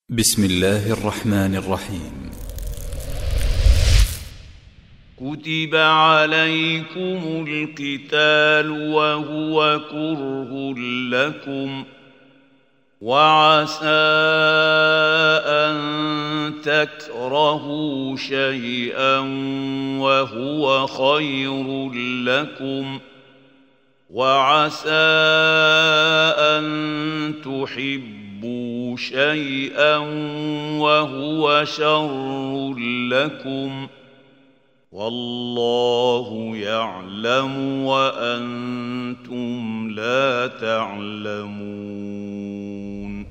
بسم الله الرحمن الرحيم. كتب عليكم القتال وهو كره لكم وعسى أن تكرهوا شيئا وهو خير لكم وعسى أن تحبوا شيئا وهو شر لكم والله يعلم وأنتم لا تعلمون.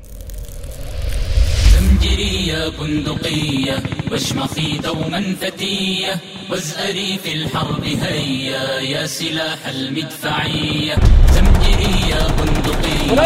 زمجرية بندقية واشمخي دوما فتية وازأري في الحرب هيا يا سلاح المدفعية. زمجرية بندقية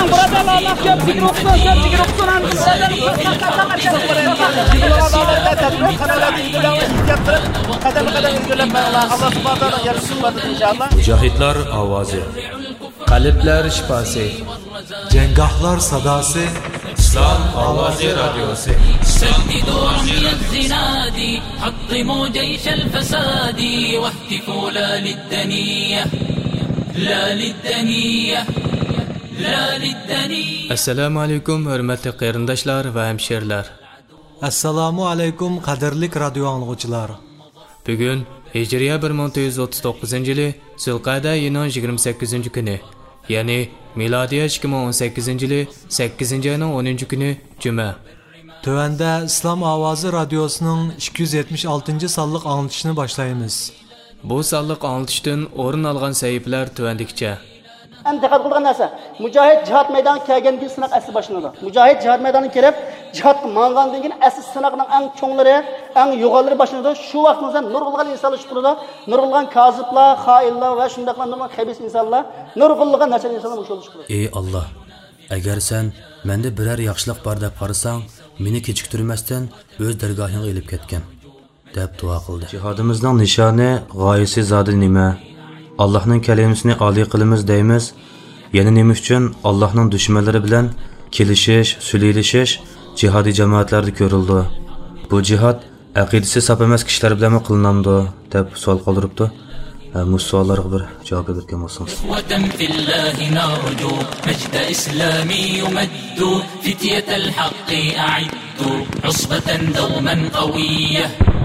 Mücahitler avazı, kalpler şifası, cengahlar sadası, İslam Avazı Radyosu. سددوا عمي الزناد حطموا جيش الفساد واهتفوا لا للدنية لا للدنية لا للدنية. Assalamu alaikum hürmetli qarindoshlar va hamshirlar. Assalomu alaykum qadrli radio anglag'uchilar. Bugun Hijriya 1439-yili Zulqa'da ayının 28 kuni, ya'ni milodiya 2018-yili 8-ayning 10-kuni Juma. Tövəndə İslam Avazı Radyosu'nun 276. sonliq anlatışını başlayımız. Bu sonliq anlatışdan o'rin olgan sahifalar tövəndikçe. Hem dikkat kılgan narsa, mücahit cihat meydanı kelgen gün sınak asli başlandı. Mücahit cihat meydanı kelip cihat manğandan gün asli sınakның en çoğları, en yuğalları başlandı. Şu vaxtımızda nurgulgan insanlar şukurdu. Nurgulgan kazıplar, hainler ve şundaklar nurgulgan khabis insanlar, nurgulgan nasıl insanlar bu şolu şukurdu. Ey Allah, agar sen mende birer yaxshilik bor deb qarasang, meni kechiktirmasdan o'z dargohingga elib ketgan deb duo qildi. Jihodimizning nishoni, g'oyasi zodi nima? Allohning kalimasini oliy qilamiz deymiz. Yana nima uchun Allohning dushmanlari bilan kelishish, sulhilashish jihodiy jamoatlarda ko'rildi? Bu jihod aqidasi sap emas kishilar bilan qilinamdi deb savol qoldiribdi. Bu savollarga bir javob bergan bo'lsangiz. وتم في الله نرجو مجد إسلامي يمد فتية الحق أعدوا عصبة دوما قوية.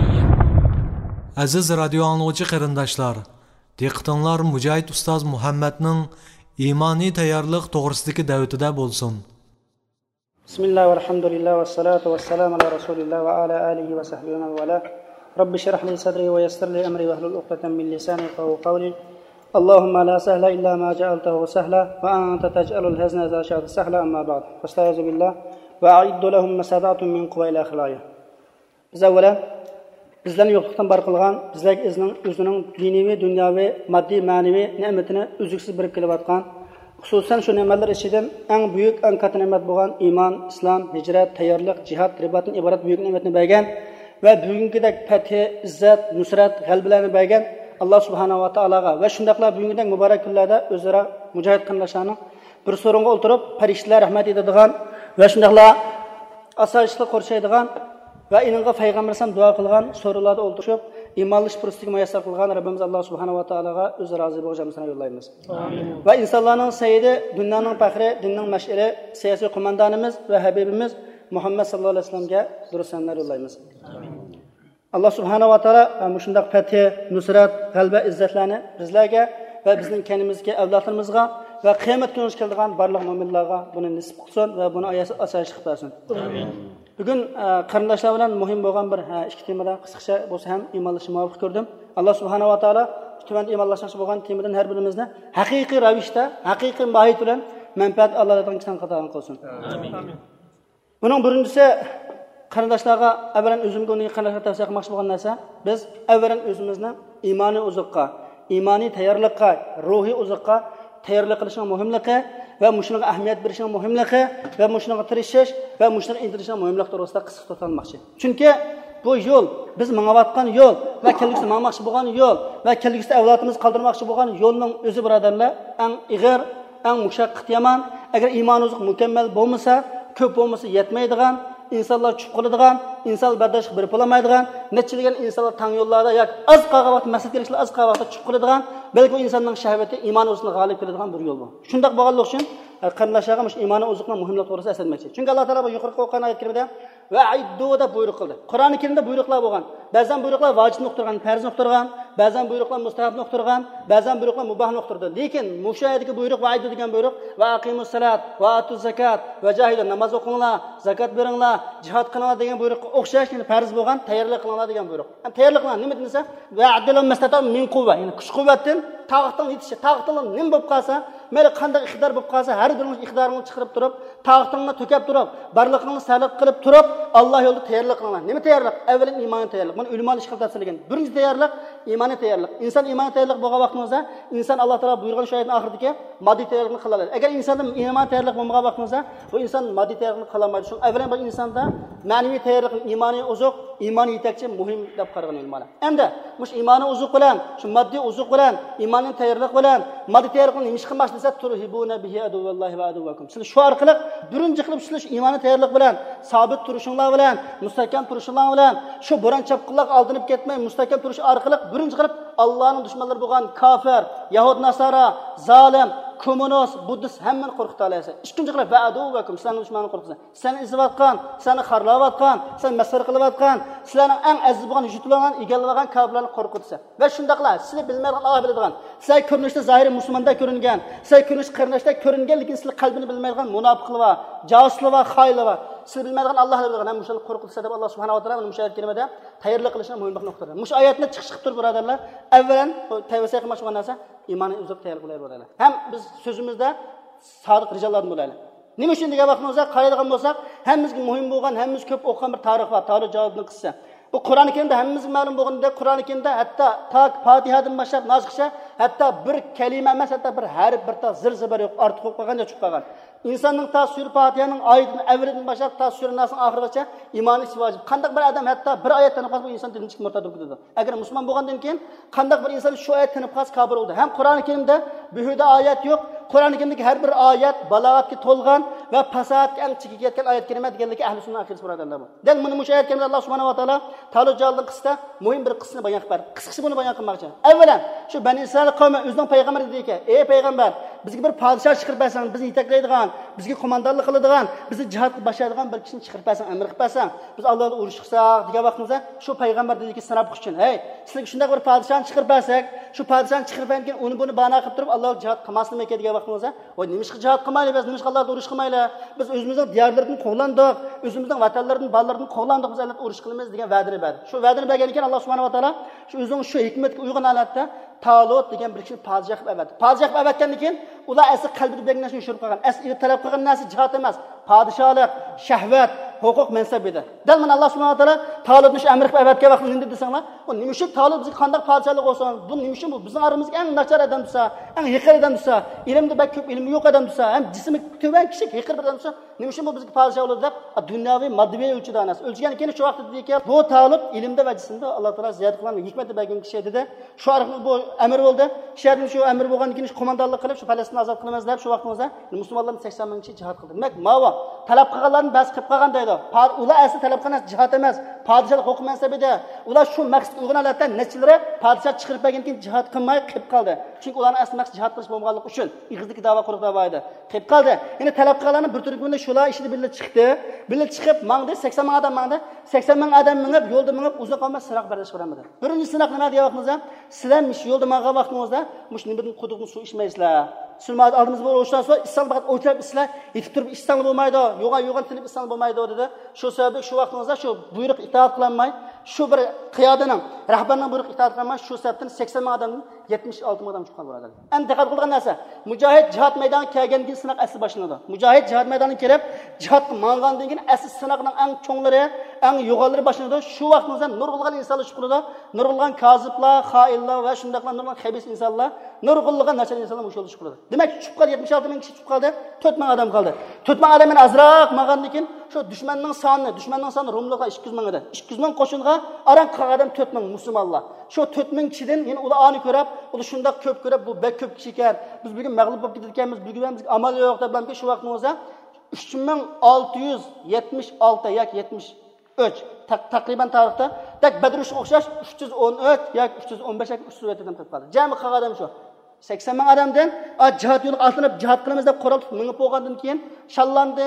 Aziz radio anglag'uchi qarindoshlar, diqqatinglar Mücahit Ustoz Muhammadning imoniy tayyorlik to'g'risidagi davetida bo'lsin. Bismillah ve elhamdülillah ve salatu ve selamu ala Resulillah ve ala alihi ve sahbihi ve ala. Rabbi şerh li sadri ve yessir li emri ve hlul uqdatan min lisani yafqahu qawli. Allahumma la sahla illa ma ja'altahu sahla ve anta taj'alul hazna idha shi'ta sahla amma ba'd. Fastaizu billah ve a'iddu lahum ma sada'tum min quwa ila akhirih. Biz evvela bizlarni yo'qlikdan bar qilgan, bizlarga o'zining diniy, dunyoviy, moddiy, ma'naviy ne'matini uzluksiz berib kelayotgan, xususan shu ne'matlar ichidan eng buyuk, eng katta ne'mat bo'lgan iymon, islom, hijrat, tayyorlik, jihad, ribatdan iborat buyuk ne'matni bergan va bugungidek fath, izzat, nusrat, g'alabalarni bergan Alloh subhanahu va taologa va shundaqla bugungidek muborak kunlarda o'zaro mujohid qarindoshlarning bir so'ringa o'tirib farishtalar rahmat etadigan va shundaqla asoyishlik qo'rshaydigan ve inanğa Peygamber sam dua kılgan sorularda olduruşup imanlış pürüstük müyesser kılgan Rabbimiz Allah Subhanahu wa Ta'ala'a öz razı boğacağımızdan yollayımız. Amin. Ve insanların seyidi, dünyanın fakri, dinin meş'ili, siyasi kumandanımız ve Habibimiz Muhammed sallallahu aleyhi ve sellem'e durusenler yollayımız. Amin. Allah Subhanahu wa Ta'ala müşündak fethi, nusrat, galbe, izzetlerini bizlerge ve bizim kendimizge, evlatlarımızga ve kıyamet günü keldiğen barlıq müminlerge bunu nisip kılsın ve bunu asayişlik versin. Amin. Bugün qarindoshlar bilan muhim bo'lgan bir ikki temada qisqacha bo'lsa ham iymonlashni muvofiq ko'rdim. Alloh subhanahu va taolo tuman iymonlashmoqchi bo'lgan temadan har birimizni haqiqiy ravishda, haqiqiy mohiyat bilan manfaat Allohdan kishan qadam qilsin. Amin. Buning birinchisi qarindoshlarga avvalan o'zimga uni qarindoshlarga tavsiya qilmoqchi bo'lgan narsa, biz avvalan o'zimizni iymoniy uzuqqa, iymoniy tayyorlikqa, ruhiy uzuqqa tayyorlik qilishning muhimligi ve muşunun ahamiyet verişinin muhimligi ve muşunun tirişiş ve muşunun indirişinin muhimligi to'g'risida qisqa to'xtalmoqchi. Chunki bu yo'l, biz mangayotgan yo'l ve kelgusida mangmoqchi bo'lgan yo'l ve kelgusida avlodimiz qoldirmoqchi bo'lgan yo'lning o'zi birodarlar eng ig'ir, eng mushaqqat yomon. Agar iymonimiz mukammal bo'lmasa, ko'p bo'lmasa yetmaydigan insonlar tushib qoladigan, inson bardosh qilib bo'lamaydigan, nechilagan insonlar tang yo'llarda yoki az qolgan vaqt masjidga kirishlar az qolgan vaqtda tushib qoladigan, balki insonning shahvati iymon o'zini g'olib qiladigan bir yo'l bu. Shundoq bo'lganlik uchun qarindoshlarga mush iymon o'zining muhimlik to'g'risida eslatmoqchi. Chunki Alloh taolo bu yuqorida o'qigan oyat karimada va'iddu deb buyruq qildi. Qur'oni Karimda buyruqlar bo'lgan. Ba'zan buyruqlar vojibni uqtirgan, farzni uqtirgan, ba'zan buyruqlar mustahabni uqtirgan, ba'zan buyruqlar mubahni uqtirdi. Lekin mushayidagi buyruq va'iddu degan buyruq va aqimus salat va atuz zakat va jahidu namoz o'qinglar, zakat beringlar, jihad qilinglar degan buyruqqa o'xshash, ya'ni farz bo'lgan, tayyorlik qilinglar degan buyruq. Yani tayyorliklar nima desa, va'addilam mastatam min quwwa, ya'ni kuch-quvvatdan taqatdan yetishi, taqatdan nima bo'lib qolsa, mayli qanday iqtidor bo'lib qolsa, har biringiz iqtidoringizni chiqarib turib, taqatni to'kab turib, barliqingizni sarf qilib turib, Alloh yo'lida tayyorlik qilinglar. Nima tayyorlik? Avvalo iymon tayyorlik. Buni ulamolar ish qilib tafsirlagan. Birinchi tayyorlik iymoniy tayyorlik. Inson iymoniy tayyorlik bo'lgan vaqtimizda, inson Alloh taolo buyurgan shu oyatning oxiridagi moddiy tayyorlikni qila oladi. Agar insonda iymoniy tayyorlik bo'lmagan vaqtimizda, bu inson moddiy tayyorlikni qila olmaydi. Shu avvalo bir insonda ma'naviy tayyorlik, iymoniy uzuq, iymoniy yetakchi muhim deb qaragan ulamolar. Endi mush iymoniy uzuq bilan, shu moddiy uzuq bilan, iymoniy tayyorlik bilan, moddiy tayyorlikni nima qilmoqchi desa, turhibuna bihi aduvallohi va aduvakum. Siz shu orqali birinchi qilib siz iymoniy tayyorlik bilan, sabit turishinglar bilan, mustahkam turishinglar bilan, shu bo'ron chapqinlar aldinib ketmay, mustahkam turish orqali birinchi qilib Allohning dushmanlari bo'lgan kafir, yahud nasara, zolim, kommunist, buddist hammani qo'rqita olasiz. Ikkinchi qilib va'aduvakum, sizlarning dushmanini qo'rqitsin. Seni izlayotgan, seni xarlayotgan, seni masxar qilayotgan, sizlarning eng aziz bo'lgan, yutulgan, egallagan kafirlarni qo'rqitsa. Va shundaqlar, sizlar bilmaydigan Alloh biladigan. Sizlar ko'rinishda zohiri musulmonda ko'ringan, sizlar ko'rinish qarindoshda ko'ringan, lekin sizlar qalbini bilmaydigan munofiqlar, josuslar, xoylar. Siz bilmaydigan Alloh biladigan ham mushuni qo'rqitsa deb Alloh subhanahu va taolo mana shu oyat karimada tayyorlik qilishni muhimlik nuqtada. Mush oyatni chiqish qilib turib birodarlar, avvalan tavsiya qilmoqchi bo'lgan narsa iymonni uzuq tayyorlik bo'laylik birodarlar. Ham biz so'zimizda sodiq rijollardan bo'laylik. Nima uchun degan vaqtimizda qaraydigan bo'lsak, hammamizga muhim bo'lgan, hammamiz ko'p o'qigan bir tarix bor, tarix javobini qissa. Bu Qur'oni Karimda hammamizga ma'lum bo'lganda, Qur'oni Karimda hatto tak Fotihadan boshlab nozixcha, hatto bir kalima emas, hatto bir harf, bir ta zir-zibar yo'q, ortiq bo'lib qolgan, chiqib qolgan. İnsanın ta sur Fatihaning oyatining avvalidan boshlab ta sur Nasning oxirigacha iymoni vojib. Qanday bir odam hatto bir oyat tanib qolsa, bu inson dindan chiqib murtad bo'ladi. Agar musulmon bo'lgandan keyin qanday bir inson shu oyat tanib qolsa kofir bo'ladi. Ham Qur'oni Karimda behuda oyat yo'q. Qur'oni Karimdagi har bir oyat balog'atga to'lgan va fasohatga eng chekib ketgan oyat kalima deganligi ahli sunna aqidasi birodarlar bu. Dal mana bu oyat karimada Alloh subhanahu va taolo Talot jalning qissasida muhim bir qissani bayon qilib berdi. Qisqasi buni bayon qilmoqchi. Avvalan shu Bani Isroil qavmi o'zining payg'ambari dedi ekan: "Ey payg'ambar, bizga bir podshoh chiqarib bersang, bizni yetaklaydigan, bizga qo'mondonlik qiladigan, bizni jihad boshlaydigan bir kishini chiqarib bersang, amr qilib bersang, biz Allohga urush qilsak" degan vaqtimizda shu payg'ambar dediki sanab uchun, "Hey, sizlarga shunday bir podshohni chiqarib bersak, shu podshohni chiqarib bergan uni buni bana qilib turib Alloh jihad qilmasmi ekan degan vaqtimizda, "Voy, nimishqa jihad qilmayli, biz nimishqa Allohga urush qilmayli? Biz o'zimizning diyorlardan qovlandik, o'zimizning vatanlardan, bolalardan qovlandik, biz Allohga urush qilamiz" degan va'dani berdi. Shu va'dani bergan ekan Alloh subhanahu va taolo shu o'zining shu hikmatga uyg'un holatda Talot degan bir kishini podshoh qilib berdi. Podshoh qilib bergandan keyin ular asli qalbida bir narsani tushirib qolgan. Asli talab qilgan narsa jihad emas, podshohlik, shahvat, huquq, mansab edi. Dal mana Alloh subhanahu va taolo Talotni shu amr qilib bergan vaqtida nima desanglar, bu nima uchun Talot bizga qanday podshohlik bo'lsin? Bu nima uchun bu bizning aramizga eng nachar odam desa, eng yiqir odam desa, ilmda bak ko'p ilmi yo'q odam desa, ham jismi to'van kishi yiqir bir odam desa, nima uchun bu bizga podshoh bo'ladi deb dunyoviy moddiy o'lchida emas. O'lchagan keyin shu vaqtda deyki, bu Talot ilmda va jismda Alloh taolo ziyodat qilgan hikmatni bergan kishi edi. Shu orqali bu amr bo'ldi. Sharning shu amr bo'lgandan keyin qo'mondonlik qilib shu Falastinni ozod qilamiz deb shu vaqtimizda musulmonlar 80 ming kishi jihad qildi. Demak, ma'vo talab qilganlarni bas qilib qolgan deydi. Ular asli talab qilgan jihad emas, podshohlik huquq mansabida. Ular shu maqsad uyg'un holatda nechilari podshoh chiqarib bergandan keyin jihad qilmay qilib qoldi. Chunki ularning asli maqsad jihad qilish bo'lmaganligi uchun ig'izdagi da'vo quruq da'vo edi. Qilib qoldi. Endi talab qilganlarni bir turk bilan shular ishida birga chiqdi. Birga chiqib mangdi 80 ming odam mangdi. 80 ming odam minib yo'lda minib uzun qolmay sinoq berdish qo'ramadi. Birinchi sinoq nima degan vaqtimizda sizlar mish yo'lda mang'an vaqtimizda mush nimadan quduqni suv ichmaysizlar. Sulmaz aldığımız bu oruçtan sonra İslam fakat oturup İslam yetip durup İslam olmaydı. Yoğan tinip İslam olmaydı dedi. Şu sebebi şu vaktimizde şu buyruk itaat kılanmay, şu bir kıyadenin, rahbarının buyruk itaat kılanmay, şu sebepten 80 adamın 76 adam çıkan burada. En dikkat kılgan neyse, mücahit cihat meydanı kelgen gün sınak asıl başlandı. Mücahit cihat meydanı kelip cihat mangan dengin asıl sınakının en çoğları, en yuğalları başlandı. Şu vaktimizde nur kılgan insanlar çıkıldı. Nur kılgan kazıplar, hailler ve şundaklar, nur kılgan habis insanlar, nur kılgan naçar insanlar bu yolda çıkıldı. Demek ki çıkıp 76 bin kişi çıkıp kaldı, 4 bin adam kaldı. 4 bin adamın azrak mağandikin şu düşmanın sanı Rumluğa 200 bin adam. 200 bin koşunğa aran adam 4 bin Müslümanlar. Şu 4 bin kişiden yine ula anı körüp, ula şunda köp körüp bu bek köp kişiyken biz bugün mağlup olup giderken biz bugün amal yok da şu vaktimizde 3676 yoki 73 takriban tarixda dak Badrushga o'xshash 314 yoki 315 yoki 307 odam topib qoldi. Jami qolgan odam shu. 80 ming odamdan jihad yo'liga atlanib jihad qilamiz deb qo'ral tutib minib bo'lgandan keyin shallandi,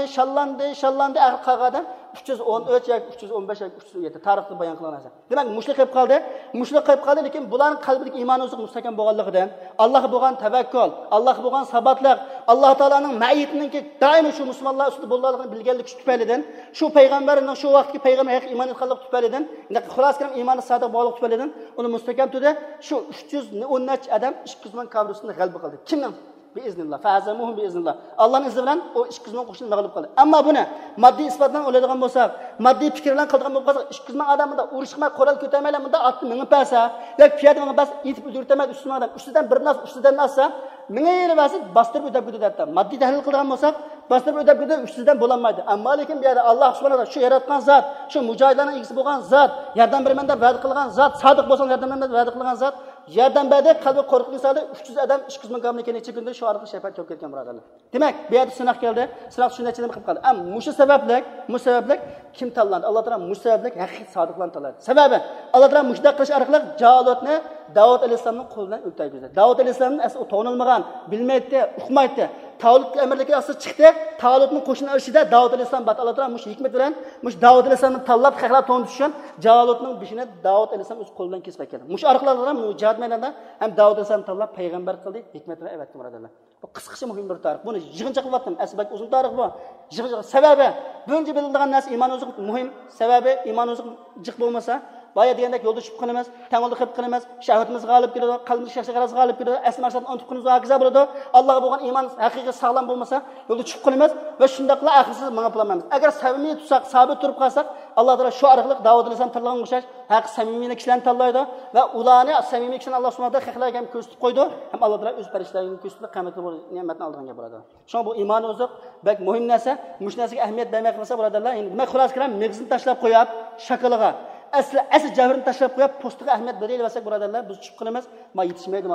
ahli qolgan odam 314 yoki 315 yoki 307 tarixda bayon qilingan narsa. Demak, mushrik qilib qoldi, lekin bularning qalbidagi iymoni o'zi mustahkam bo'lganligidan, Allohga bo'lgan tavakkul, Allohga bo'lgan sabatlik, Alloh taolaning ma'iyatininki doim shu musulmonlar ustida bo'lganligini bilganlik tufaylidan, shu payg'ambarning shu vaqtdagi payg'ambar haq iymon etganlik tufaylidan, xulos qilib iymoni sodiq bo'lganlik tufaylidan uni mustahkam turdi. Shu 310 nach odam 200 ming kofir ustida g'alaba qildi. Kimning? Biiznillah. Fa'azamuhum biiznillah. Allohning izni bilan o 200 ming qo'shinni mag'lub qildi. Ammo buni moddiy isbotdan o'ylaydigan bo'lsak, moddiy fikr bilan qiladigan bo'lsak, 200 ming odamda urushga qo'ral ko'tarmaylar, bunda otni minib pasa, yoki piyada minib bas, yetib o'ldirtamadi 300 ming odam. Ustidan bir nas, ustidan nasa, minga yelvasi bostirib o'tab ketadi debdi. Moddiy tahlil qiladigan bo'lsak, bostirib o'tab ketadi, ustidan bo'lolmaydi. Ammo lekin bu yerda Alloh subhanahu va taolo shu yaratgan zot, shu mujohidlarning egisi bo'lgan zot, yordam bermanda va'da qilgan zot, sodiq bo'lsa yordam bermanda va'da qilgan zot, yerdan beri qalbi qo'rqib soldi. 300 odam 200 ming komni necha kunda shu orqali shafat topib ketgan birodarlar. Demak, bu yerda sinoq keldi. Sinoq shunday qilib qoldi. Ammo mushu sabablik kim tanlandi? Alloh taolo mush sabablik haqiqiy sodiqlarni tanladi. Sababi Alloh taolo mushdaq qilish orqali Jalotni Davud alayhisolamning qo'lidan o'ltirgizdi. Davud alayhisolamning asli to'nilmagan, bilmaydi, uqmaydi. Tavlut amirligi asli chiqdi. Tavlutning qo'shini ishida Davud alayhisolam bat Alloh taolo mush hikmat bilan mush Davud alayhisolamni tanlab xalqlar to'nitish uchun Jalotning bishini Davud alayhisolam o'z qo'lidan kesib ketdi. Mush orqali jihad maydonida ham Davud alayhisolam tanlab payg'ambar qildi, hikmat bilan avatdi birodarlar. Bu qisqacha muhim bir tarix. Buni yig'incha qilyaptim. Asbak uzun tarix bu. Yig'incha sababi birinchi biladigan narsa iymon o'zi muhim. Sababi iymon o'zi jiq bo'lmasa Baya degandek yo'lda tushib qolamiz, tangolda qilib qolamiz, shahvatimiz g'olib keladi, qalbimiz shahshagarasi g'olib keladi, asl maqsadni unutib qolamiz, hokazo bo'ladi. Allohga bo'lgan iymon haqiqiy sog'lom bo'lmasa, yo'lda tushib qolamiz va shundaqla axirsiz mangib qolamiz. Agar samimiy tutsak, sabit turib qolsak, Alloh taolo shu orqali Davud alayhisolam tanlagan o'xshash haq samimiy kishilarni tanlaydi va ularni samimiy kishilarni Alloh subhanahu va taolo xalqlarga ham ko'rsatib qo'ydi. Ham Alloh taolo o'z farishlariga ko'rsatib qiyomatda bu ne'matni olgan bo'ladi. Shu bu iymon o'zi bak muhim narsa, mush narsaga ahamiyat bermay qilsa birodarlar, endi nima xulos qilam, mig'zini tashlab qo'yib, shakaliga asli jabrini tashlab qo'yib, postiga ahamiyat beraylik desak birodarlar, biz chiqib qolamiz, ma yetishmaydi.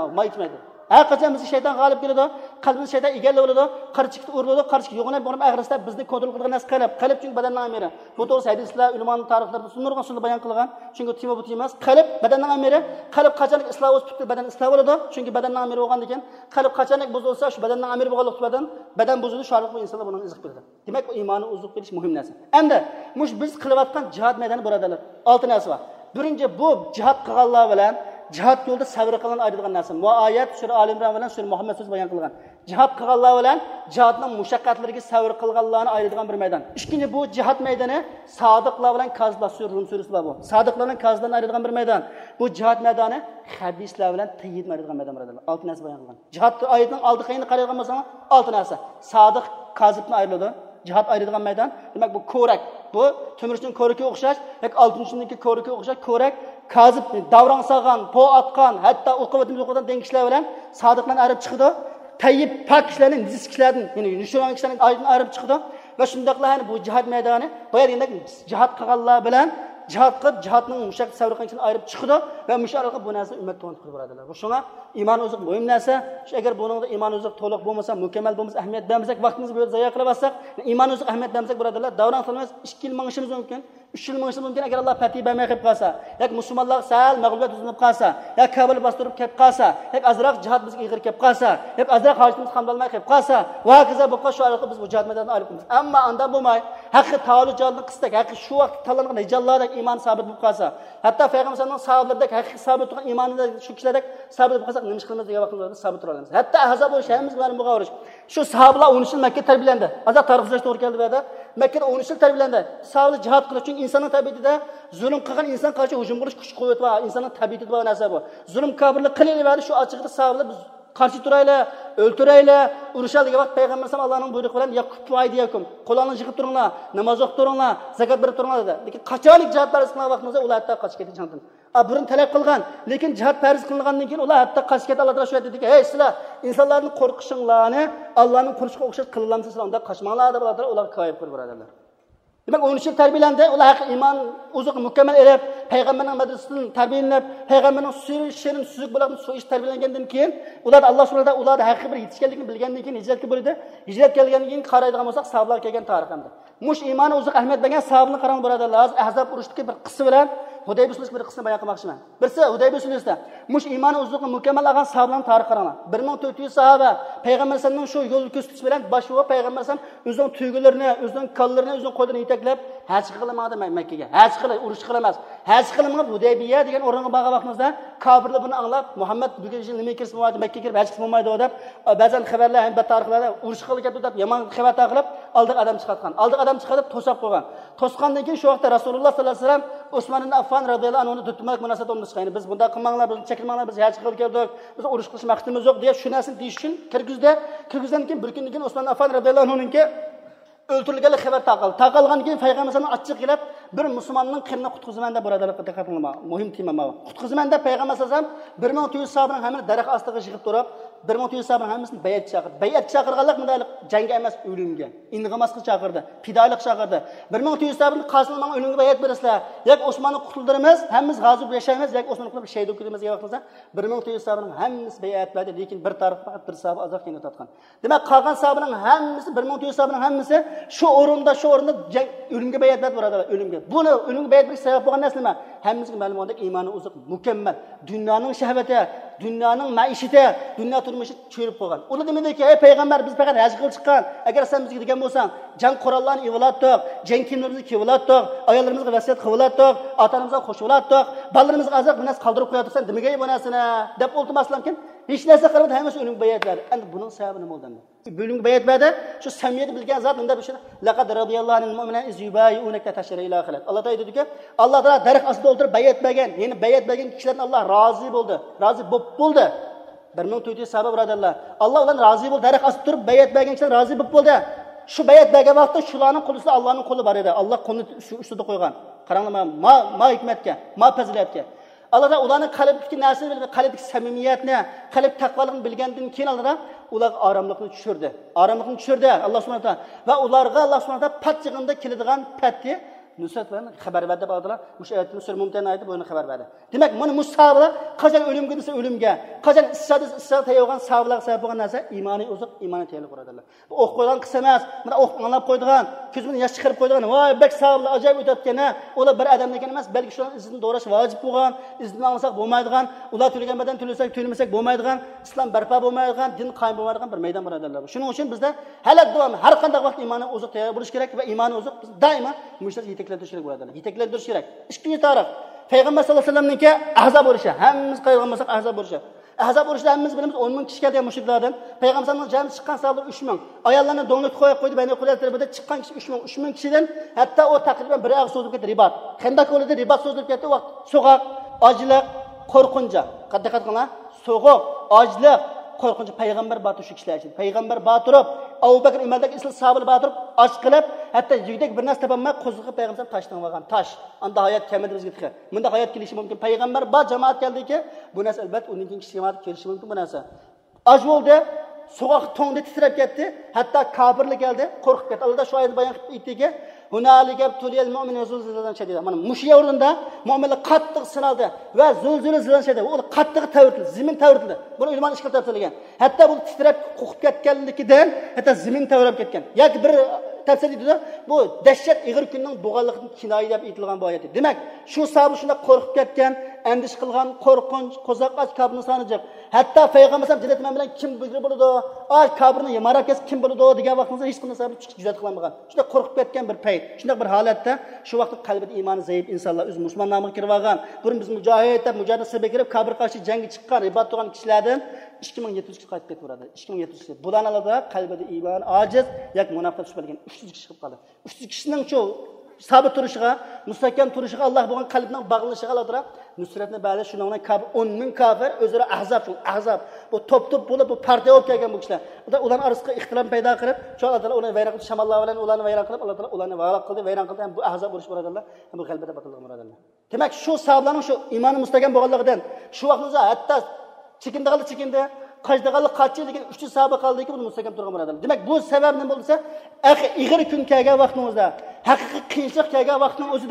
Har qachon bizni shayton g'olib keladi, qalbimiz shayton egallab oladi, qarchiqni o'rladi, qarchiq yo'g'inib borib ag'rista bizni kontrol qilgan narsa qalb chunki badanning amiri. Bu to'g'ri hadislar, ulamoning tarixlarida sunurgan sunni bayon qilgan. Chunki tema bu emas, qalb badanning amiri. Qalb qachon isloh o'z tutib badan isloh bo'ladi, chunki badanning amiri bo'lgandan keyin qalb qachon buzilsa, shu badanning amiri bo'lganlik badan buzildi, shu orqali insonlar buni izg'ib beradi. Demak, bu iymonni uzib berish muhim narsa. Endi mush biz qilayotgan jihad maydoni birodarlar, 6 narsa bor. Birinchi bu jihad qilganlar bilan jihad yo'lida sabr qilgan ayrilgan narsa. Bu oyat sura Al Imron bilan sura Muhammad so'z bayon qilgan. Jihad qilganlar bilan jihadning mushaqqatlariga sabr qilganlarni ayrilgan bir maydon. Ikkinchi bu jihad maydoni sodiqlar bilan kazlar sura Rum surasi bor bu. Sodiqlar bilan kazlardan ayrilgan bir maydon. Bu jihad maydoni habislar bilan tayyid ayrilgan maydon birodarlar. 6 narsa bayon qilgan. Jihad oyatining oldi qayni qaraydigan bo'lsangiz 6 narsa. Sodiq kazibdan ayriladi. Jihad ayrilgan maydon. Demak bu ko'rak. Bu Temurchning ko'rakiga o'xshash, yoki oltinchiniki ko'rakiga o'xshash ko'rak, kazib, davron solgan, po atgan, hatto o'qivatimiz o'qidan dengishlar bilan sodiqdan ayirib chiqdi. Tayyib pak kishilarning niz kishilardan, ya'ni nishon kishilarning aydan ayirib chiqdi va shundaqla bu jihad maydoni, bu yerda jihad qilganlar bilan jihad qilib, jihadning mushaqqat sabr qilishini ayirib chiqdi va musharraqa bu narsa ummat to'g'ri qilib boradilar. Bu shunga iymon o'zi muhim narsa. Agar buningda iymon o'zi to'liq bo'lmasa, mukammal bo'lmasa, ahamiyat bermasak, vaqtimizni bu yerda zayo qilib olsak, iymon o'zi ahamiyat bermasak birodarlar, davron qilamiz, 2 yil mingishimiz mumkin. 3 yil mingishimiz mumkin agar Alloh fatih bermay qilib qolsa, yoki musulmonlar sal mag'lubiyat uzunib qolsa, yoki Kabul bostirib kelib qolsa, yoki azroq jihad bizga ig'ir kelib qolsa, yoki azroq hojatimiz qamdalmay qilib qolsa, va hokazo bo'lib qolsa, shu orqali biz bu jihad maydonidan olib qo'yamiz. Ammo unda bo'lmay, haqiqiy ta'alluq jihadni qistak, haqiqiy shu vaqt tanlangan rijallardek iymon sabit bo'lib qolsa, hatto payg'ambarning sahobalardek haqiqiy sabit turgan iymonida shu kishilardek sabit bo'lib qolsak, nima qilamiz degan vaqtda sabit tura olamiz. Hatto ahzob o'shamiz bilan muqavrish. Shu sahobalar 10 yil Makka tarbiyalandi. Azar tarixga to'g'ri keldi bu yerda. Makkada 10 yil tarbiyalandi. Sahobalar jihad qilish uchun insonning tabiatida zulm qilgan inson qarshi hujum qilish kuch-quvvat va insonning tabiatida bor narsa bu. Zulm kofirlik qilayveradi, shu ochiqda sahobalar biz qarshi turaylar, o'ltiraylar, urushal degan vaqt payg'ambar sollallohu alayhi vasallam buyrug'i bilan yaqub aydiyakum, qo'llarni yig'ib turinglar, namoz o'qib turinglar, zakot berib turinglar dedi. Lekin qachonlik jihad farz qilgan vaqtimizda ular hatto qochib ketdi jantin. Burun talab qilgan, lekin jihad farz qilingandan keyin ular hatto qochib ketdi. Alloh taolo shu dediki, "Ey sizlar, insonlarning qo'rqishinglarni Allohning qo'rqishiga o'xshab qilinlamsiz, unda qochmanglar" deb Alloh taolo ularga qo'yib qo'ydi birodarlar. Demak, 13 yil tarbiyalandi, ular haq iymon uzuq mukammal erib, payg'ambarning madrasasidan tarbiyalanib, payg'ambarning shirin suzuk bo'lgan su ish tarbiyalangandan keyin ular Alloh subhanahu va taolo ularni haqiqiy bir yetishganligini bilgandan keyin hijratga bo'ldi. Hijrat kelgandan keyin qaraydigan bo'lsak, sahobalar kelgan tarix hamda. Mush iymoni uzuq Ahmad degan sahobaning qarang birodarlar, Ahzab urushdagi bir qissa bilan Hudaybiya sulhida bir qissani bayon qilmoqchiman. Birisi Hudaybiya sulhida mush iymoni uzuqni mukammal olgan sahobalarning tarixi qaranglar. 1400 sahoba payg'ambar sallallohu shu yo'l ko'rsatish bilan boshqa payg'ambar sallam o'zining tuyg'ularini, o'zining qo'llarini, o'zining qo'lini yetaklab haj qilmadi Makkaga. Haj qilib, urush qilmas. Haj qilmab Hudaybiya degan o'ringa borgan vaqtimizda kofirlar buni anglab, Muhammad bugun nima kirib bo'lmaydi, Makkaga kirib haj qilmaydi deb, ba'zan xabarlar ham tarixlarda urush qilgan deb yomon xabar taqilib, oldiq adam chiqargan. Oldiq adam chiqarib to'sab qo'ygan. To'sqandan keyin shu vaqtda Rasululloh sollallohu alayhi vasallam Usmon ibn Affon radhiyallohu anhu tutmak munosabat olmishqayni. Biz bunda qilmanglar, biz chekilmanglar, biz haj qilib keldik. Biz urush qilish maqsadimiz yo'q deb shu narsani deyish uchun kirgizdan keyin bir kundan keyin Usmon ibn Affon radhiyallohu anhuning o'ltirilgan xabar taqalgan keyin payg'ambar sallallohu achchiq kelib bir musulmonning qinni qutqizaman deb birodarlar diqqat qiling. Muhim tema bu. Qutqizaman deb payg'ambar sallallohu alayhi vasallam 1400 sahobaning hammani daraxt ostiga yig'ib turib 1400 sahobaning hammasini bayat chaqirdi. Bayat chaqirganlar bunday jangga emas, o'limga, indig'amasga chaqirdi, fidoilik chaqirdi. 1400 sahobaning qasilman o'limga bayat berasizlar. Yoki Osmonni qutuldiramiz, hammamiz g'azib yashaymiz, yoki Osmonni qutulib shahid bo'lamiz degan vaqtimizda 1400 sahobaning hammasi bayat berdi, lekin bir taraf faqat bir sahoba azob kengib tatgan. Demak, qolgan sahobaning hammasi 1400 sahobaning hammasi shu o'rinda o'limga bayat berdi birodarlar, o'limga. Buni o'limga bayat berib sabab bo'lgan narsa nima? Hammamizga ma'lum bo'ldi, iymoni uzuq, mukammal. Dunyoning shahvati, dunyoning maishati, dunyo turmushi cho'rib qo'ygan. Ular demediki, "Ey payg'ambar, biz faqat haj qilib chiqqan. Agar sen bizga degan bo'lsang, jang qurollarni ivlatdik, jang kiyimlarimizni kiyivlatdik, ayollarimizga vasiyat qilivlatdik, ota-onamizga qo'shivlatdik, bolalarimizga azab bu narsa qoldirib qo'yatsan, demagay bu narsani" deb o'ltirmaslamkin, hech narsa qilmadi, hammasi o'limga bayat berdi. Endi buning sababi nima bo'ldi? O'limga bayat berdi, shu samiyatni bilgan zot unda bir shuni laqad radiyallohu anil mu'minina iz yubayyi'unaka tashara ila axirat. Alloh taolo dediki, Alloh taolo daraxt ostida o'tirib bayat bergan, ya'ni bayat bergan kishilardan Alloh rozi bo'ldi. Rozi bo'ldi. 1400 sahaba birodarlar. Alloh ularni rozi bo'ldi. Daraxt ostida turib bayat bergan kishilar rozi bo'ldi. Shu bayat bergan vaqtda shularning qo'lida Allohning qo'li bor edi. Alloh qo'lini ustida qo'ygan. Qaranglar, ma hikmatga, ma fazilatga. Allah da ularning qalbidagi narsani bilib, qalbidagi samimiyatni, qalb taqvoligini bilgandan keyin Allah ular oromlikni tushirdi. Oromlikni tushirdi Alloh subhanahu va taolo va ularga Alloh subhanahu va taolo patchig'inda keladigan patni nusrat bilan xabar berdi ba'dalar. Mush oyatni sur mumtan aytib buni xabar berdi. Demak, buni musabalar qachon o'limga desa o'limga, qachon issat tayyorgan sahablar sabab bo'lgan narsa iymoniy uzuq, iymoniy tayyorlik uradilar. Bu o'q qo'ygan qissa emas, mana o'q anglab qo'ydigan, ko'zini yosh chiqarib qo'ydigan. Voy, bek sahablar ajoyib o'tayotgan-a. Ular bir odamdan emas, balki shuning izini do'rash vojib bo'lgan, izini olmasak bo'lmaydigan, ular to'lagandan to'lasak, to'lmasak bo'lmaydigan, islom barpo bo'lmaydigan, din qoyim bo'lmaydigan bir maydon birodarlar. Shuning uchun bizda hali davom har qanday vaqt iymoniy uzuq tayyor bo'lish kerak va iymoniy uzuq biz doimo mushlar yetaklantirish kerak bo'ladi. Yetaklantirish kerak. Ikkinchi tarix Payg'ambar sallallohu alayhi vasallamningki ahzob urushi. Hammamiz qayg'urmasak ahzob urushi. Ahzob urushida hammamiz bilamiz 10 ming kishi kelgan mushriklardan. Payg'ambar sallallohu alayhi vasallam chiqqan sahobalar 3 ming. Ayollarni do'nglik qo'yib qo'ydi, bayni qo'ylar tarafida chiqqan kishi 3 ming kishidan hatto o taqriban bir og'iz so'zib ketdi ribat. Xandaq yo'lida ribat so'zib ketdi vaqt. So'g'oq, ochliq, qo'rqincha. Diqqat qilinglar. So'g'oq, ochliq, qo'rqincha payg'ambar batır shu kishilar uchun. Payg'ambar batırib, Abu Bakr Umar'dagi isl sahobalar batırib, och qilib, hatto yigidek bir narsa topolmay qo'zg'ib payg'ambar tashdan olgan. Tash. Anda hayot kamidi bizga tiqi. Bunda hayot kelishi mumkin. Payg'ambar ba jamoat keldiki, bu narsa albatta uning kishi jamoat kelishi mumkin bu narsa. Och bo'ldi, so'g'oq to'ngda titrab ketdi, hatto kofirlar keldi, qo'rqib ketdi. Alloh shu oyatni bayon qilib aytdiki, hunalika tuliyal mu'minu zulziladan shadida. Mana mush o'rinda mu'minlar qattiq sinaldi va zulziladan shadida. U qattiq tavrildi, zamin tavrildi. Buni ulamo ishqilib tafsirlagan. Hatto bu titrab qo'qib ketganligidan hatto zamin tavrab ketgan. Yoki bir tafsir deydi, bu dahshat ig'ir kunning bo'g'anligidan kinoya deb aytilgan bu oyat. Demak, shu sahoba shunda qo'rqib ketgan, andish qilgan, qo'rqinch, qo'zaqach kabirni sanijiq. Hatto payg'ambar ham jirat bilan kim bilgir bo'ladi? Ay kabirni yamarab kes kim bo'ladi degan vaqtimizda hech qanday sabab jurat qilmagan. Shunda qo'rqib ketgan bir payt. Shunda bir holatda shu vaqtda qalbida iymoni zaif insonlar o'z musulmon nomiga kirib olgan, burun biz mujohid deb mujohidasiga kirib kabir qarshi jangga chiqqan, ribat turgan kishilardan 2700 kishi qaytib ketdi. 2700 kishi. Bularning qalbida iymon ojiz yoki munofiq tushib qolgan 300 kishi chiqib qoldi. 300 kishining shu sabit turishiga, mustahkam turishiga Alloh bo'lgan qalbning bog'lanishiga Alloh nusratni ba'li shuningdan 10 ming kofir o'zaro ahzob bu top bo'lib bu partiya bo'lib kelgan bu kishilar. Ularning orasida ixtilof paydo qilib, Alloh ularni vayron qilib, shamollar bilan ularni vayron qilib, Alloh ularni vayron qildi, ham bu ahzob urush birodarlar, ham bu qalbida botilgan birodarlar. Demak, shu sahobalarning shu iymoni mustahkam bo'lganligidan shu vaqtda hatto chekindi qajdaqanlik qatchi degan 3 sahoba qaldiki, buni mustahkam turgan birodarlar. Demak, bu sabab nima bo'lsa, ig'ir kun kelgan vaqtimizda, haqiqiy qiyinchilik kelgan vaqtning o'zida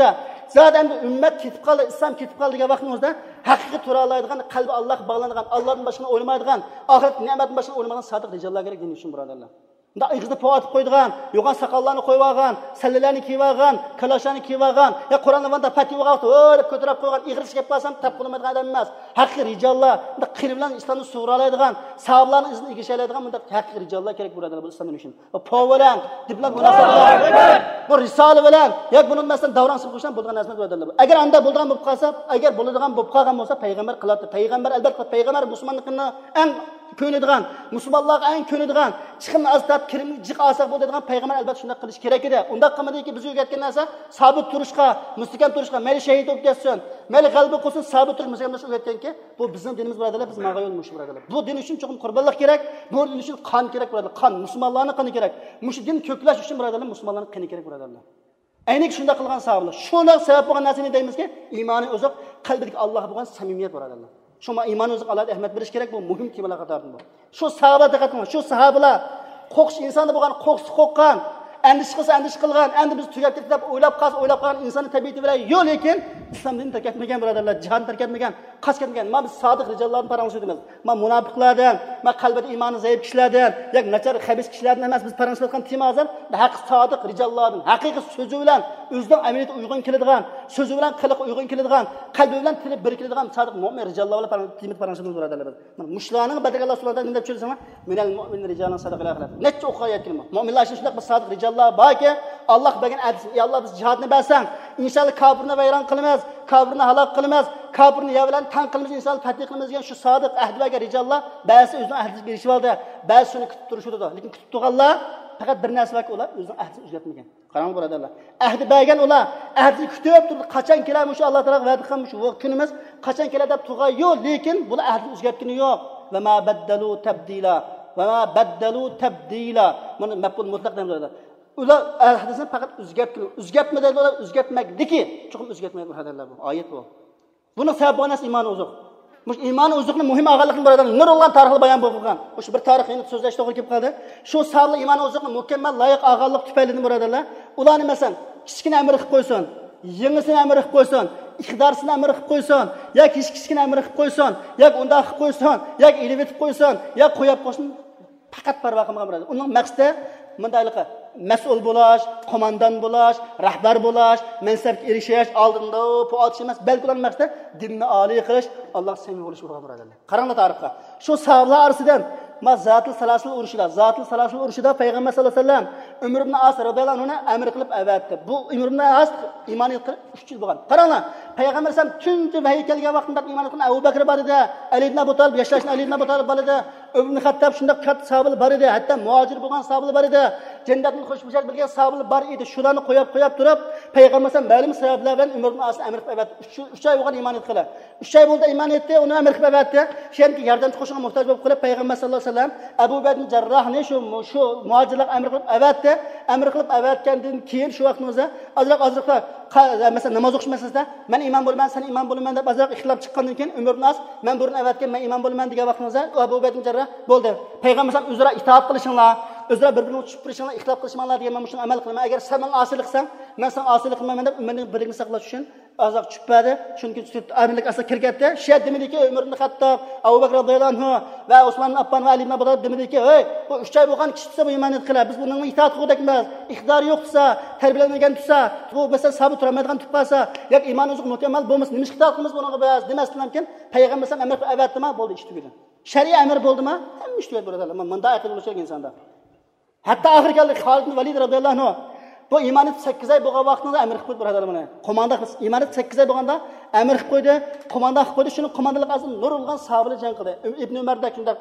Zaten ümmet ketib qoldi, islom ketib qoldi degan vaqtimizda haqiqiy tura oladigan, qalbi Alloh bog'langan, Allohdan boshqa o'ylamaydigan, oxirat ne'matdan boshqa o'ylamagan sodiq rijonlar kerak din uchun birodarlar. Unda ig'zni po'atib qo'ydigan, yo'g'on soqollarni qo'yib olgan, sallalarni kiyib olgan, kalashlarni kiyib olgan, ya Qur'onni fatva vaqti o'rib ko'tarib qo'ygan, ig'rish kelib qolsam tap qilmaydigan odam emas. Haqiqiy rijonlar, unda qir bilan islomni sug'uralaydigan, sahobalarning izini egashalaydigan bunda haqiqiy rijonlar kerak birodarlar bu islom uchun. Po bilan, dib bilan munosabat, bu risola bilan, yo'q buni masalan davron sirg'ishdan bo'lgan narsa birodarlar. Agar anda bo'lgan bo'lib qolsa, agar bo'ladigan bo'lib qolgan bo'lsa payg'ambar qiladi. Payg'ambar albatta payg'ambar musulmonlikni eng ko'nadigan, musulmonlarga eng ko'nadigan, chiqimni aztab kirimni jiq olsak bo'ladigan payg'ambar albatta shunday qilish kerak edi. Unda qilmadiki biz o'rgatgan narsa sabit turishga, mustahkam turishga, mayli shahid bo'lib ketsin, mayli qalbi qo'sin sabit turish mustahkam turishga o'rgatganki, bu bizning dinimiz birodarlar, biz mag'oy yo'lmush birodarlar. Bu din uchun cho'qim qurbonlik kerak, bu din uchun qon kerak birodarlar. Qon, musulmonlarning qoni kerak. Mush din ko'klash uchun birodarlar, musulmonlarning qoni kerak birodarlar. Aynik shunda qilgan sahobalar. Shunday sabab bo'lgan narsani deymizki, iymoni o'ziq, qalbidagi Alloh bo'lgan samimiyat birodarlar. Shoma iymon o'ziga Allohga rahmat berish kerak, bu muhim temalar qatoridan bu. Shu sahoba diqqat qiling, shu sahobalar qo'qish insonni bo'lgan, qo'qis qo'qqan, andish qilsa andish qilgan, endi biz tugab ketdi deb o'ylab qolgan insonni tabiati bilan yo'q, lekin islom dinini tark etmagan birodarlar, jihon tark etmagan, qas ketmagan. Men biz sodiq rijonlarni parangiz etamiz. Men munofiqlardan, men qalbida iymoni zaif kishilardan, yoki nachar xabis kishilardan emas, biz parangiz etgan tema hozir haqiqiy sodiq rijonlardan, haqiqiy so'zi bilan o'zining amaliyatiga uyg'un keladigan, so'zi bilan qiliqqa uyg'un keladigan, qalbi bilan tili bir keladigan sodiq mo'min rijonlar bilan parangiz etamiz birodarlar. Mana mushlarning badal Alloh subhanahu va taolo deb tushirsa, minal mu'min rijalun sadaqalar qiladi. Necha o'qiyat kelma. Mu'minlar shunday bir sodiq rijonlar borki, Alloh bergan adil, ey Alloh biz jihadni bersang, inshaalloh kofirni vayron qilamiz, kofirni halok qilamiz, kofirni yavilan tan qilamiz, inshaalloh fatih qilamiz degan shu sodiq ahdiga rijonlar ba'zi o'zining ahdini berishib oldi, ba'zi shuni kutib turishdi. Lekin kutib turganlar faqat bir narsa borki, ular o'zining ahdini o'zgartmagan. Qarang birodarlar, ahdi bergan ular ahdini kutib turdi, qachon kelamiz shu Alloh taolo va'da qilmish bu kunimiz qachon keladi deb turgan yo'q, lekin bular ahdini o'zgartgani yo'q. Va ma baddalu tabdila, va ma baddalu tabdila. Buni maf'ul mutlaq deymiz. Ular ahdini faqat o'zgartmadi, ular o'zgartmagdiki, cho'qim o'zgartmaydi birodarlar bu. Oyat bu. Buni sababi iymon o'ziq. Bu iymon o'ziqni muhim og'irlikni birodarlar, nurulgan tarixni bayon bo'lgan. O'sha bir tarixni so'zlash to'g'ri kelib qoldi. Shu sabli iymon o'ziqni mukammal loyiq og'irlik tufaylidan birodarlar, ularni masalan kichkina amr qilib qo'ysin, yangisini amr qilib qo'ysin, iqtidorsini amr qilib qo'ysin, yoki kichkina amr qilib qo'ysin, yoki unda qilib qo'ysin, yoki ilib etib qo'ysin, yoki qo'yib qo'ysin, faqat parvo qilmagan birodar. Uning maqsadi mundayliqi mas'ul bo'lash, qo'mondon bo'lash, rahbar bo'lash, mansabga erishish, oldinda po'atish emas, balki ularning maqsadi dinni oliy qilish, Alloh sevgi bo'lish bo'lgan birodarlar. Qaranglar tarixga. Shu sahobalar orasidan Zatul Salasil urushida Payg'ambar sollallohu alayhi vasallam Umr ibn As radhiyallohu anhu amr qilib avatdi. Bu Umr ibn As iymon qilib 3 yil bo'lgan. Qaranglar, Payg'ambar sollallohu alayhi vasallam tunji vahiy kelgan vaqtda iymon qilgan Abu Bakr bor edi, Ali ibn Abi Talib yashashni Ali ibn Abi Talib bor edi, Ibn Xattob shunday katta sahobalar bor edi, hatto muhojir bo'lgan sahobalar bor edi, jannatni xushbishar bilgan sahobalar bor edi. Shularni qo'yib turib, Payg'ambar sollallohu alayhi vasallam ma'lum sabablar bilan Umr ibn Asni amr qilib avatdi. 3 oy bo'lgan iymon etdilar. 3 oy bo'ldi iymon etdi, uni amr qilib avatdi. Shenki yordamchi qo'shinga muhtoj bo'lib qolib Payg'ambar sollallohu alayhi vasallam Abu Bakr Jarrohni shu muhojirlar amr qilib avatdi. Amr qilib avatgandan keyin shu vaqtimizda ozroq mesela namoz o'qish masalasida men imom bo'laman, sen imom bo'laman deb ozroq ixtilof chiqqandan keyin Umar ibn As men burun avatgan, men imom bo'laman degan vaqtimizda Abu Bakr Jarroh bo'ldi. Payg'ambar ham o'zaro itoat qilishinglar, o'zaro bir-birini tushib turishinglar, ixtilof qilishinglar degan men shuni amal qilaman. Agar sen men osilik qilsang, men sen osilik qilmayman deb umrning birligini saqlash uchun ozroq tushibadi. Shunga amirlik asli kirgatdi. Shiyat demidiki Umar ibn Xattob, Abu Bakr radhiyallohu anhu va Usmon ibn Affon va Ali ibn Abi Talib demidiki, "Ey, bu 3 oy bo'lgan kishi desa bu imoniyat qiladi. Biz bundan itoat qildik emas. Iqtidor yo'q desa, tarbiyalanmagan desa, bu mesela sabit turmaydigan tutpasa, yoki iymon o'zi mukammal bo'lmasa, nima ixtiyor qilamiz bunga biz demasdan keyin Payg'ambar ham amr qilib avatdimi? Bo'ldi ish tugadi. Shariy amr bo'ldimi? Hamma ish tugadi birodarlar. Menda aql bo'lsa insonda. Hatto oxir keldi Xolid ibn Valid radhiyallohu anhu bu iymoni 8 oy bo'lgan vaqtida amr qilib qo'ydi birodarlar mana. Qo'monda iymoni 8 oy bo'lganda amr qilib qo'ydi, qo'monda qilib qo'ydi. Shuni qo'mondalik asli nurulgan sahobalar jang qildi. Ibn Umarda shunda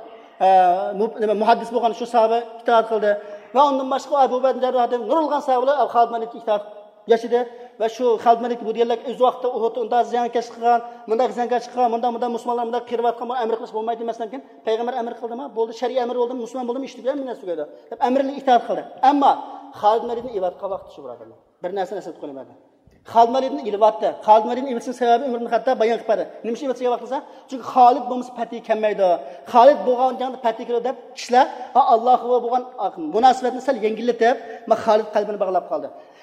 muhaddis bo'lgan shu sahoba itoat qildi va undan boshqa Abu Bakr Jarroh deb nurulgan sahobalar Xolid Malik itoat yashidi va shu Xolid Malik bu yerlar o'z vaqtida Uhud unda ziyankash qilgan, bunda ziyankash qilgan, bunda musulmonlar bunda qirvatgan, buni amr qilish bo'lmaydi demasdan keyin payg'ambar amr qildimi? Bo'ldi, shariy amr bo'ldimi, musulmon bo'ldimi, ish tugagan, minasi tugadi. Deb amrni itoat qildi. Ammo Xolid Malikning ivatqa vaqti shu birodarlar. Bir narsani eslatib qo'ymaydi. Xolid Malikning ivatda, Xolid Malikning ivatning sababi Umar ibn Xattob bayon qildi. Nima uchun ivatga vaqtisa? Chunki Xolid bo'lmasa fatih kelmaydi. Xolid bo'lgan joyda fatih keladi deb kishilar Alloh va bo'lgan munosabatni sal yengillatib, Xolid qalbini bog'lab qoldi.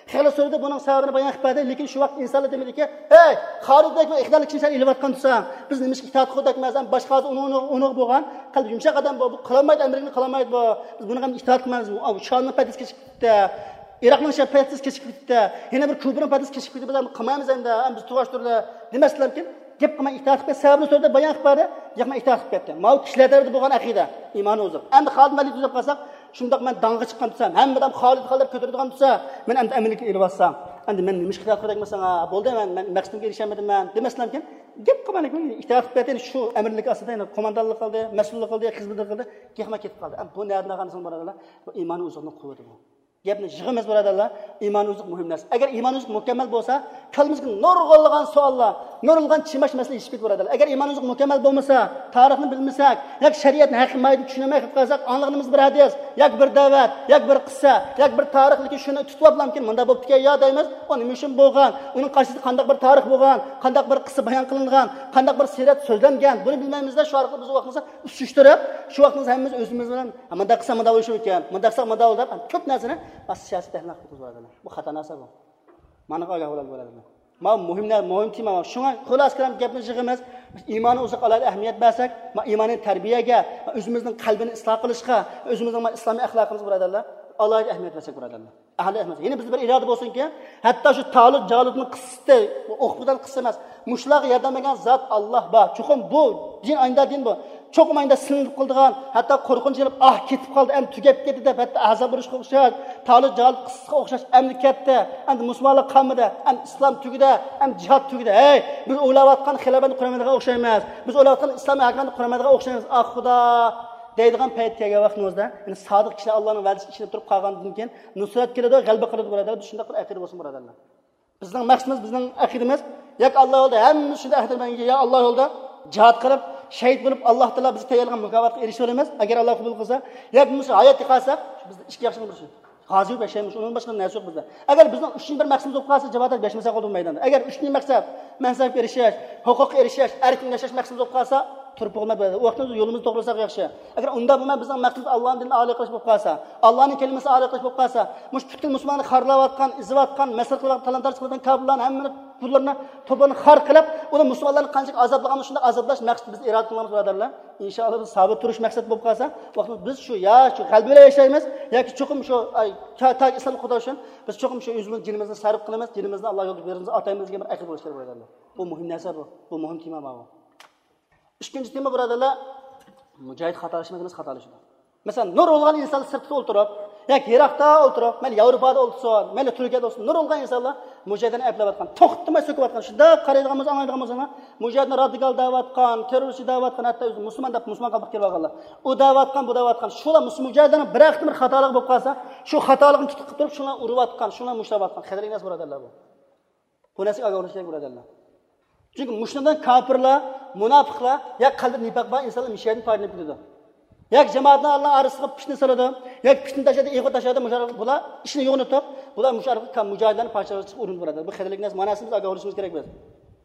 Xeyli so'radi buning sababini bayon qilib berdi, lekin shu vaqt insonlar demediki, "Ey, Xoliddek va iqtidorli kishilar ilayotgan tursang, biz nima ish itoat qildik boshqa uni bo'lgan, qalbi yumshoq odam bu qilolmaydi, amrini qilolmaydi bu. Biz buni ham itoat qilmaymiz. Bu shonni patis kechib ketdi. Iroqning patis kechib ketdi. Yana bir Kubaning patis kechib ketdi. Biz qilmaymiz endi. Biz tuvashtirdi demaslarkin, gap qilmay itoat qilib sababini so'radi, bayon qilib berdi, yo'qman itoat qilib ketdi. Mana kishilarda bo'lgan aqida, iymoni o'zi. Endi Xolid Malik deb qolsak, shundoq men dang'i chiqqan desam, hammadan Xolid ko'taradigan desa, men endi Amerika elib olsam, endi men nima qilyap qilmoqman, bo'ldi men maqsadimga erishaman demaslamkin, gap qilmadik, itoat qilib ketdi, shu amirlik ostida endi qo'mondonlik qildi, mas'ullik qildi, xizmatlik qildi, keqma ketib qoldi. Bu nerdan qanday bo'ladilar? Bu iymoni o'zining quvvati bu. Gapni yig'imiz bo'ladilar, iymon o'zi muhim narsa. Agar iymonimiz mukammal bo'lsa, qalbimizga nurg'onlagan savollar, nurg'onlagan chimash masala ish bitib bo'ladilar. Agar iymonimiz mukammal bo'lmasa, tarixni bilmasak, yoki shariatni haqiqatni tushunmay qolsak, anlig'imiz bir hadis, yoki bir da'vat, yoki bir qissa, yoki bir tarix, lekin shuni tutib olmamkin, bunda bo'pti-ku yo deymiz, u nima uchun bo'lgan, uning qarshisida qanday bir tarix bo'lgan, qanday bir qissa bayon qilingan, qanday bir sirat so'zlangan, buni bilmaymizda shu orqali biz vaqtimizda ustushtirib, shu vaqtimiz hammamiz o'zimiz bilan munda qissa munda bo'lishi ekan, munda qissa munda deb ko'p narsani siyosiy tahlil qilib bo'ladilar. Bu xato narsa bu. Mana ogoh bo'ladilar. Mana muhim tema. Shunga xulos qilib gapni yig'imiz, iymonni o'zi alohida ahamiyat bersak, iymonning tarbiyaga, o'zimizning qalbini isloh qilishga, o'zimizning islomiy axloqimizni bo'ladilar. alohida ahamiyat bersak bo'ladi. Ahli emas. Yine biz bir iroda bo'lsinki, hatto shu Talut Jalutning qissasi, o'qibdan qissa emas. Mushlarga yordam bergan zot Alloh bor. Chuqur bu din ayında din bu. Cho'qim ayında sinib qildigan, hatto qo'rqinch kelib, ketib qoldi, ham tugab ketdi deb hatto azab urishga o'xshash, Talut Jalut qissasiga o'xshash amni ketdi. Endi musulmonlar qamida, ham islom tugida, ham jihad tugida. Ey, biz o'ylayotgan xilofat quramaydiga o'xshaymiz. Biz o'ylayotgan islom haqiqatni quramaydiga o'xshaymiz. Xudo deydigan payt kelgan vaqtimizda, ya'ni sodiq kishilar Allohning va'dasini ichida turib qolgandan keyin nusrat keladi, g'alaba qiladi bo'ladi. Shunday bir aqida bo'lsin birodarlar. Bizning maqsadimiz, bizning aqidamiz yak Alloh yo'lda, hammamiz shunday aqida bilan ya Alloh yo'lda jihad qilib, shahid bo'lib Alloh taolo bizni tayyorlagan mukofatga erishib olamiz. Agar Alloh qabul qilsa, yak biz hayot qilsak, biz ikki yaxshi bo'lishimiz. G'ozi yashaymiz, undan boshqa narsa yo'q bizda. Agar bizning 3 bir maqsadimiz bo'lib qolsa, javob berishmasa qoldi maydonda. Agar 3 maqsad, mansabga erishish, huquqqa erishish, erkin yashash maqsadimiz bo'lib qolsa, turib bo'lmay bo'ladi. Vaqtimiz yo'limizni to'g'rilasak yaxshi. Agar unda bo'lmay bizning maqsadimiz Allohning dinini a'lo qilish bo'lib qolsa, Allohning kalimasini a'lo qilish bo'lib qolsa, mush butkul musulmonni xorlayotgan, izlayotgan, masal qilayotgan, talantarch qilgan kofirlarni hammani pullarni to'pini xor qilib, uni musulmonlarni qanchalik azoblagan shunday azoblash maqsad biz iroda qilamiz birodarlar. Inshaalloh biz sabr turish maqsad bo'lib qolsa, vaqtimiz biz shu shu qalb bilan yashaymiz yoki cho'qim shu islom xudo uchun biz cho'qim shu o'zimiz dinimizni sarf qilamiz, dinimizni Alloh yo'lida beramiz, ataymizga bir aql bo'lish kerak birodarlar. Bu muhim narsa bu. Bu muhim tema bu. İkinci tema birodarlar, mujohid xatolashmadimiz, xatolashdi. Masalan, nur olgan inson sirtda o'ltirib, yoki Iroqda o'ltirib, mayli Yevropada o'ltirsin, mayli Turkiyada o'ltirsin, nur olgan insonlar mujohidni ayblayotgan, to'xtamay so'kayotgan, shunda qaraydiganimiz, anglaydiganimiz, mujohidni radikal da'vatgan, terrorist da'vatgan, hatto o'zi musulmon deb musulmon qilib kelganlar. U da'vatgan, bu da'vatgan, shular mujohidlarning bir vaqtda bir xatolik bo'lib qolsa, shu xatolikni tutib turib, shuni urayotgan, shuni mushlayotgan, xatarli narsa birodarlar bu. Bu narsaga ogoh bo'lish kerak birodarlar. Çünkü müşrikler, kafirler, münafıklar ya kalbi nifak var insanlar müşriklerin payını biliyordu. Ya cemaatler Allah arasında pişni saladı, ya pişni taşıdı, ego taşıdı, müşrik bunlar işini yoğun tutup, bunlar müşrik mücahidlerin parçaları urun burada. Bu xatarlik nas manasımız aga oluşumuz gerek biz.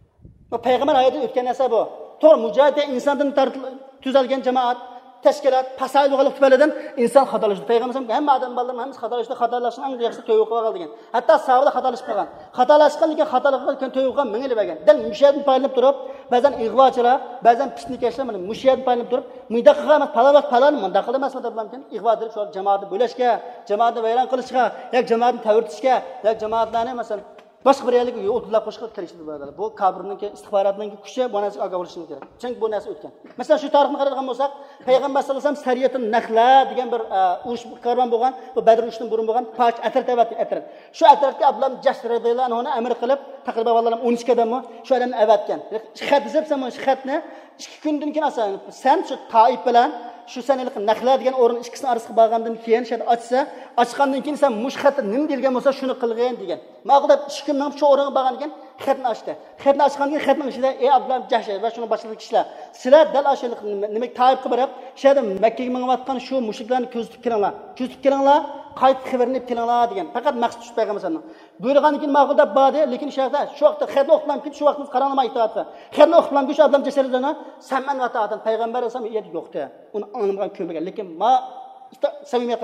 Bu peygamber hayatı ötken narsa bu. Doğru mücahid insandan tüzelgen cemaat teşkilat, pasaylı oğalık tübeleden insan xatalaştı. Peygamberimiz hem adam ballarının hemiz xatalaştı, xatalaştığın en yaxşı tövbe kaldı gen. Hatta sahabada xatalaşıp kalgan. Xatalaşkan lekin xatalaşkan tövbe mengeli bergen. Del müşahidin paylanıp durup, bazen igvaçılar, bazen pisnikleşler mana müşahidin paylanıp durup, mıyda qilgan falan mında qilmas mı igva edip şu cemaatni bo'lashga, cemaatni vayron qilishga, yoki cemaatni tavrtishga, yoki cemaatlarni masalan boshqa bir yerga yo'llar qo'shib kirishdi birodarlar. Bu kabrning istixbarotining kuchi bu narsaga ogoh bo'lishimiz kerak. Chunki bu narsa o'tgan. Masalan, shu tarixni qaraydigan bo'lsak, payg'ambar sollallohu alayhi vasallam Sariyatun Naxla degan bir urush qarban bo'lgan, bu Badr urushidan burun bo'lgan Pach Atrat. Shu Atratga Abdullah Jahsh radhiyallohu anhu amr qilib, taqriban vallalam 12 odamni shu odamni avatgan. Xat dizibsan, shu xatni 2 kundan keyin asan sen shu Toif bilan shu sanalik Naxla degan o'rin ikkisini orasiga borgandan keyin shu ochgandan keyin sen mush xatni nima degan bo'lsa shuni qilgan degan. Ma'qulda 2 kun shu o'ringa borgan ekan, xatni ochdi. Xatni ochgandan keyin xatning ichida ey Abdullah Jahsh va shuni boshqa kishilar, sizlar dal ashalik nima Toifga borib, shu yerda Makkaga mengayotgan shu mushriklarni ko'zitib kelinglar, qaytib xabarini kelinglar degan. Faqat maqsad tushib paygamberning. Buyurgandan keyin ma'qulda bordi, lekin shu yerda shu vaqtda xatni o'qilgan keyin shu vaqtimiz qaranlama itoatga. Xatni o'qilgan keyin shu Abdullah Jahshdan samman va ta'atan payg'ambar esam yo'qdi. Uni anlamagan ko'magan, lekin samimiyat qilgan.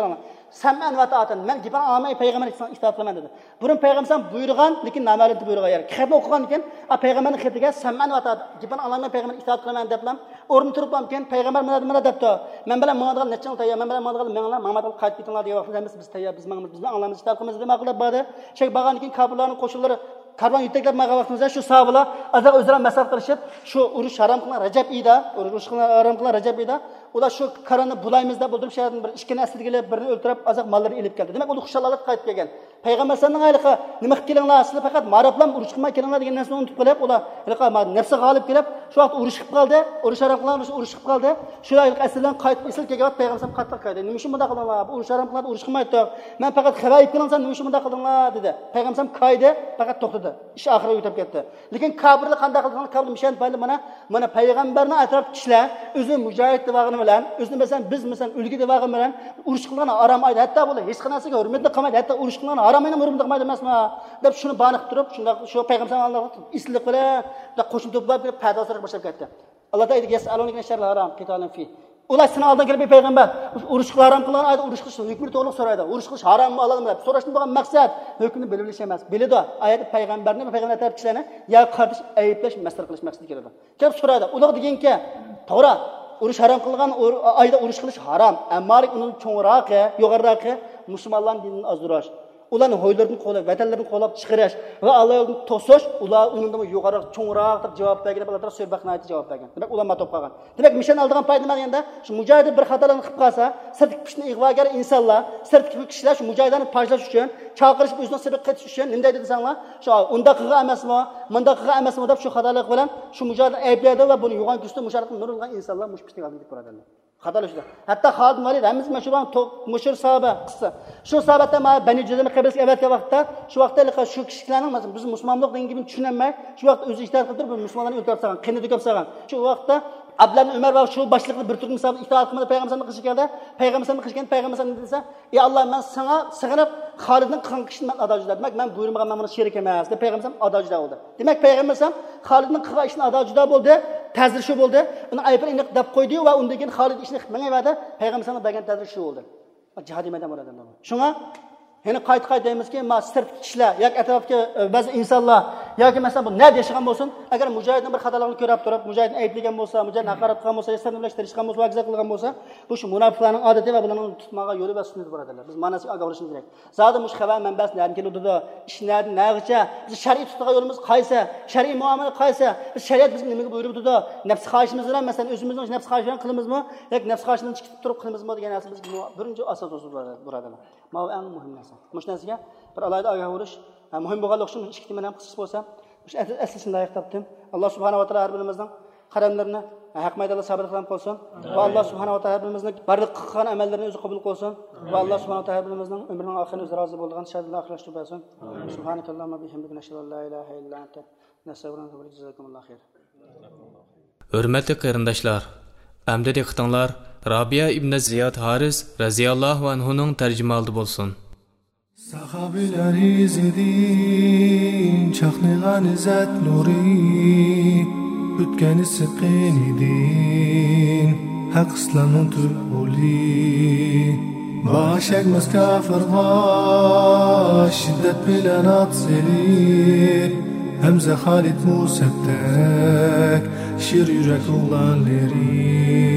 Sam'an va ta'atan. Men gipan almay payg'ambar itoat qilaman dedi. Burun payg'ambar buyurgan, lekin namalida buyurgan yer. Xatni o'qigan ekan, payg'ambarning xatiga sam'an va ta'at. Gipan almay payg'ambar itoat qilaman deblam. O'rin turib ekan, payg'ambar mana debdi. Men bilan ma'nodan nechun tayyor, men bilan ma'nodan menlar Muhammad qaytib ketinglar degan vaqtda biz tayyor, biz anglamiz itoat qilamiz deb ma'qulab bordi. Shek bag'an ekan kofirlarning qo'shinlari karvan yetaklab magan vaqtimizda shu sahobalar azaq o'zaro masaf qilishib, shu urush harom qilingan Rajab oyida, urush harom qilingan Rajab oyida ular shu qaronni bulaymiz deb o'ldirib shahardin bir ikki naslga kelib birini o'ldirib azaq mollarini elib keldi. Demak, u xushallat qaytib kelgan. Payg'ambar sallallohu alayhi vasallam nima qilib kelinglar, sizlar faqat marablam urush qilmay kelinglar degan narsani unutib qolib, ular nafsi g'olib kelib, shu vaqt urush qilib qoldi, urush harom qilingan urush qilib qoldi. Shular asrdan qaytib esil kelgan payg'ambar sallallohu qattiq qaytdi. Nima uchun bunday qildinglar? Bu urush harom qilingan urush qilmaydi. Men faqat xabayib qilingsan, nima uchun bunday qildinglar dedi. Payg'ambar sallallohu qaydi, faqat to'xtadi. Ish oxiriga yetib ketdi. Lekin kofirlar qanday qilgan? Kofirlar mishan bayli mana payg'ambarning atrofida kishilar o'zi mujohid devag'ini bilan, o'zini mesela biz mesela ulgi devag'ini bilan urush qilgan harom aydi. Hatto bular hech qanasiga hurmatli qilmaydi. Hatto urush qilgan harom ayni hurmatli qilmaydi emasmi? Deb shuni baniq turib, shunda shu payg'ambar sallallohu alayhi vasallam islik bilan qo'shin to'plab parda ostirib boshlab ketdi. Alloh taolo yasalunka sharral harom qitalun fi. Ular seni oldiga kelib payg'ambar urush qilib harom qilgan aydi, urush qilish hukmini to'liq so'raydi. Urush qilish harommi alalmi deb so'rashdan bo'lgan maqsad hukmini bilib emas. Biladi. Oyat payg'ambarni va payg'ambar tarafchilarni ya qardish ayiblash, mastar qilish maqsadi keladi. Kelib so'raydi. Ular deganki, to'g'ri, urush harom qilgan oyda urush qilish harom. Ammo uning cho'ngrog'i, yuqoriroqi musulmonlar dinini azdirash. Ularning hoylardan qo'lab, vatanlardan qo'lab chiqarish va Allohni to'sish, ular undan yuqori cho'ngroq deb javob bergan, ular so'rbaqnayt javob bergan. Demak, ular matop qolgan. Demak, mishan oldigan payt nima deganda, shu mujohid bir xatolarni qilib qolsa, sirtqi kishini ig'vogar insonlar, sirtqi kishilar shu mujohidlarni pajlash uchun, chaqirish o'zining sirtqi qetish uchun nima deydi desanglar, shu unda qilgan emasmi, bunda qilgan emasmi deb shu xatolik bilan shu mujohidni ayblaydi va buni yo'g'on kuchda musharriqni nurulgan insonlar mushbitni olib deb ko'radilar. Xatolashlar. Hatto Xolid Valid hamiz mashhur sahaba qissa. Shu sahabatda Bani Juzam qabilasiga avatgan vaqtda, shu vaqtda shu kishilarning masalan biz musulmonlik deganini tushunmay, shu vaqt o'zi itoat qilib turib musulmonlarni o'ldirib salgan, qinni ko'p salgan. Shu vaqtda Abdullah Umar va shu boshliqni bir turkum sahoba itoat qilmadi payg'ambarning qishi keldi. Payg'ambarning qishi keldi, payg'ambar desa, "Ey Alloh, men senga sig'inib Xolidning qilgan qishini men ado juda." Demak, men buyurmagan men buni sherik emas deb payg'ambar ado juda bo'ldi. Demak, payg'ambar Xolidning qilgan ishini ado juda bo'ldi. Ta'zir shu bo'ldi. Uni aybini aniq deb qo'ydi va undan keyin Xolid ishni qilmaydi. Payg'ambar bergan ta'zir shu bo'ldi. Jihodiy maydon bo'ladi. Shunga yana qayta deymizki, ma sirt kishilar yoki atrofdagi ba'zi insonlar yoki masalan bu nada yashagan bo'lsin, agar mujohidning bir xatolarni ko'rib turib, mujohidni ayblagan bo'lsa, mujohidni haqorat qilgan bo'lsa, yasirlashtirishgan bo'lsa, vaqza qilgan bo'lsa, bu shu munofiqlarning odati va bularning tutmagan yo'li va sunnati bo'ladilar. Biz manasiga ogoh bo'lishimiz kerak. Zodi mush xabar manbasidan keladi, ishlarni nag'icha, biz shar'iy tutgan yo'limiz qaysi, shar'iy muomala qaysi, biz shariat bizga nimaga buyuribdi, nafs xohishimiz bilan masalan o'zimizning nafs xohish bilan qilamizmi, yoki nafs xohishdan chiqib turib qilamizmi degan narsa biz birinchi asos bo'ladilar. Bu eng muhim narsa. Mush narsaga bir alayda ogoh bo'lish muhim bo'lganligi uchun ikki tomondan qisqas bo'lsa, asosini layiq topdim. Alloh subhanahu va taolo har birimizning qadamlarini haq maydonda sabr qilib qo'ysin va Alloh subhanahu va taolo har birimizning barliq qilgan amallarni o'zi qabul qilsin va Alloh subhanahu va taolo har birimizning umrining oxirini o'zi rozi bo'lgan shadlar axlashtirib bersin. Subhanakallahumma bihamdika nashhadu an la ilaha illa anta nastaghfiruka va jazakumullohu xayr. Hurmatli qarindoshlar, amdi diqqatinglar Rabia ibn Ziyad Haris radhiyallohu anhuning tarjimaldi bo'lsin. Sahabiler izledin, çaknıgan izzet nuri, bütkeni sıkın idin, hak İslam'ın tübuli. Baş ekmez kafirlar, şiddet bilen atselir, Hemze Halid Museb'dek, şir yürek oğlanları.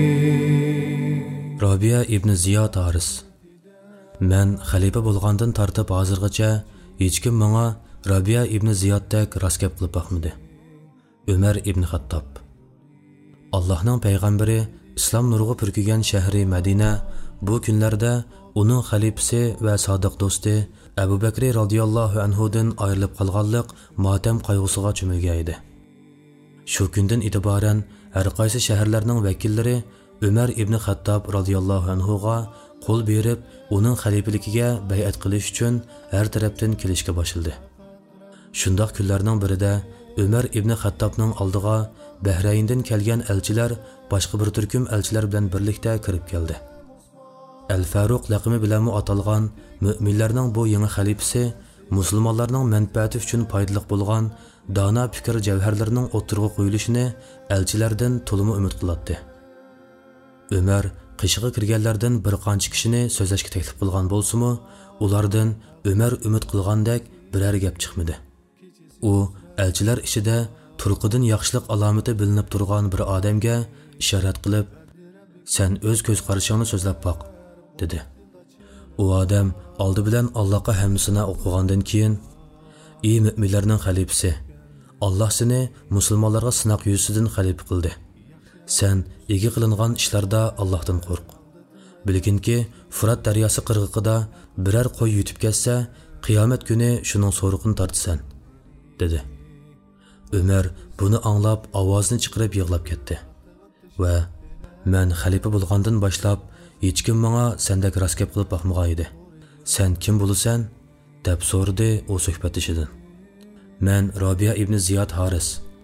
Rabia ibn Ziyad Haris. Men xalifa bo'lgandan tortib hozirgacha hech kim menga Rabia ibn Ziyoddek rost gap qilib boqmadi. Umar ibn Xattob. Allohning payg'ambari islom nuriga purkigan shahri Madina bu kunlarda uning xalifasi va sodiq do'sti Abu Bakr radhiyallohu anhudan ayrilib qolganlik motam qayg'usiga cho'milgan edi. Shu kundan e'tiboran har qaysi shaharlarning vakillari Umar ibn Xattob radhiyallohu anhuga qo'l berib, uning xalifaligiga bay'at qilish uchun har tarafdan kelishga boshildi. Shundoq kunlarning birida Umar ibn Xattobning oldiga Bahrayndan kelgan elchilar boshqa bir turkum elchilar bilan birlikda kirib keldi. Al-Faruq laqabi bilan atalgan mu'minlarning bu yangi xalifasi musulmonlarning manfaati uchun foydali bo'lgan dono fikr javharlarining o'tirg'i qo'yilishini elchilardan to'liq umid qiladi. Umar qishig'i kirganlardan bir qancha kishini so'zlashga taklif qilgan bo'lsa-mu, ulardan Ömer umid qilgandek biror gap chiqmadi. U elchilar ichida turqidan yaxshilik alomati bilinib turgan bir odamga ishorat qilib, "Sen o'z ko'z qarashingni so'zlab boq", dedi. U odam oldi bilan Allohga hamdusana o'qigandan keyin, "Ey mu'minlarning xalifasi, Alloh seni musulmonlarga sinoq yuzidan xalifa qildi. Sen ega qilingan ishlarda Allohdan qo'rq. Bilginki, Furat daryosi qirg'oqida biror qo'y yutib ketsa, qiyomat kuni shuning so'riqini tortsan", dedi. Ömer buni anglab ovozini chiqarib yig'lab ketdi va "Men xalifa bo'lgandan boshlab hech kim menga sendek rost gap qilib boqmagan edi. Sen kim bo'lasan?" deb so'radi u suhbatishidan. "Men Robiya ibn Ziyod Haris.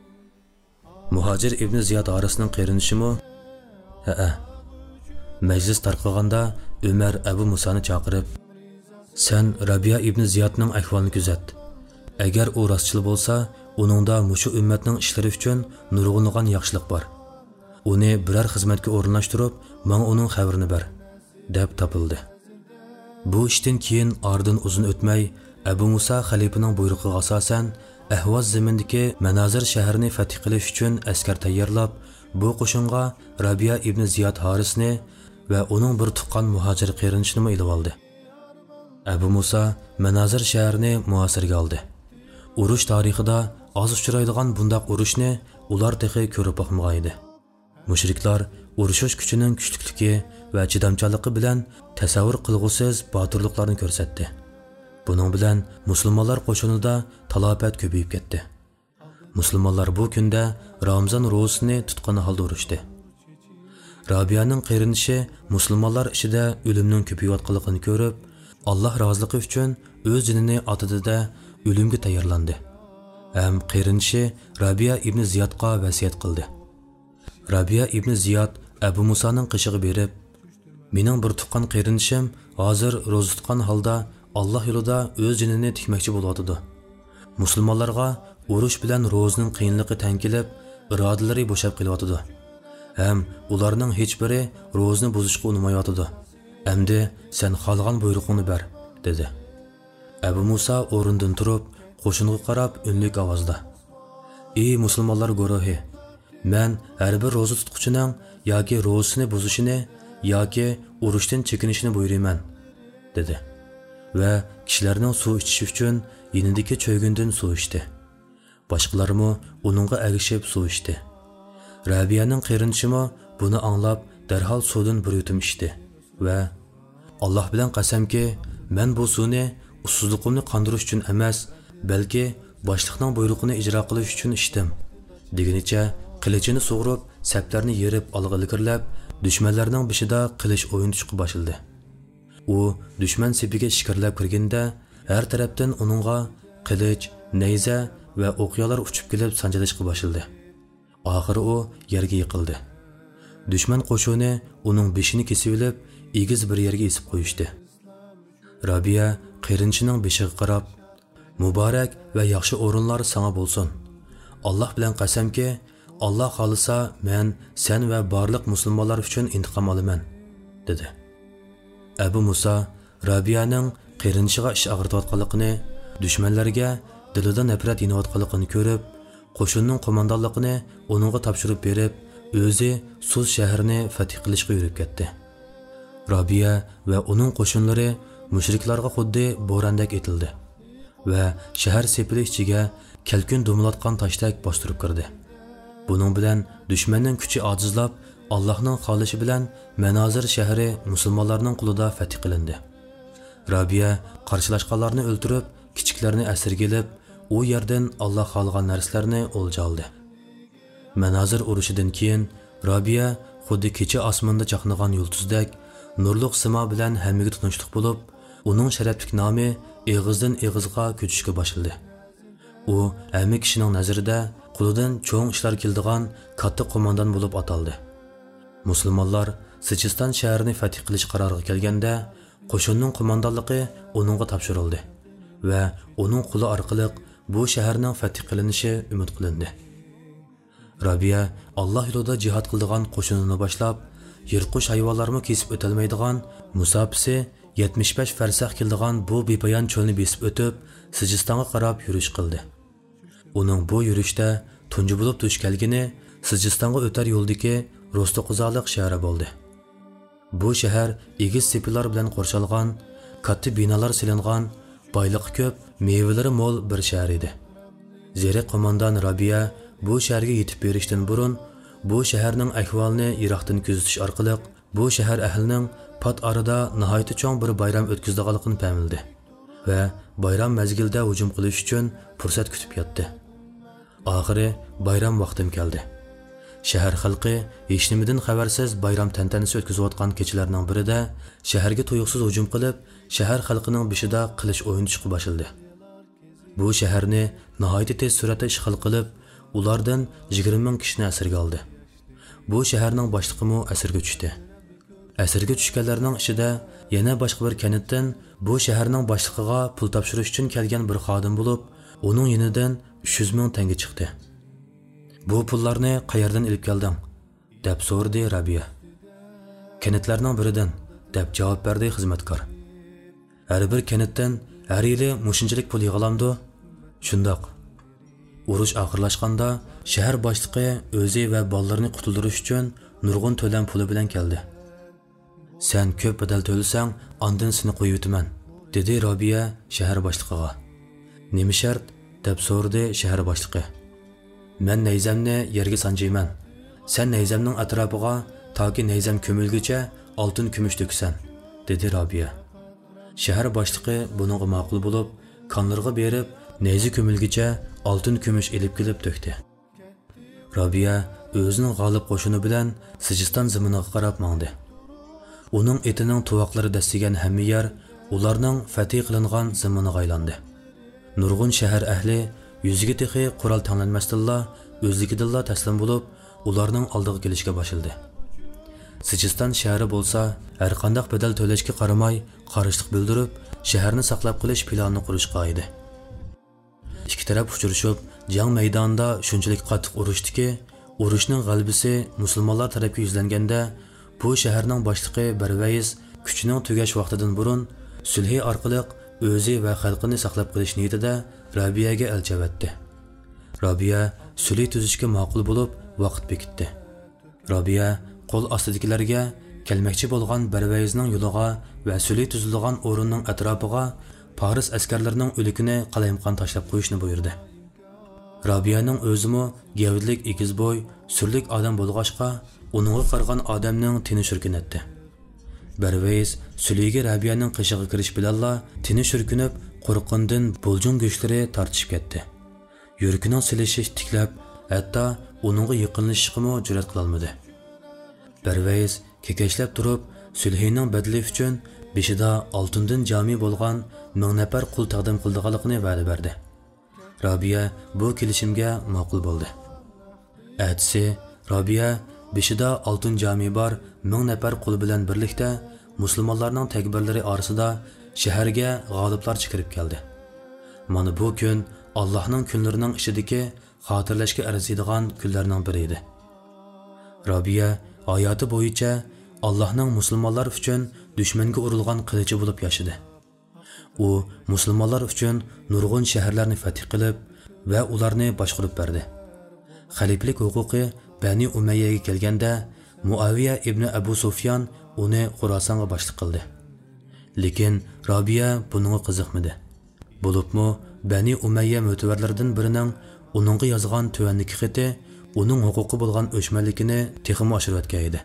Muhojir ibn Ziyod Harisning qarinishimi?" "Ha." Majlis tarqaganda Ömer Abu Musoni chaqirib, "Sen Robiya ibn Ziyodning ahvolini kuzat. Agar u rostchil bo'lsa, uningda mushu ummatning ishlari uchun nurg'unlagan yaxshilik bor. Uni biror xizmatga o'rinlashtirib, menga uning xabarini ber", deb topildi. Bu ishdan keyin oradan uzun o'tmay Abu Musa xalifaning buyrug'iga asosan Ahvoz zamindagi Manazir shahrini fath qilish uchun askar tayyorlab, bu qo'shinga Robiya ibn Ziyod Harisni va uning bir tuqqan muhojir qarinishini ilib oldi. Abu Musa Manazir shahrini muhosirga oldi. Urush tarixida oz uchraydigan bundaq urushni ular texi ko'rib boqmagan edi. Mushriklar urushish kuchining kuchlikligi va chidamchanligi bilan tasavvur qilg'usiz botirliklarni ko'rsatdi. Buning bilan musulmonlar qo'shinida talafot ko'payib ketdi. Musulmonlar bu kunda Ramazon ro'zasini tutgan holda urushdi. Robiyaning qarinishi musulmonlar ichida o'limning ko'payayotganligini ko'rib, Alloh roziligi uchun o'z jinini otidida o'limga tayyorlandi. Ham qarinishi Robiya ibn Ziyodga vasiyat qildi. Robiya ibn Ziyod Abu Musaning qishig'i berib, "Mening bir tuqqan qarinishim hozir ro'za tutgan holda Alloh yo'lida o'z jinini tikmoqchi bo'lyotdi. Musulmonlarga urush bilan ro'zning qiyinligi tankilib, irodalari bo'shab qelyotdi. Ham ularning hech biri ro'zni buzishga urinmayotdi. Endi sen xohlagan buyruqni ber", dedi. Abu Musa o'rnidan turib, qo'shinga qarab unlik ovozda, "Ey musulmonlar guruhi, men har bir ro'za tutquchining yoki ro'zasini buzishini yoki urushdan chekinishini buyurayman", dedi. Va kishilarning suv ichishi uchun yinidagi cho'ygundan suv ichdi. Boshqalarmi uningga ergishib suv ichdi. Robiyaning qarinishimi buni anglab darhol suvdan bir yutum ichdi va "Alloh bilan qasamki, men bu suvni ussizligimni qondirish uchun emas, balki boshliqning buyrug'ini ijro qilish uchun ichdim", degunicha qilichini sug'urib, saplarni yerib olg'a ilgirlab, dushmanlarning beshida qilich o'yinishga boshladi. U dushman sepiga shikarlab kirganda, har tarafdan uningga qilich, nayza va o'qyalar uchib kelib sanjalishga boshladi. Oxiri u yerga yiqildi. Dushman qo'shini uning beshini kesib olib, egiz bir yerga esib qo'yishdi. Robiya qarinishining beshiga qarab, "Muborak va yaxshi o'rinlar sana bo'lsin. Alloh bilan qasamki, Alloh xolisa men sen va barliq musulmonlar uchun intiqom olaman", dedi. Abu Musa Robiyaning qarinishiga ish og'ritayotganligini, dushmanlarga dilida nafrat yenayotganligini ko'rib, qo'shinning qo'mondonligini uningga topshirib berib, o'zi Suz shahrini fath qilishga yurib ketdi. Robiya va uning qo'shinlari mushriklarga xuddi bo'randek etildi va shahar sepili ichiga kalkun dumlatgan toshdak bostirib kirdi. Buning bilan dushmanning kuchi ojizlab, Allohning xolishi bilan Manazir shahri musulmonlarning qo'lida fath qilindi. Robiya qarshilashganlarni o'ltirib, kichiklarni asirga olib, u yerdan Alloh xohlagan narsalarni o'lja oldi. Manazir urushidan keyin Robiya xuddi kecha osmonda chaqnagan yulduzdek nurliq simo bilan hammaga tunishliq bo'lib, uning sharaflik nomi eg'izdan eg'izga ko'chishga boshladi. U hamma kishining nazarida qo'lidan cho'ng ishlar keladigan katta qo'mondon bo'lib ataldi. Musulmonlar Sijiston shahrini fath qilish qaroriga kelganda, qo'shinning qo'mondonligi uningga topshirildi va uning qo'li orqali bu shaharning fath qilinishi umid qilindi. Robiya Alloh yo'lida jihad qiladigan qo'shinini boshlab, yirtqich hayvonlarni kesib o'tolmaydigan, musofasi 75 farsax keladigan bu bepoyon cho'lni besib o'tib, Sijistonga qarab yurish qildi. Uning bu yurishda tunji bo'lib duch kelgani Sijistonga o'tar yo'ldagi Rostoquzaliq shahri bo'ldi. Bu shahar egiz sepilar bilan qo'rshalgan, katta binolar silingan, boyliqi ko'p, mevalari mo'l bir shahar edi. Zerek qo'mondan Robiya bu shaharga yetib berishdan burun bu shaharning ahvolini yiroqdan kuzatish orqali bu shahar ahlining pat orada nihoyat cho'ng bir bayram o'tkazdiganligini ta'minladi va bayram mezgilida hujum qilish uchun fursat kutib yotdi. Oxiri bayram vaqtim keldi. Shahar xalqi hech nimadan xabarsiz bayram tantanasi o'tkazayotgan kechalarning birida shaharga tuyuqsiz hujum qilib, shahar xalqining beshida qilish o'yinishga boshladi. Bu shaharni nihoyat tez suratda ishg'ol qilib, ulardan 20 ming kishini asirga oldi. Bu shaharning boshlig'i asirga tushdi. Asirga tushganlarning ichida yana boshqa bir kanitdan bu shaharning boshlig'iga pul topshirish uchun kelgan bir xodim bo'lib, uning yonidan 300 ming tanga chiqdi. Bu pullarni qayerdan olib kelding? deb so'radi Robiya. Kanitlarning biridan, deb javob berdi xizmatkor. Har bir kanitdan har yili mushunchalik pul yig'alamdi? Shundoq. Urush oxirlashganda shahar boshlig'i o'zi va bolalarini qutuldirish uchun nurg'un to'lam puli bilan keldi. Sen ko'p badal to'lsang, ondan seni qo'yib o'taman, dedi Robiya shahar boshlig'iga. Nima shart? deb so'radi shahar boshlig'i. Men nayzamni yerga sanjayman. Sen nayzamning atrofiga toki nayzam ko'milguncha oltin kumush to'ksan, dedi Robiya. Shahar boshlig'i buningga ma'qul bo'lib, konlarga berib, nayzi ko'milguncha oltin kumush elib kelib to'kdi. Robiya o'zining g'olib qo'shini bilan Sijiston zaminiga qarab mangdi. Uning etining tuvoqlari dastigan hamma yer ularning fatih qilingan zaminiga aylandi. Nurg'un shahar ahli yuziga texi qurol tanlanmasdilla o'zligidilla taslim bo'lib, ularning oldiga kelishga boshladi. Sijiston shahri bo'lsa, har qanday badal to'lashga qaramay, qarshilik bildirib, shaharni saqlab qolish planini qurishga edi. Ikki taraf uchrashib, jang maydonida shunchalik qattiq urushdiki, urushning g'alabasi musulmonlar tarafiga yuzlanganda, bu shaharning boshlig'i Barvayiz kuchining tugash vaqtidan burun sulh orqali o'zi va xalqini saqlab qolish niyatida Robiyaga elchivatdi. Robiya sulh tuzishga ma'qul bo'lib, vaqt bekitdi. Robiya qo'l ostidagilarga kelmoqchi bo'lgan Barvayizning yo'liga va sulh tuzilgan o'rinning atrofiga Paris askarlarining o'likini qalayimqon tashlab qo'yishni buyurdi. Robiyaning o'zimi gavdlik egizbo'y, surlik odam bo'lg'achqa, uningga qargan odamning tini shurkinatdi. Barvayiz sulhga Robiyaning qishig'iga kirish bilanla tini shurkinib, qo'rqindan bo'ljun go'shlari tortishib ketdi. Yuragining silishi tiklab, hatto uningga yaqinlashishga jur'at qila olmadi. Barvayiz kekashlab turib, sulhining badli uchun beshida oltindan jami bo'lgan 1000 nafar qul taqdim qildiganligini va'da berdi. Robiya bu kelishimga ma'qul bo'ldi. Atsi Robiya beshida oltin jami bor 1000 nafar qul bilan birlikda musulmonlarning takbirlari orasida shaharga g'oliblar chiqib keldi. Mana bu kun Allohning kunlarining ichidagi xotirlashga arziydigan kunlarning biri edi. Robiya hayoti bo'yicha Allohning musulmonlar uchun dushmanga urilgan qilichi bo'lib yashadi. U musulmonlar uchun nurg'un shaharlarni fath qilib va ularni boshqarib berdi. Xaliflik huquqi Bani Umayyaga kelganda Muaviya ibn Abu Sufyan uni Xorasonga boshliq qildi. Lekin Robiya buningga qiziqmadi. Bo'libmi Bani Umayya mo'tavarlaridan birining uningga yozgan tuvanniki xati uning huquqi bo'lgan o'chmanligini texmi oshirayotgan edi.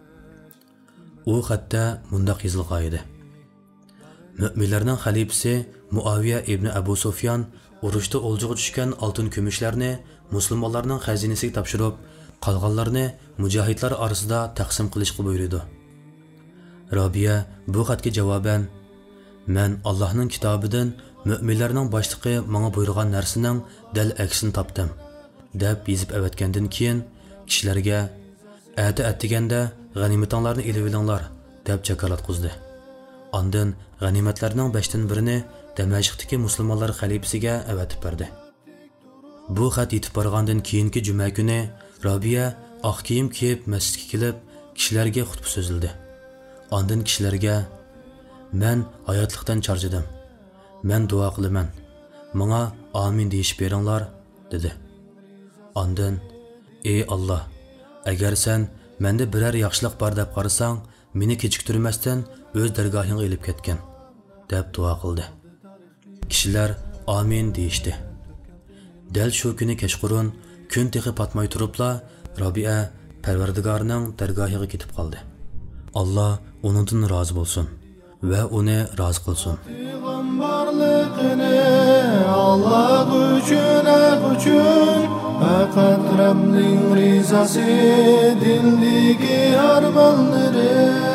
U xatda mundaq yozilgan edi: Mu'minlarning xalifasi Muaviya ibn Abu Sufyan urushda o'ljaga tushgan oltin kumushlarni musulmonlarning xazinasiga topshirib, qolganlarni mujohidlar orasida taqsim qilishga buyurdi. Robiya bu xatga javoban: Men Allohning kitobidan mu'minlarning boshlig'i menga buyurgan narsaning dal aksini topdim, deb yozib avatgandan keyin kishilarga atdiganda g'animatinglarni elib olinglar deb jakalat quzdi. Ondan g'animatlarning 5dan birini Damashqdagi musulmonlar xalifasiga avatib berdi. Bu xat yetib borgandan keyingi juma kuni Robiya oq kiyim kiyib masjidga kelib, Kishilarga xutba so'zildi. Ondan kishilarga men hayotlikdan charchadim. Men duo qilaman. Menga amin deyish beringlar dedi. Ondan ey Alloh, agar sen menda biror yaxshilik bor deb qarasang, meni kechiktirmasdan o'z dargohingga elib ketgin deb duo qildi. Kishilar amin deyishdi. Dal shu kuni kechqurun kun tehi patmay turibla Robiya Parvardigorning dargohiga ketib qoldi. Alloh uningdan rozi bo'lsin va uni rozi qilsin. Payg'ambarligini Alloh uchun faqat Rabbning rizasi dildagi armonlari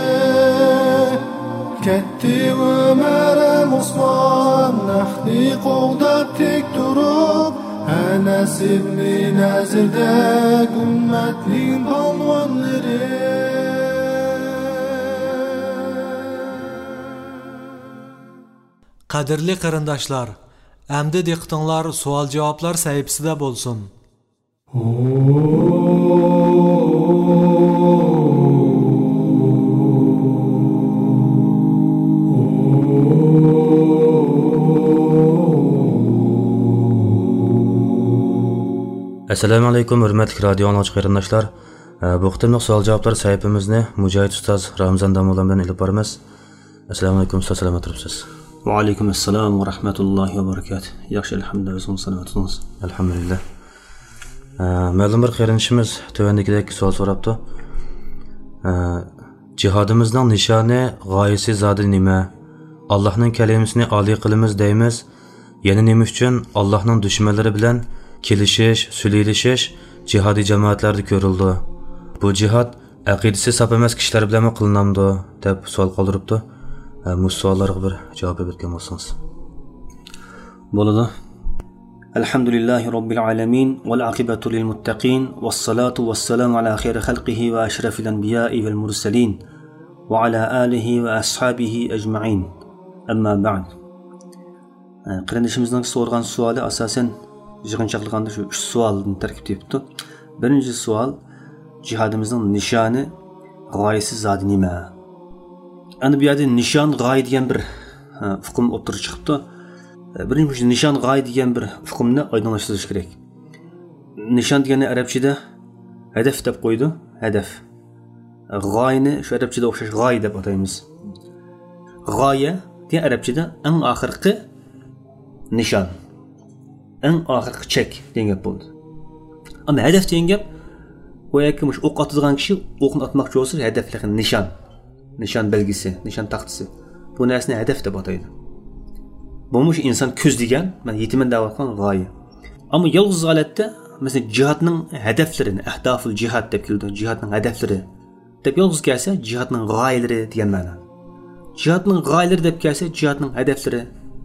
ketdi Umar Usmon nahdi qo'g'dab tek turib Anas ibn Nazirda ummatning polvonlari Qadrli qarindoshlar, endi diqqatinglar savol-javoblar sahifasida bo'lsin. Assalomu alaykum, hurmatli radio anglag'ich qarindoshlar. Bu qitimliq savol-javoblar sahifamizni Mujohid ustoz Ramzan Damo'lan bilan olib boramiz. Assalomu alaykum, ustoz, salomat turibsiz? Va alaykum assalom va rahmatullohi va barakatuh. Yaxshi, alhamdulillah, o'zingiz salomatmisiz? Alhamdulillah. Ma'lum bir qarindoshimiz tövandagidek savol so'rabdi. Jihodimizning nishoni, g'oyasi zodi nima? Allohning kalimasini oliy qilamiz deymiz. Yana nima uchun Allohning dushmanlari bilan kelishish, suylashish jihodiy jamoatlarda ko'rildi? Bu jihad aqidasi sap emas kishilar bilan qilinamdi deb savol qoldiribdi. Bu savollarga bir javob bergan bo'lsangiz. Bo'ladi. Alhamdulillahi robbil alamin val aqibatu lil muttaqin was salatu was salam ala khayri xalqihi va ashrafil anbiya'i val mursalin va ala alihi va ashabihi ajma'in. Amma ba'd. Qarindoshimizning so'rgan savoli asosan yig'inchoqliganda shu 3 savoldan tarkib topibdi. Birinchi savol jihadimizning nishoni, g'oyasi zodi nima? Ana bu yerda nishon, g'oya degan bir hukm o'tirib chiqibdi. Birinchi nishon, g'oya degan bir hukmni oydinlashtirish kerak. Nishon degani arabchada hadaf deb qo'ydi, hadaf. G'oyani shu arabchada o'xshash g'oya deb ataymiz. G'oya degan arabchada eng oxirgi nishon, eng oxirgi chek degan gap bo'ldi. Ammo hadaf degan gap qo'yaki mush o'q otadigan kishi o'qni otmoqchi bo'lsa, hadafli nishon. Nishon belgisi, nishon taxtasi. Bu narsani hadaf deb ataydi. Bu mush inson ko'zlagan, men yetiman deb atgan g'oya. Ammo yolg'iz holatda, masalan, jihadning hadaflarini, ahdaful jihad deb keldi. Jihadning hadaflari deb yolg'iz kelsa, jihadning g'oyalari degan ma'no. Jihadning g'oyalari deb kelsa, jihadning hadaflari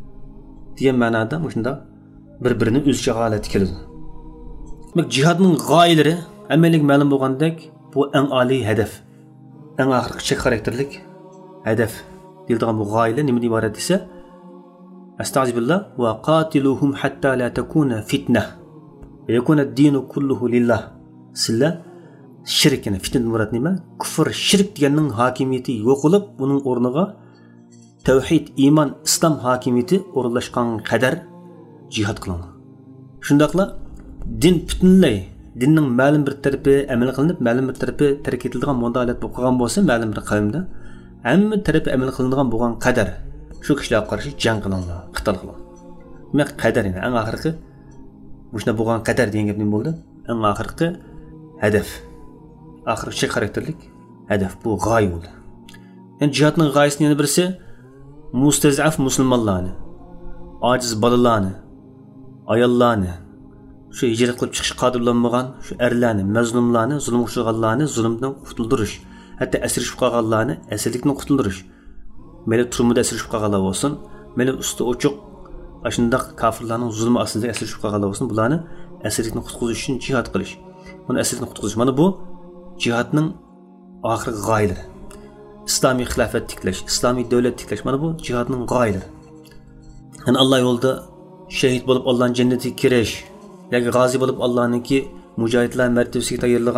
degan ma'noda shunda bir-birini o'zcha holatga keladi. Demak, jihadning g'oyalari amallik ma'lum bo'lgandek, bu eng oliy hadaf. Eng oxirgi chek xarakterlik hadaf deyilgan bu g'oyalar nima iborat desa, astag'firullah va qatiluhum hatta la takuna fitna va yakuna ad-dinu kulluhu lillah. Sizlar shirkni, fitna murad nima? Kufr, shirk deganning hokimiyati yo'qolib, uning o'rniga tavhid, iymon, islom hokimiyati o'rinlashgan qadar jihad qiling. Shundaqla din butunlay dinning ma'lum bir tarafi amal qilinib, ma'lum bir tarafi tark etiladigan modalat bo'lib qolgan bo'lsa, ma'lum bir qavmda hamma tarafi amal qilinadigan bo'lgan qadar shu kishilarga qarshi jang qilinglar, qital qiling. Demak, qadar yana eng oxirgi shuna bo'lgan qadar degan gap nima bo'ldi? Eng oxirgi hadaf. Oxirgi chek xarakterlik hadaf, bu g'oya bo'ldi. Endi jihadning g'oyasini yana birisi mustazaf musulmonlarni, ojiz bolalarni, ayollarni, shu hijrat qilib chiqish qodirlanmagan shu erlarni, mazlumlarni, zulm uchraganlarni zulmdan qutuldirish, hatto asirishib qolganlarni asirlikdan qutuldirish. Meni turmada asirishib qolganlar bo'lsin, meni usti ochiq ashundaq kofirlarning zulmi ostida asirishib qolganlar bo'lsin, bularni asirlikdan qutqizish uchun jihad qilish. Buni asirlikdan qutqizish. Mana bu jihadning oxirgi g'oyalari. İslomiy xilofat tiklash, islomiy davlat tiklash, mana bu jihadning g'oyalari. Yani Allah yo'lida shahid bo'lib Allohning jannatiga kirish, yoki g'ozi bo'lib Allohningki mujohidlar martabasiga tayyorlagan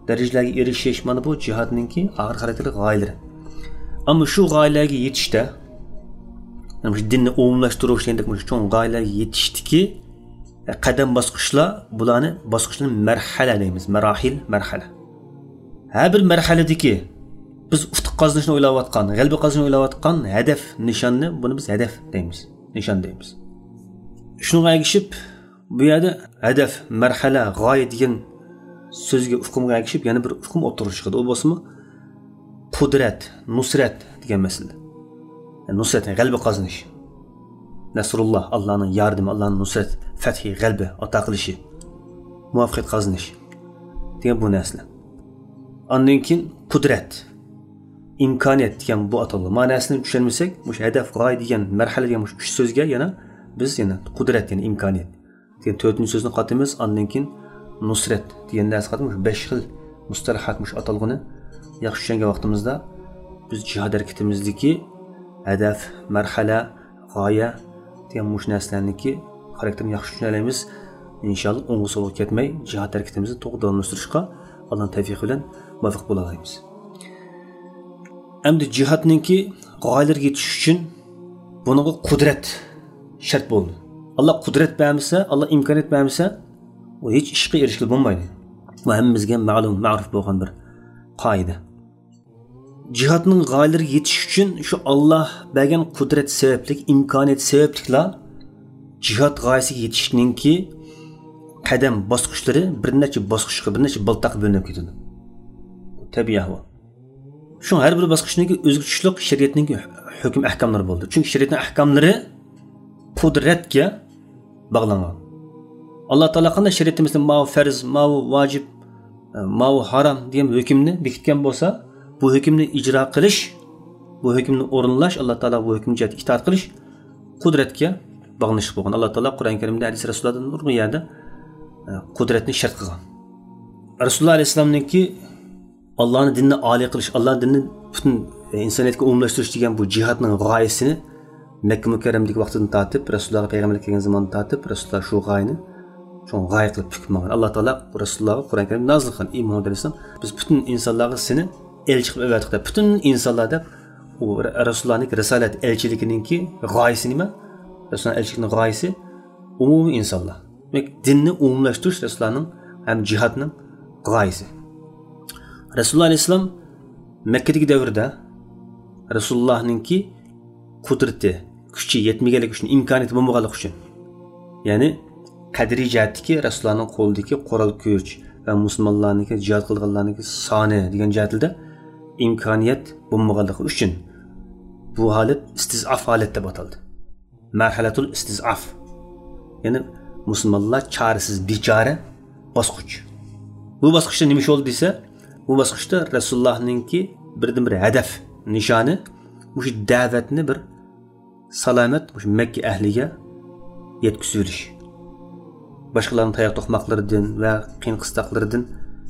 darajalarga erishish mana bu jihadninki og'ir xarakterli g'oyalari. Ammo shu g'oyalarga yetishda mana shu dinni umumlashtirish degan bu cho'ng g'oyalarga yetishdiki qadam bosqichlar bularni bosqichlarni marhala deymiz. Marhala. Har bir marhaladagi biz utuq qozonishni o'ylayotgan, g'alaba qozonishni o'ylayotgan hedef, nishonni buni biz hedef deymiz. Nishon deymiz. Shunga ergishib bu yerda hedef, marhala, g'oya degan so'zga hukmga ergishib yana bir hukm o'tirib chiqadi. U bo'lsa qudrat, nusrat degan masala. Nusrat g'alaba qozonish. Nasrulloh, Allohning yordami, Allohning nusrat, fathi, g'alaba ato qilishi, muvaffaqiyat qozonish degan bu narsa. Ondan keyin qudrat, imkoniyat degan bu atalg'i. Ma'nosini tushunmasak, bu hedef, g'oya degan marhala degan uch so'zga yana biz yana qudrat yani imkoniyat degan to'rtinchi so'zni qatimiz. Ondan keyin nusrat degan narsa qatimiz. 5 xil mustalahat mush atalg'ini yaxshi tushungan vaqtimizda biz jihad harakatimizdagi hedef, marhala, g'oya degan mush narsalarniki xarakterini yaxshi tushuna olamiz. Inshaalloh o'ng'i so'lga ketmay jihad harakatimizni to'g'ri davomlashtirishga Allohning tavfiqi bilan muvaffaq bo'la olamiz. Endi jihadninki g'oyalarga yetish uchun buningga qudrat shart bo'ldi. Allah qudrat bermasa, Allah imkoniyat bermasa, u hech ishga erishib bo'lmaydi. Bu hammamizga ma'lum, ma'ruf bo'lgan bir qoida. Jihadning g'oyalariga yetish uchun shu Alloh bergan qudrat sabablik, imkoniyat sababliklar jihad g'oyasiga yetishninki qadam bosqichlari bir necha bosqichga, bir necha baltaq bo'linib ketadi. Tabiiy ahvol. Shu har bir bosqichniki o'zgarishlik shariatning hukm ahkomlari bo'ldi. Chunki shariatning ahkomlari qudratga bog'langan. Alloh taolo qanday shariatimizda ma'u farz, ma'u vojib, ma'u harom degan hukmni bekitgan bo'lsa, bu hukmni ijro qilish, bu hukmni o'rinlash, Alloh taolo bu hukmga itoat qilish qudratga bog'lanishib bo'lgan. Alloh taolo Qur'oni Karimda hadis Rasulullohdan nurg'un yerda qudratni shart qilgan. Rasululloh alayhisolamningki Allohning dinini oliy qilish, Allohning dinini butun insoniyatga umumlashtirish degan bu jihadning g'oyasini Makka mukarramdagi vaqtidan tortib, Rasululloh payg'ambarlik kelgan zamondan tortib, Rasululloh shu g'oyani shu g'oya qilib hukm qilgan. Alloh taolo Rasulullohga Qur'oni Karim nozil qilgan. Ey Muhammad alayhisalom, biz butun insonlarga seni elchi qilib avatdik. Butun insonlarda u Rasulullohning risolat elchiligininki g'oyasi nima? Rasululloh elchiligining g'oyasi umumiy insonlar. Demak, dinni umumlashtirish Rasulullohning ham jihadning g'oyasi. Rasululloh alayhisalom Makkadagi davrda Rasulullohningki qudrati, kuchi yetmaganligi uchun, imkoniyati bo'lmaganligi uchun, ya'ni qadriy jihatdagi Rasulullohning qo'lidagi qo'ral kuch va musulmonlarniki jihad qilganlarniki soni degan jihatda imkoniyat bo'lmaganligi uchun bu holat istizaf holat deb ataldi. Marhalatul istizaf. Ya'ni musulmonlar chorasiz, bechora bosqich. Bu bosqichda nima bo'ldi desa, bu bosqichda Rasulullohningki birdan-bir hedef, nishoni bu da'vatni bir salomat Makka ahliga yetkazilish. Boshqalarning tayoq to'qmoqlaridan va qiyin qistoqlaridan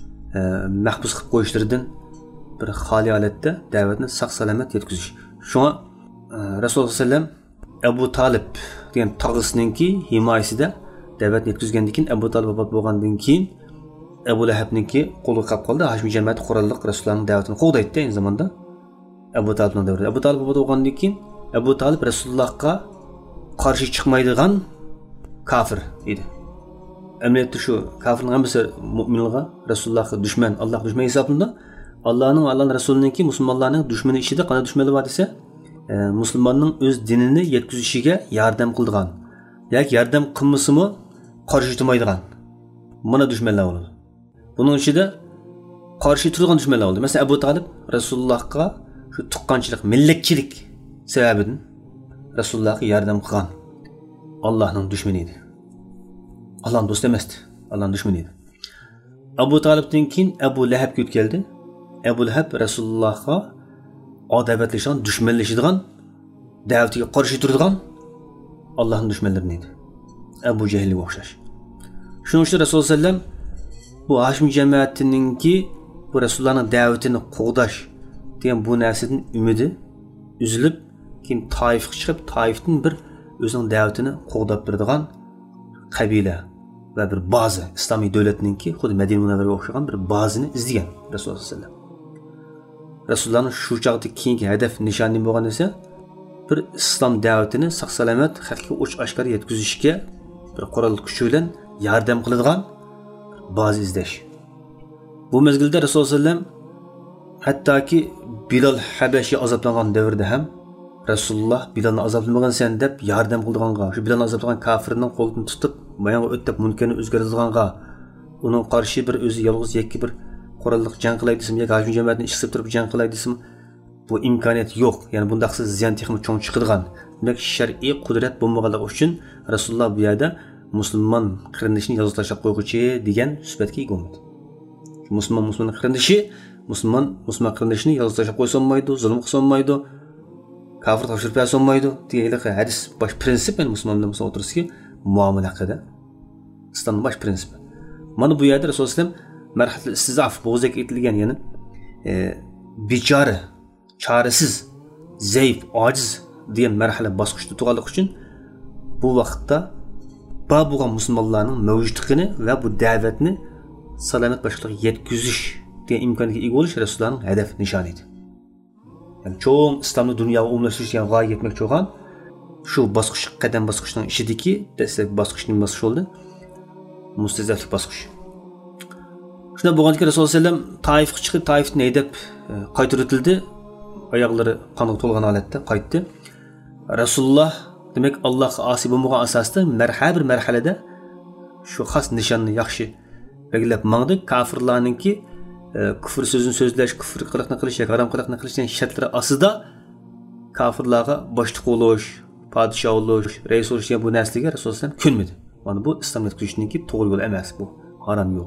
mahbus qilib qo'yishlaridan bir xoli holatda da'vatni sog' salomat yetkazish. Shunga Rasululloh sallam Abu Talib degan tog'isininki himoyasida da'vatni yetkazgandan keyin Abu Talib vafot bo'lgandan keyin Abu Lahabninki qo'lga qolib qoldi. Hashim jamoati qurolliq Rasulullohning da'vatini qo'g'daydi aynı zamanda. Abu Talibning davrida. Abu Talib vafot bo'lgandan keyin Abu Talib Rasulullohga qarshi chiqmaydigan kafir edi. Amaliyotda shu kafirning hammasi mu'minlarga, Rasulullohga dushman, Alloh dushmani hisobida, Allohning va Allohning Rasulininki musulmonlarning dushmani ichida qanday dushmanlar bor desa, musulmonning o'z dinini yetkazishiga yordam qiladigan yoki yordam qilmasimi qarshi turmaydigan mana dushmanlar bo'ladi. Buning ichida qarshi turgan dushmanlar bo'ldi. Masalan, Abu Talib Rasulullohga shu tuqqanchilik, millatchilik sababidan Rasulullohga yordam qilgan Allohning dushmani edi. Allah'ın dostu emasdi, Allah'ın dushmani edi. Abu Talibdan keyin Abu Lahab keldi. Abu Lahab Rasulullohga adavatlashigan, dushmanlashadigan, da'vatiga qarshi turadigan Allohning dushmanlari edi. Abu Jahlga o'xshash. Shuning uchun Rasululloh sallam bu Hashim jamoatininki bu Rasulullohning da'vatini qo'g'dash degan bu narsadan umidi uzilib, keyin Toifga chiqib, Toifdan bir o'zining da'vatini qo'g'dab beradigan qabila va bir baza islomiy davlatninki xuddi Madina Munavvaraga o'xshagan bir bazani izlagan Rasululloh sollallohu alayhi vasallam. Rasulullohning shu chaqda keyingi hedef nishoni bo'lgan esa bir islom da'vatini sog'-salomat xalqqa ochiq-oshkor yetkazishga bir qurol kuch bilan yordam qiladigan baza izlash. Bu mezgilda Rasululloh sollallohu alayhi vasallam hattoki Bilal Habashi azoblangan davrda ham Rasululloh Bilalni azoblamagan sen deb yordam qildiganga, shu Bilalni azoblagan kofirning qo'lini tutib, mayanga o'tib mumkinni o'zgartirganga, uning qarshi bir o'zi yolg'iz yakki bir qurolliq jang qilay desam, yoki hajm jamoatni ishqib turib jang qilay desam, bu imkoniyat yo'q. Ya'ni bundaqsiz ziyon texnik cho'ng chiqadigan. Demak, shar'iy qudrat bo'lmaganligi uchun Rasululloh bu yerda musulmon qirindishini yozib tashlab qo'yguchi degan suhbatga ega bo'ldi. Musulmon qirindishi, musulmon qirindishini yozib tashlab qo'ysa olmaydi, zulm qilsa olmaydi, kafir topshirib bersa olmaydi degan hadis bosh prinsip men musulmonlar bilan o'tirishga muomala haqida. İslamning bosh prinsipi. Mana bu yerda Rasululloh sollallohu alayhi vasallam marhala istizof bo'zak etilgan, ya'ni bechora, chorasiz, zaif, ojiz degan marhala bosqichda turganlik uchun bu vaqtda bor bo'lgan musulmonlarning mavjudligini va bu da'vatni salomat boshliqqa yetkazish degan imkoniyatga ega bo'lish Rasulullohning hedef nishoni edi. Yani çoğun İslam'da dünyaya umumlaştırırken gayet yetmek çoğun şu baskış kadem baskışının işideki destek baskışının baskışı oldu. Mustezaflik baskışı. Şuna bu kadar Resulullah sallallahu aleyhi ve sellem Taif'e çıkıp Taif'te ne edip kaytırıtıldı. Ayakları kanık tolgan halette kayıttı. Resulullah demek Allah'a asi bulmağa asasında bir merhalede şu has nişanını yakşı belirlep mağdı kafirlarınki küfür sözünü sözleş, küfür kılıqını qilish, haram kılıqını qilishning şartlari asida kafirlarga boshliq bo'lish, podshoh bo'lish, rais bo'lish bu narsaga Rasululloh sallam ko'nmadi. Mana bu islom yetkazishningki to'g'ri yo'l emas, bu haram yo'l.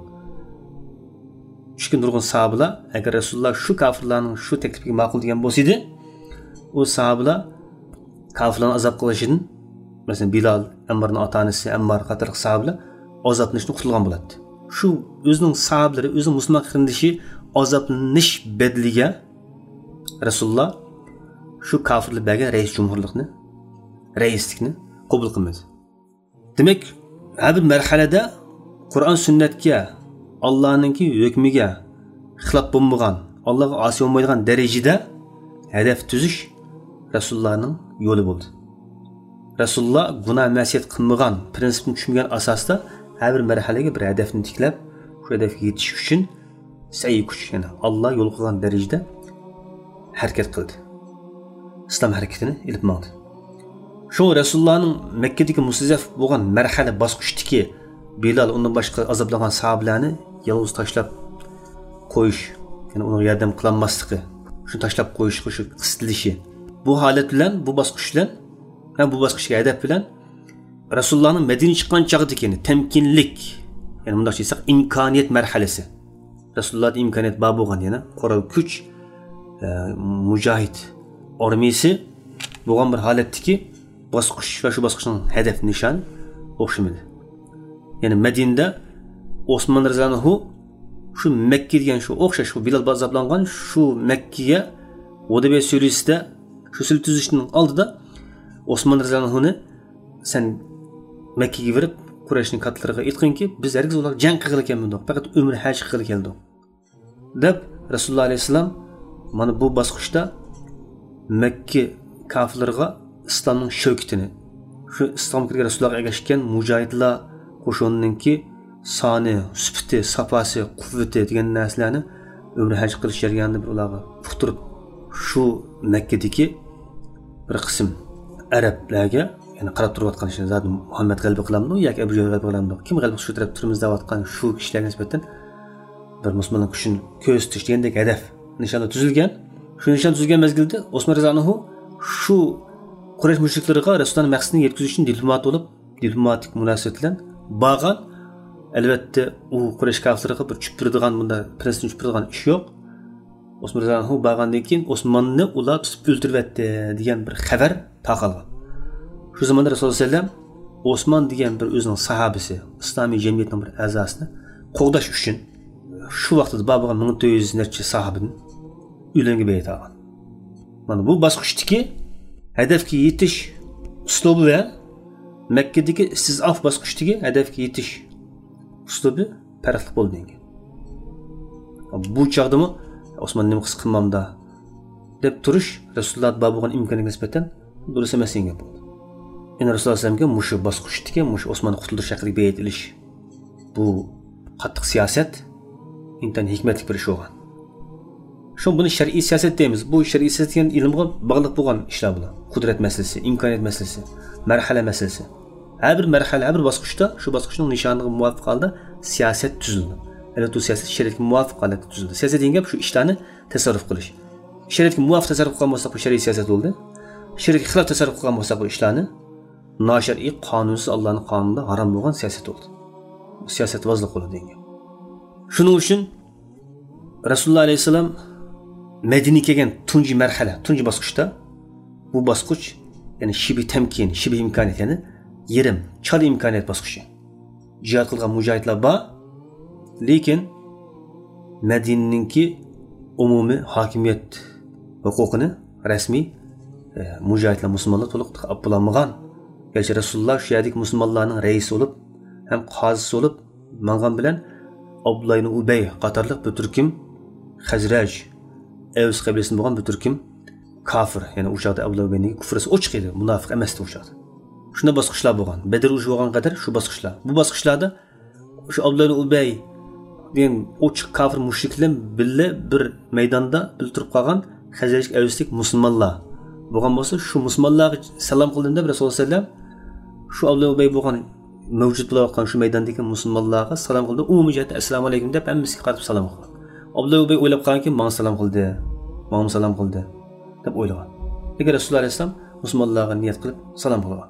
Chunki nurg'un sahobalar agar Rasululloh shu kafirlarning shu taklifiga ma'qul degan bo'lsa edi, u sahobalar kafirlarni azob qilishidan, masalan Bilal, Ammarning ota-onasi Ammar qatorliq sahobalar azoblanishdan qutulgan bo'ladi. Şu özünün sahabeleri, özünün Müslüman kırındışı azaplanish bedliga Rasululloh şu kafirlik bergan reis cumhurlikni, reislikni qabul qilmadi. Demek har bir marhalada Qur'on sunnatga, Allohninki hukmiga xilof bo'lmagan, Allohga osi bo'lmaydigan darajada hedef tuzish Rasulullohning yo'li bo'ldi. Rasululloh gunoh ma'siyat qilmagan, prinsipni tushungan asosda her bir marhalaga bir hedefni tiklab, şu hedefga yetish uchun sa'iy kuch, yani Allah yo'l qo'ygan darajada harakat qildi. İslam harakatini ilib maqdi. Shu Rasulullohning Makkadagi mustazaf bo'lgan marhala bosqichdagi Bilal undan boshqa azoblangan sahobalarni yolg'iz tashlab qo'yish, yani unga yordam qilolmasligi, shuni tashlab qo'yish, shu qistilishi. Bu holat bilan, bu bosqich bilan, ham bu bosqichga hedef bilan Rasulullah'ın Medine'ye çıkan çağdaki temkinlik, yani bundan şeysek imkaniyet merhalesi. Resulullah'da imkaniyet babı olan yani koral güç, mücahit armisi boğan bir haletteki baskış ve şu baskışın hedef nişan okşamadı. Yani Medine'de Osman Rıza'nın şu Mekke diyen şu okşaş, şu Bilal bazaplangan şu Mekke'ye o da bir söyleyisi de şu sültüzüşünün aldı da Osman Rıza'nın sen Mekke'ye verip Kureysh'nin katlarına aytqanki, biz herkes olarak jang qilgan ekanmiz, faqat umr haj qilgan keldik. Deb Rasululloh alayhisalom mana bu bosqichda Mekke kafirlarga islomning shövkitini, shu islomga kirgan Rasulullohga ergashgan mujohidlar qo'shinininki soni, sifati, safasi, quvvati degan narsalarni umr haj qilish jarayonida bir ularga puqtirib, shu Mekkadagi bir qism arablarga yani qarab turayotgan ishni zaten Muhammad g'alaba qilamdi yoki Abu Jahl g'alaba qilamdi, kim g'alaba shu taraf turimiz deyotgan shu kishilarga nisbatan bir musulmonlar kuchini ko'z tutish degandek hedef nishonlar tuzilgan. Shu nishon tuzilgan mezgilda Osman Rizanohu shu Quraysh mushriklariga Rasulullohning maqsadini yetkazish uchun diplomatik munosabat bilan borgan. Albatta u Quraysh kafirlariga bir chuptiradigan, bunda prinsipni chuptiradigan ish yo'q. Osman Rizanohu borgandan keyin Osmonni ular tutib o'ldiribdi degan bir xabar tarqalgan. Şu zamanda Rasululloh sallallahu alayhi vasallam Osman degan bir o'zining sahabisi, islomiy jamiyatning bir a'zosini qo'g'dash uchun shu vaqtda bo'lgan 1400 necha sahabini uylarga bayat olgan. Mana bu bosqichdagi hedefga yetish uslubi va Makkadagi istizof bosqichdagi hedefga yetish uslubi farqli bo'ldi degan. Bu chaqdimi Osmon nima qilib qilmamda deb turish Rasululloh bo'lgan imkoniyatga nisbatan durust emas degan bo'ldi. Endi Rasululloh sallamga mushu bosqichdagi mushu Osmonni qutuldirish haqida bayt ilish bu qattiq siyosat intan hikmatli bir ish bo'lgan. Shu buni shar'iy siyosat deymiz. Bu shar'iy siyosat degan ilmga bog'liq bo'lgan ishlar bular. Qudrat masalasi, imkoniyat masalasi, marhala masalasi. Har bir marhala, har bir bosqichda shu bosqichning nishoniga muvofiq holda siyosat tuzildi. Albatta, siyosat shariatga muvofiq holatda tuzildi. Siyosat degan gap shu ishlarni tasarruf qilish. Shariatga muvofiq tasarruf qilgan bo'lsa, bu shar'iy siyosat bo'ldi. Shariatga xilof tasarruf qilgan bo'lsa, bu ishlarni noshar'iy, qonunsiz Allohning qonunida harom bo'lgan siyosat bo'ldi. Bu siyosat vozliq bo'ladi degan. Shuning uchun Rasululloh alayhisalom Madinaga kelgan tunji marhala, tunji bosqichda bu bosqich, ya'ni shibi tamkin, shibi imkoniyat, ya'ni yerim, chala imkoniyat bosqichi. Jihad qilgan mujohidlar bor, lekin Madinaninki umumiy hokimiyat huquqini rasmiy mujohidlar musulmonlar to'liq ololmagan. Gerçi Rasululloh shu yerdagi musulmonlarning raisi bo'lib, ham qozisi bo'lib, mangan bilan Abdullah ibn Ubay qatorliq bir turkum Xazraj Aws qabilasidan bo'lgan bir turkum kafir, ya'ni u chaqda Abdullah ibn Ubayning kufrisi ochiq edi, munofiq emas edi u chaqda. Shunda bosqichlar bo'lgan. Badr urushi bo'lgan qadar shu bosqichlar. Bu bosqichlarda shu Abdullah ibn Ubay degan ochiq kafir mushriklar birga bir maydonda bil turib qolgan Xazraj Awslik musulmonlar bo'lgan bo'lsa, shu musulmonlarga salom qildim deb Rasululloh sallam shu Abdullah ibn Ubay bo'lgan mavjud bo'layotgan shu maydondagi musulmonlarga salom qildi. Umumiy jihatda assalomu alaykum deb hammasiga qarab salom qildi. Abdullah ibn Ubay o'ylab qolganki, menga salom qildi, menga salom qildi deb o'ylagan. Lekin Rasululloh alayhisalom musulmonlarga niyat qilib salom qilgan.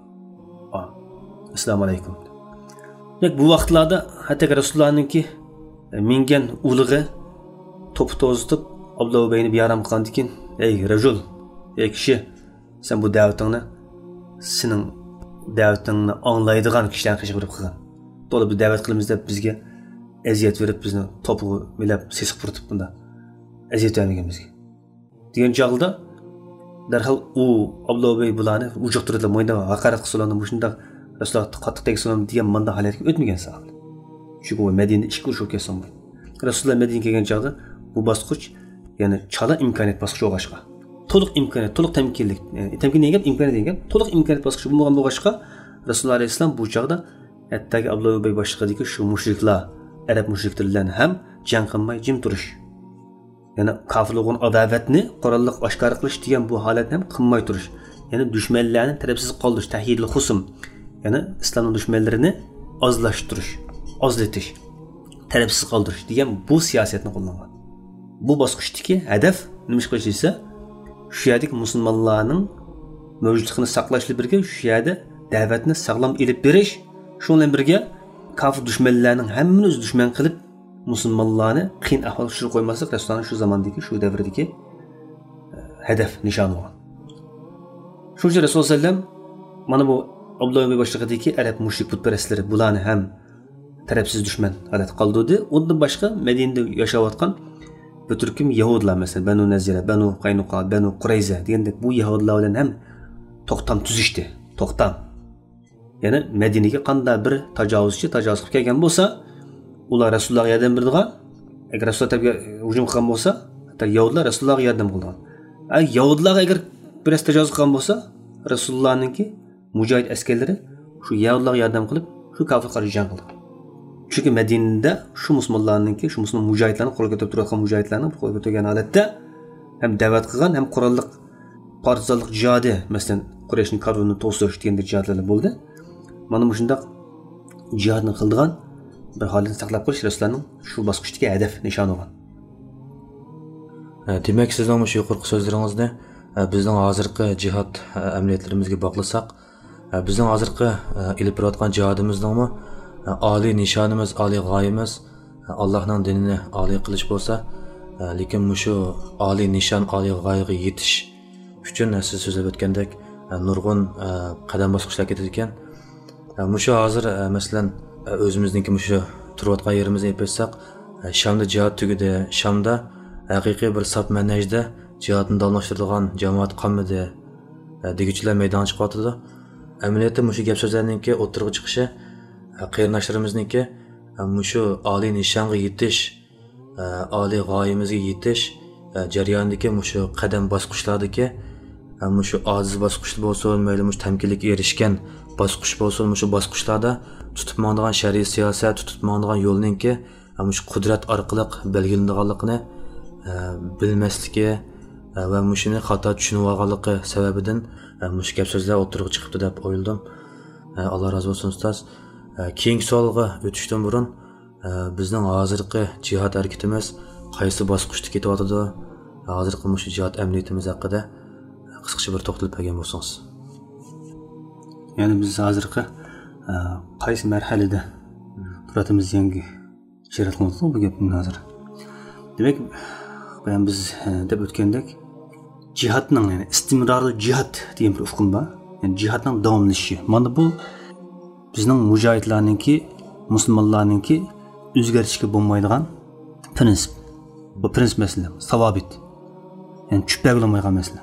Assalomu alaykum. Demak, bu vaqtlarda hatto Rasulullohninki mingan ulig'i to'p to'zitib Abdullah ibn Ubayni biyaram qilgandan keyin, "Ey rajul, ey kishi, sen bu da'vatingni sening da'vatingni anglaydigan kishilarga qilib qilgan. To'la bir da'vat qilamiz deb bizga aziyat berib, bizni to'pga milab sesiq puritib bunda aziyat bermagan bizga." degan chog'da darhol u Abdullah ibn Ubay bularni ujoqtirib mo'ynida haqorat qilsalarni bu shunday Rasululloh qattiq tegsalam degan manda holatga o'tmagan sahoba. Chunki u Madinada ish ko'rish o'tgan. Rasululloh Madinaga kelgan chog'da bu bosqich, ya'ni chala imkoniyat bosqichi bo'lg'achqa. To'liq imkoniyat, to'liq tamkinlik, tamkin degan imkoniyat degan to'liq imkoniyat bosqichi bo'lg'achqa Rasululloh alayhisalom bu chog'da hattoki Abdullah ibn Ubay boshliqidagi shu mushriklar, arab mushriklar bilan ham jang qilmay jim turish. Ya'ni kofirlarning adovatni qurolliq oshkor qilish degan bu holatni ham qilmay turish. Ya'ni dushmanlarni tarafsiz qoldirish, tahdidli xusum. Ya'ni islomning dushmanlarini ozlashtirish, ozlatish, tarafsiz qoldirish degan bu siyosatni qo'llangan. Bu bosqichdagi hadaf nima qilish esa shu yerdagi musulmonlarning mavjudligini saqlashli birga shu yerda da'vatni sog'lom elib berish, shu bilan birga kofir dushmanlarning hammani o'z dushman qilib musulmonlarni qiyin ahvolga tushirib qo'ymaslik Rasulullohning shu zamondagi, shu davrdagi hadaf, nishoni bo'lgan. Shuning Rasululloh sallam mana bu Abdullah ibn Ubay boshliqidagi arab mushrik putparastlari bularni ham tarafsiz dushman holat qoldirdi. Undan boshqa Madinada yashayotgan bir turkum yahudlar, masalan, Banu Nazira, Banu Qaynuqa, Banu Qurayza degandek bu yahudlar bilan ham to'xtam tuzishdi. To'xtam. Ya'ni Madinaga qanday bir tajovuzchi tajovuz qilib kelgan bo'lsa, ular Rasulullohga yordam berdigan. Agar Rasululloh tarafga hujum qilgan bo'lsa, hatto yahudlar Rasulullohga yordam qilgan. Yahudlar agar biroz tajovuz qilgan bo'lsa, Rasulullohninki mujohid askarlari shu yahudlarga yordam qilib, shu kofirga qarshi jang qildi. Chunki Madinada shu musulmonlarninki, shu musulmon mujohidlarning qo'lga ko'tarib turgan mujohidlarning qo'lga ko'targan holatda ham da'vat qilgan, ham qurolliq partizanlik jihodi, masalan, Qurayshning karvonini to'sirish degan jihatlar bo'ldi. Mana bu shunday jihodni qildigan bir holatni saqlab qolish Rasulullohning shu bosqichdagi hadaf, nishoni bo'lgan. Demak, sizning shu yuqorqi so'zlaringizni bizning hozirgi jihod amaliyotlarimizga bog'lasak, bizning hozirgi ilib borayotgan jihodimizning oliy nishonimiz, oliy g'oyamiz Allohning dinini oliy qilish bo'lsa, lekin shu oliy nishon, oliy g'oyaga yetish uchun siz so'zlab o'tgandek nurg'un qadam bosqichlar ketar ekan. Shu hozir masalan o'zimizningki shu turayotgan yerimizni aytsak, Shamda jihod tugidi, Shamda haqiqiy bir saf manhajda jihodni davomlashtiradigan jamoat qolmadi deguchilar maydonga chiqyapti. Amaliyotda shu gap so'zlarningki o'tirg'i chiqishi qarindoshlarimizningki Şu oliy nishonga yetish, oliy g'oyamizga yetish jarayonidagi shu qadam bosqichlardagi shu ojiz bosqichlar bo'lsin, mayli tamkinlikka erishgan bosqich bo'lsin, shu bosqichlarda tutib mong'an shariy siyosat, tutib mong'an yo'lninki shu qudrat orqali belgilanganligini bilmasligi va shuni xato tushunib olganligi sababidan shu gap so'zlar o'tirib chiqibdi deb o'yladim. Alloh rozi bo'lsin ustoz. Keyingi savolga o'tishdan burun bizning hozirgi jihad harakatimiz qaysi bosqichda ketyotidi, hozirgi shu jihad amaliyotimiz haqida qisqacha bir to'xtalib bergan bo'lsangiz. Ya'ni biz hozirgi qaysi marhalada turamiz yangi jirat qilmoqda bu gapni hozir. Demak, biz deb o'tgandek jihadning, ya'ni istimrorli jihad degan bir ufqum bor. Yani jihadning davomlashishi. Mana bu bizning mujohidlarningki, musulmonlarningki o'zgarishga bo'lmaydigan prinsip. Bu prinsip masala, savobit. Yani chupag'ilmaydigan masala.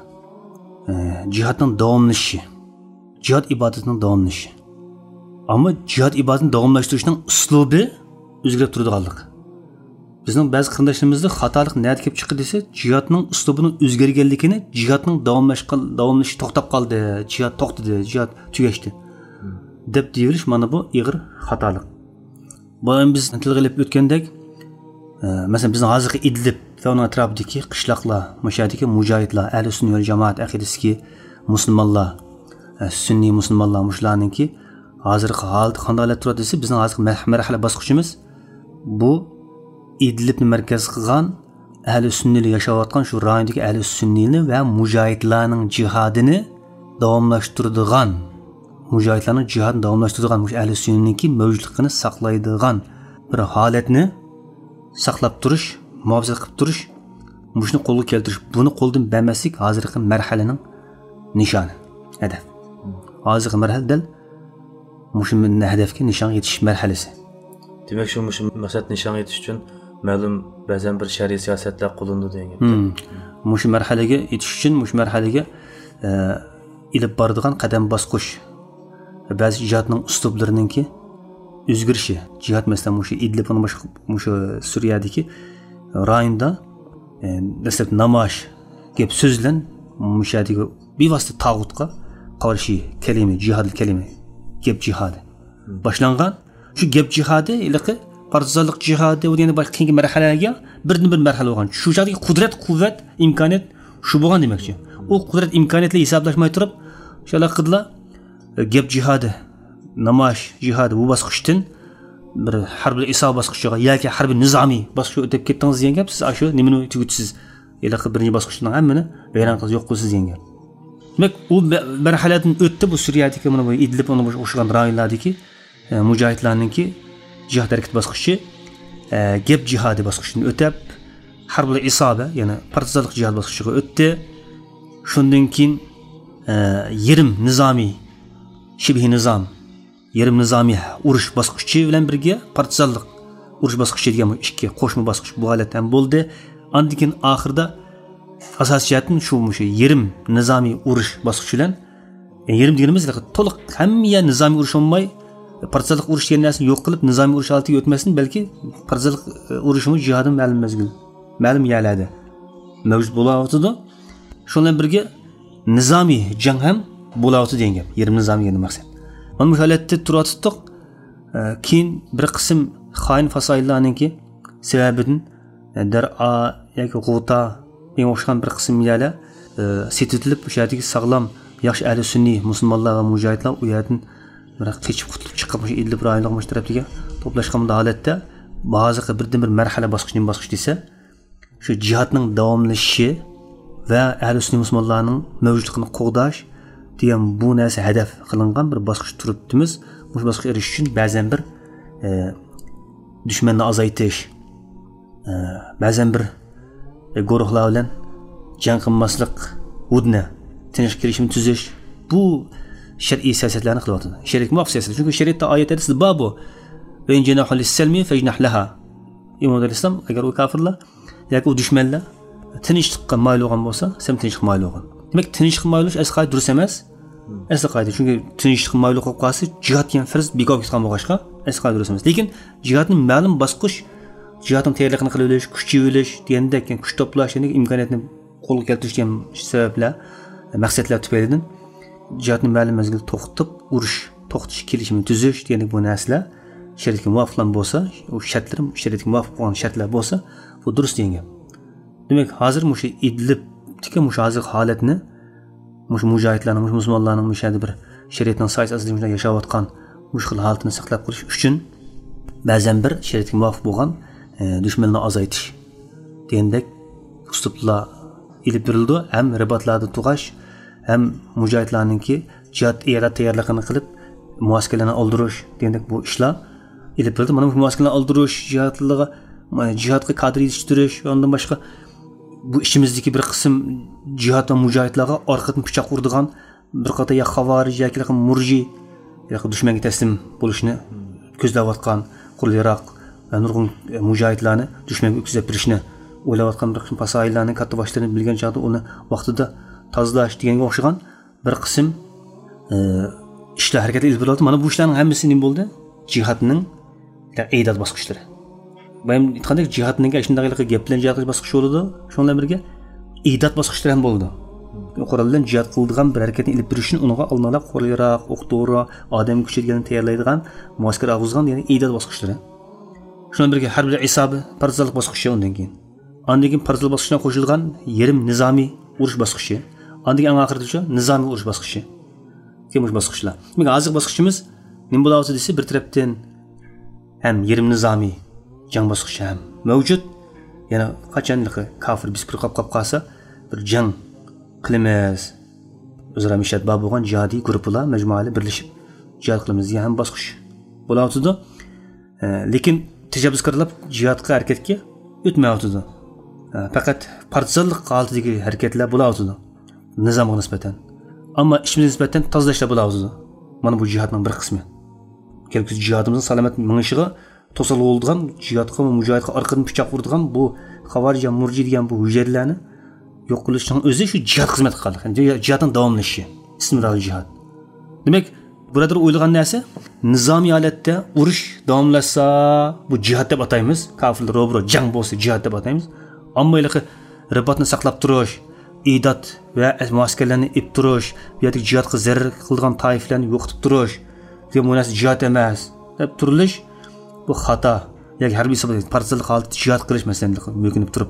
Jihadning davomlashishi. Jihad ibodatining davomlashishi. Ammo jihad ibodatini davomlashtirishning uslubi o'zgarib turadiganlik. Bizning ba'zi qandoshimizda xatolik nima kelib chiqdi desa, jihadning uslubining o'zgarganligini, jihadning davomlashi to'xtab qoldi, jihad to'xtadi, jihad tugashdi deb deyilish mana bu ig'ir xatolik. Bu biz tilga ilib o'tgandek, masalan bizning hozirgi Idlib va uning atrofidagi qishloqlar, mashadagi mujohidlar, ahli sunniy va jamoat aqidasidagi musulmonlar, sunniy musulmonlar mushlarningki hozirgi holat qanday turadi desa, bizning hozirgi marhala bosqichimiz bu Idlibni markaz qilgan ahli sunniylar yashayotgan shu rayondagi ahli sunniyni va mujohidlarning jihadini davomlashtiradigan, mujohidlarning jihadini davomlashtiradigan ahli sunniyninki mavjudligini saqlaydigan bir holatni saqlab turish, muhofaza qilib turish, shuni qo'lga keltirish, buni qo'ldan bermaslik hozirgi marhalaning nishoni, hadaf. Hozirgi marhala dal mushu hadafga nishon yetish marhalasi. Demak, shu maqsad nishon yetish uchun ma'lum ba'zan bir shariy siyosatlar qo'llandi degan. Mushu marhalaga yetish uchun mushu marhalaga ilib boradigan qadam bosqish. Ba'zi jihadning uslublarininki o'zgarishi. Jihad masalan mushu Idlib va boshqa mushu Suriyadagi rayonda dastlab namoyish gap so'zlan mushadagi bevosita tag'utga qarshi kalima, jihad kalima, gap jihadi boshlangan. Shu gap jihadi iliqi partizanlik jihadi va yana boshqa keyingi marhalaga birdan-bir marhala bo'lgan. Shu joydagi qudrat, quvvat, imkoniyat shu bo'lgan demakchi. U qudrat, imkoniyatlar hisoblashmay turib, o'shalar qildilar gap jihadi, namoyish jihadi bu bosqichdan bir harbiy isob bosqichiga yoki harbiy nizomiy bosqichga o'tib ketdingiz degan gap. Siz shu nimani tugutsiz? Iliqi birinchi bosqichdan hammani bayron qilib yo'q qilsiz degan gap. Demak, u marhaladan o'tdi bu Suriyadagi mana bu Idlib ona o'xshagan rayonlardagi mujohidlarningki jihad harakat bosqichi gap jihadi bosqichidan o'tib harbiy isoba, ya'ni partizanlik jihad bosqichiga o'tdi. Shundan keyin yerim nizomiy, shibhi nizom, yerim nizomiy urush bosqichi bilan birga partizanlik urush bosqichi degan ikki qo'shma bosqich bu holat ham bo'ldi. Undan keyin oxirida asosiyatni shu yerim nizomiy urush bosqichi bilan yerim deganimiz to'liq hamma nizomiy urush olmay partizanlik urush degan narsani yo'q qilib nizomiy urush oldiga o'tmasin, balki partizanlik urushimi jihadim ma'lum mezgil, ma'lum yerlarda mavjud bo'layotdi. Shundan birga nizomiy jang ham bo'layotdi degan gap. Yerim nizomiy degan maqsad. Mana bu holatda turayotdik. Keyin bir qism xoin fasoillarningki sababidan dar'a yoki g'uta eng o'xshagan bir qism yerlar setilib o'shadagi sog'lom yaxshi ahli sunniy musulmonlar va mujohidlar u yerdan qechib qutulib chiqib o'sha Idlib rayoniga mush tarafga to'plashgan holatda hozirgi birdan-bir marhala bosqichdan bosqich desa, shu jihadning davomlashishi va ahli sunniy musulmonlarning mavjudligini qo'g'dash degan bu narsa hadaf qilingan bir bosqich turibdimiz. Bu bosqichga erishish uchun ba'zan bir dushmanni azaytish, ba'zan bir guruhlar bilan jang qilmaslik, hudna, tinch kelishim tuzish, bu shar'iy siyosatlarni qilyapti. Shariat muvofiq siyosat. Chunki shariatda oyatlarda bor bu. Va in janahu lis-salmi fajnah laha. Imom al-Islam agar u kofirlar yoki u dushmanlar tinchlikqa mayl bo'lgan bo'lsa, sen tinchlikqa mayl bo'lgan. Demak, tinchlikqa mayl bo'lish asli qoida durust emas. Asli qoida. Chunki tinchlikqa mayl bo'lib qolsa, jihad degan farz bekor ketgan bo'lg'ashqa, asqar durust emas. Lekin jihadning ma'lum bosqich, jihadning tayyorligini qilib olish, kuch olish degandek, kuch to'plash, ya'ni imkoniyatni qo'lga keltirish degan sabablar, maqsadlar tufaylidan jihadning ma'lum mezgil to'xtatib, urush, to'xtatish kelishimini tuzish degan bu narsalar shariatga muvofiq bo'lsa, u shartlar shariatga muvofiq bo'lgan shartlar bo'lsa, bu durust degan. Demak, hozir mushu Idlibdagi mushu hozir holatni mushu mujohidlarning, mushu musulmonlarning mushada bir shariatning soyasi ostida yashayotgan mush xil holatini saqlab qolish uchun ba'zan bir shariatga muvofiq bo'lgan dushmanni azaytish degandek uslublar ilib berildi. Ham ribatlarda tug'ash, ham mujohidlarningki jihad tayyorligini qilib muaskarlarni oldirish degandek bu ishlar ilib berildi. Mana bu muaskarlarni oldirish, jihadga kadr yetishtirish va undan boshqa bu ishimizdagi bir qism jihad va mujohidlarga orqadan pichoq urdigan bir qator ya xavarij yoki murji yoki dushmanga taslim bo'lishni ko'zlayotgan qurliroq va nurg'un mujohidlarni dushmanga o'tkazib berishni o'ylayotgan bir qism fasoillarning katta boshlarini bilgan chog'da uni vaqtida tozalash deganga o'xshagan bir qism ishlar harakatga ilib berildi. Mana bu ishlarning hammasi nima bo'ldi? Jihadning e'dod bosqichlari. Ben aytgandek jihadning shunday gap bilan jihad bosqichi bo'ldi. Shundan birga e'dod bosqichlari ham bo'ldi. Quroldan jihad qiladigan bir harakatni ilib berishni unga alnalab qo'liroq, o'qdora, odam kuchaytirganini tayyorlaydigan muaskar og'izgan, ya'ni e'dod bosqichlari. Shundan birga harbiy hisobi, farzalik bosqichi undan keyin. Ondan keyin farzalik bosqichidan qo'shilgan yerim nizomiy urush bosqichi. Ondan keyin oxirida nizomiy urush bosqichi. Kemush bosqichlar. Demak, hozir bosqichimiz nima bo'layotdi desa, bir tarafdan ham yerim nizomiy jang bosqichi ham mavjud. Yana qachonliqi kafir biz bir qolib qolsa, bir jang qilamiz. O'zaro mishat bab bo'lgan jihodiy guruhlar majmuali birlashib jihad qilamiz degan ham bosqich bo'layotdi. Lekin tajovuzkorlar jihadga harakatga o'tmayotdi. Faqat partizanlik holatidagi harakatlar bo'layotdi nizomga nisbatan. Ammo ishimizga nisbatan tozalashlar bo'layotdi. Mana bu jihadning bir qismi. Kelgusi jihadimizning salomat mingishiga to'sqinlik bo'lgan, jihadga va mujohidga orqadan pichoq urdigan bu xavarij va murji degan bu hujjatlarni yo'q qilishning o'zi shu jihad xizmat qiladi. Jihadning davomlashishi, istimror jihad. Demak, burada o'ylagan narsa nizomiy holatda urush davomlashsa bu jihad deb ataymiz. Kafirlar ro'bro jang bo'lsa jihad deb ataymiz. Ammo ribatni saqlab turish, e'dod va muaskarlarni ib turish, yoki jihadga zarar qilgan toiflarni yo'qotib turish degan bu narsa jihad emas deb turilish bu xato. Yoki harbiy partizanlik holatida jihad qilish masalan mumkin turib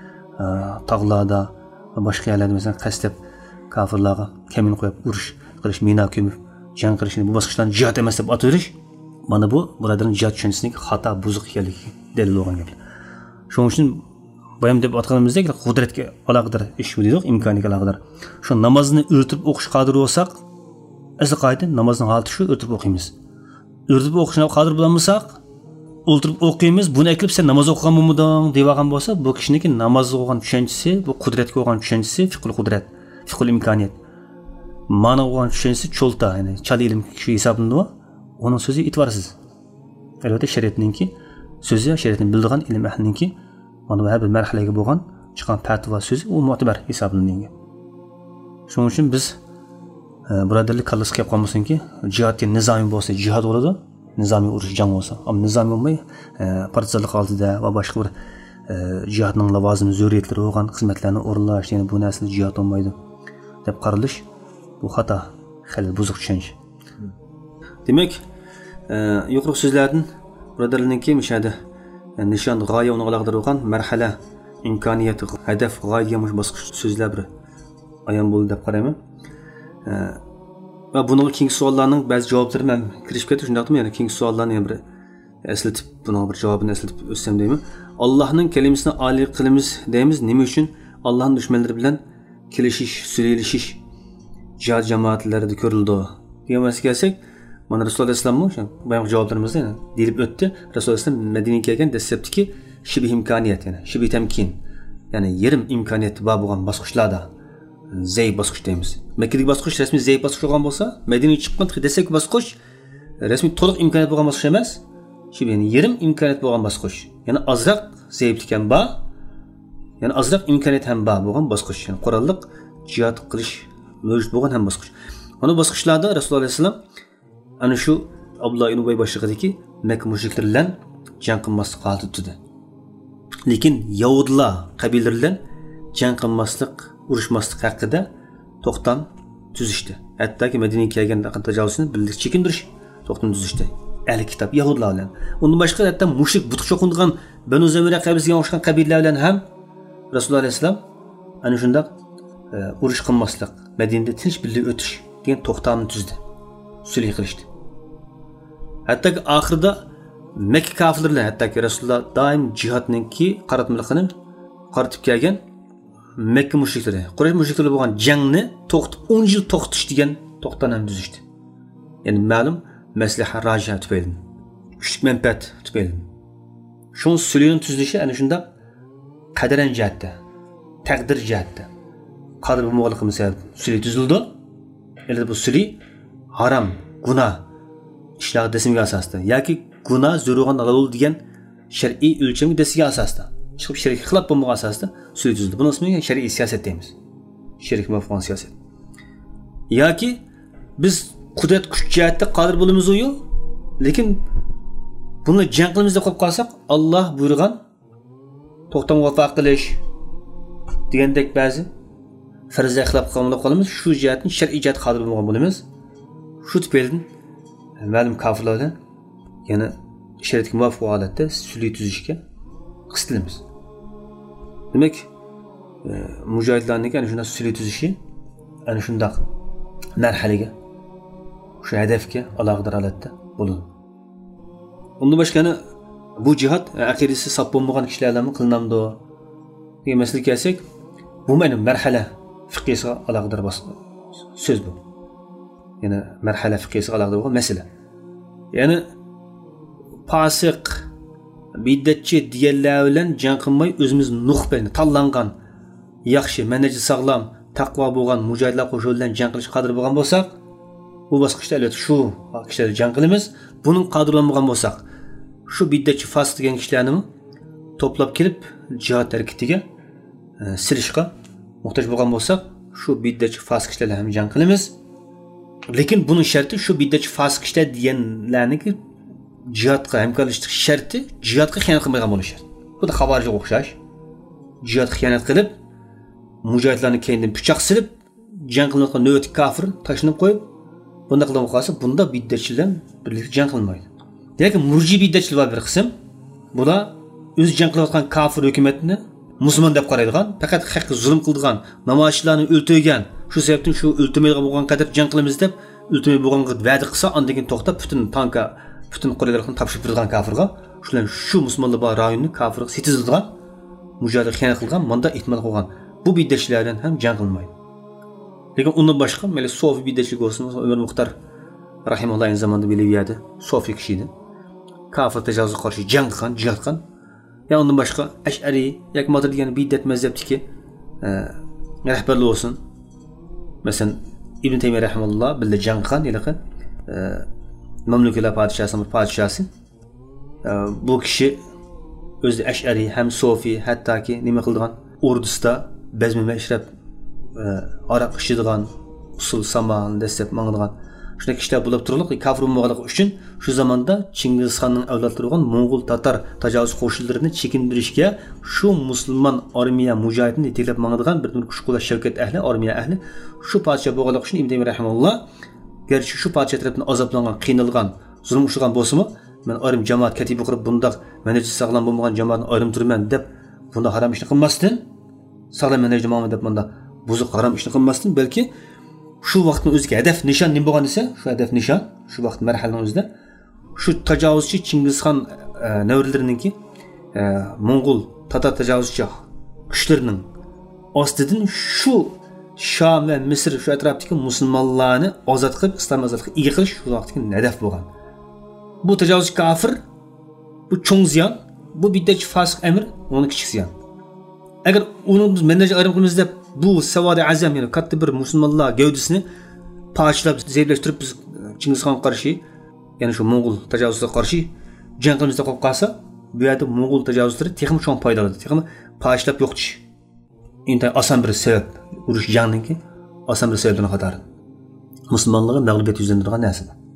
tog'larda va boshqa yerlarda masalan qasdlab kafirlarga kamin qo'yib urush qilish, mina ko'mib jang qilishni bu bosqichlarni jihad emas deb atayrish, mana bu birodarning jihad tushunchasining xato, buzuq ekanligiga dalil bo'lgan gap. Shuning uchun bayam deb atganimizdek qudratga aloqador ish bu deydi, imkoniyatga aloqador. Shu namozni o'rtib o'qish qodir bo'lsak, asl qoida namozning holati shu, o'rtib o'qiymiz. O'rtib o'qishga qodir bo'lmasak, o'ltirib o'qiymiz. Buni aytib sen namoz o'qigan bo'lmading degan bo'lsa, bu kishiniki namoz o'qigan tushunchasi, bu qudratga o'qigan tushunchasi, fiqhul qudrat, fiqhul imkoniyat. Mana o'qigan tushunchasi cho'lta, ya'ni chal ilm shu hisoblanadi. Uning so'zi e'tiborsiz. Albatta shariatninki so'zi, shariatni bildigan ilm ahlininki mana bu bir marhalaga bo'lgan chiqqan fatvo so'zi u mo'tabar hisoblanadi. Shuning uchun biz birodarlik kallasi kelib qolmasinki, jihadga nizomiy bo'lsa jihad bo'ladi, nizomiy urush jang bo'lsa. Ammo nizomiy bo'lmay partizanlik holatida va boshqa bir jihadning lavozimi zurriyatlari bo'lgan xizmatlarni o'rinlash, ya'ni bu narsa jihad bo'lmaydi deb qaralish bu xato, xil buzuq tushunch. Demak, yuqori so'zlardan birodarlarningki mishadi nishon g'oya uni aloqador bo'lgan marhala, imkoniyat, hadaf, g'oyaga mush bosqich so'zlar bir ayon bo'ldi deb qarayman. Va buning keyingi savollarning ba'zi javoblari men kirishib ketdi, shundaqmi? Ya'ni keyingi savollarni bir eslatib, buning bir javobini eslatib o'tsam deyman. Allohning kalimasini oliy qilamiz deymiz. Nima uchun? Allohning dushmanlari bilan kelishish, suyulishish jihad jamoatlarida ko'rildi. Deganmasiga kelsak, mana Rasululloh alayhisalom o'sha bayongi javoblarimizda yana delib o'tdi. Rasululloh alayhisalom Madinaga kelgan dastlabki shibih imkoniyat, ya'ni shibih tamkin, ya'ni yerim imkoniyat bor bo'lgan bosqichlarda zaif bosqich deymiz. Makkadagi bosqich rasmiy zaif bosqich bo'lgan bo'lsa, Madinaga chiqqan desak bosqich rasmiy to'liq imkoniyat bo'lgan bosqich emas, shibih ya'ni yerim imkoniyat bo'lgan bosqich. Ya'ni azroq zaiflik ham bor, ya'ni azroq imkoniyat ham bor bo'lgan bosqich. Ya'ni qurolliq jihad qilish mavjud bo'lgan ham bosqich. Mana bosqichlarda Rasululloh alayhisalom ana shu Abdullah ibn Ubay boshlig'idagi Makka mushriklar bilan jang qilmaslik holati tutdi. Lekin Yahudilar qabilalar bilan jang qilmaslik, urushmaslik haqida to'xtam tuzishdi. Hattoki Madinaga kelganda tajovuzini bildirib chekindirish to'xtam tuzishdi. Ahli kitob Yahudilar bilan. Undan boshqa hatto mushrik butqa cho'qingan Banu Zamira qabilasiga o'xshagan qabilalar bilan ham Rasululloh alayhisalom ana shunda urush qilmaslik, Madinada tinch birlik o'tish degan to'xtamni tuzdi. Sulh qilishdi. Hattoki oxirida Makka kofirlar hattoki Rasululloh doim jihadninki qaratmaligini qaratib kelgan Makka mushriklari, Quraysh mushriklari bo'lgan jangni to'xtatib 10 yil to'xtatish degan to'xtamni tuzishdi. Ya'ni ma'lum maslahat rajah tufayli, kuchlik manfaat tufayli. Shu sulhning tuzilishi ana shunda qadaran jihatda, taqdir jihatda qodir bo'lmoqligimiz sabab sulh tuzildi. Endi bu sulh harom, gunoh ishlar desimiga asosda yoki gunoh zo'rg'on halol degan shar'iy o'lchamga desiga asosda chiqib shirk xilop bo'lmagan asosda sulh tuzildi. Buni ismiga shar'iy siyosat deymiz. Shirk mafhum siyosat. Yoki biz qudrat kuch jihatda qodir bo'lamiz u, lekin buni jang qilamiz deb qo'yib qolsak, Alloh buyurgan to'xtam vafo qilish degandek ba'zi farzga xilop qilamiz. Shu jihatni shar'iy jihat qodir bo'lmagan bo'lamiz. Shu tufayli ma'lum kofirlardan yana shariatga muvofiq holatda sulh tuzishga qistilamiz. Demak, mujohidlarning ana shunday sulh tuzishi ana shunday marhalaga, shu hedefga aloqador holatda bo'ladi. Undan boshqani bu jihad aqidasi sop bo'lmagan kishilarga qilinamdi degan masala kelsak, bu mana marhala fiqhisiga aloqador so'z bu. Yana marhala fiqhisiga aloqador bo'lgan masala. Ya'ni fasiq, bid'atchi diyenler bilan jang qilmay o'zimiz nuxbani tanlangan, yaxshi, manhaji sog'lom, taqvo bo'lgan mujohidlar qo'shini bilan jang qilish qodir bo'lgan bo'lsak, bu bosqichda albatta shu kishilarga jang qilamiz. Buning qodir bo'lmagan bo'lsak, shu bid'atchi fasiq degan kishilarni to'plab kelib jihad harakatiga silishga muhtoj bo'lgan bo'lsak, shu bid'atchi fasiq kishilarga ham jang qilamiz. Lekin buning sharti shu bid'atchi fasiq kishilar deganlarniki jihadga hamkorlashishlik sharti jihadga xiyonat qilmagan bo'lishi shart. Bu da xabarga o'xshash. Jihadga xiyonat qilib, mujohidlarning keynidan pichoq silib, jang qilayotgan navbat kofir tashlab qo'yib, bunda qilgan qolsa, bunda bid'atchilar birlikda jang qilmaydi. Lekin murji bid'atchilar bor bir qism. Bular o'z jang qilayotgan kofir hukumatni musulmon deb qaraydigan, faqat haqqa zulm qildigan, namoyishchilarni o'ltirgan, shu sababdan shu o'ltirmaydigan bo'lgan qadar jang qilamiz deb, o'ltirmay bo'lganga va'da qilsa, undan keyin to'xtab butun tanka bütün qurollarni topshirib turgan kofirga, shular shu musulmonlar bor rayonni kofirga setizilgan, mujohid xiyonat qilgan, manda ehtimol qilgan. Bu bid'atchilardan ham jang qilmaydi. Lekin undan boshqa, mana Sofi bid'atchi bo'lsin, Umar Muxtar rahimahulloh zamonida bilib Sofi kishi edi. Kofir tajovuzga qarshi jang qilgan, jihad qilgan. Ya undan boshqa Ash'ari yoki Maturidi bid'at mazhabdagi rahbarlar bo'lsin. Masalan, Ibn Taymiyo rahimahulloh birga jang qilgan, yaqin Mamluklar padişahı bu kişi özü Ash'ari hem Sofi hatta ki nima qilgan ordusida bezmi mashrab araq ichadigan usul saman desep mangdigan shunday kishilar bo'lib turliq kofir bo'lmaganligi uchun shu zamonda Chingizxonning avlodlari bo'lgan Mo'ng'ul Tatar tajovuz qo'shinlarini chekintirishga shu musulmon armiya mujohidini yetaklab mangdigan bir kuch-quvvat shavkat ahli, armiya ahli shu podshoh bo'lganligi uchun Ibn Taymiyo rahimahulloh gerçi şu parça tarafından azaplangan, kıynılgan, zulüm uçurgan bolsa mı? Ben ayrım cemaat katibi kurup bunda menajı sağlam bulmagan cemaatin ayrım turman deb bunda haram işini qilmasdin. Sağlam menajı Muhammed deb bunda buzuq haram işini qilmasdin. Belki şu vaqtning o'ziga hedef nishon nima bo'lgan desa, şu hedef nishon, şu vaqt marhalaning o'zida şu tajovuzchi Chingizxon navrlariningki Mo'ng'ul Tatar tajovuzchi kuchlarining ostidan şu Şam ve Mısır şu etraftaki Müslümanlarını azat qilib, İslam azatlığı ega qilish şu vaqtdagi hedef bo'lgan. Bu tajovuz kafir, bu cho'ng ziyon, bu bid'atchi fasiq amir, uni kichik ziyon. Agar uni menaj ayrim qilamiz deb bu savodi azam, ya'ni katta bir musulmonlar gavdasini parchalab, zaiflashtirib biz Chingizxonga qarshi, ya'ni shu Mo'ng'ul tajovuzga qarshi jang qilamiz deb qo'yib qolsa, bu yerda Mo'ng'ul tajovuzlari texnik cho'ng foydali, texnik parchalab yo'qtish. İnta asan bir sebep, urush jangninki asan bir sebepden qatar. Musulmonlarga mag'lubiyat yuzlandirgan narsa.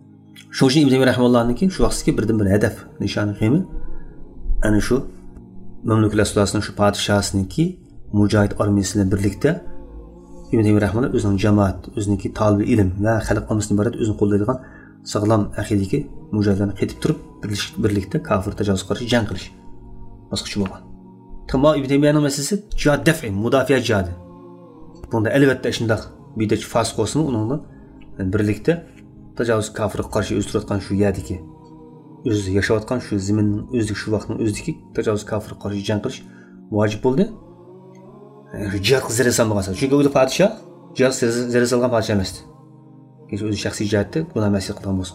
Shu uchun İbn Teymiye rahimehullohninki shu vaqtdagi birdan-bir hedef, nishoni qiymi ana shu Mamluklar sultasining shu podshosiniki mujohid armiyasi bilan birlikda İbn Teymiye rahimehulloh o'zining jamoat, o'ziniki talab ilm va xalq omasidan iborat o'zini qo'llaydigan sog'lom aqidagi mujohidlarni ketib turib birlikda kofir tajovuzga qarshi jang qilish bosqichi bo'lgan. Tamom İbn Teymiyening masalasi jihad daf'i, mudofaa jihadi. Bunda albatta shundoq bidachi fasiq bo'lsin, uningdan birlikda tajovuz kofirga qarshi o'ztirayotgan shu yerdagi o'zi yashayotgan shu zaminning o'zidagi shu vaqtning o'zidagi tajovuz kofirga qarshi jang qilish vojib bo'ldi. Jihad zirga solmagan. Chunki u podshoh jihad zirga solgan podshoh emas. Kecha o'zi shaxsiy jihatda buni mas'ul qilgan bo'lsin.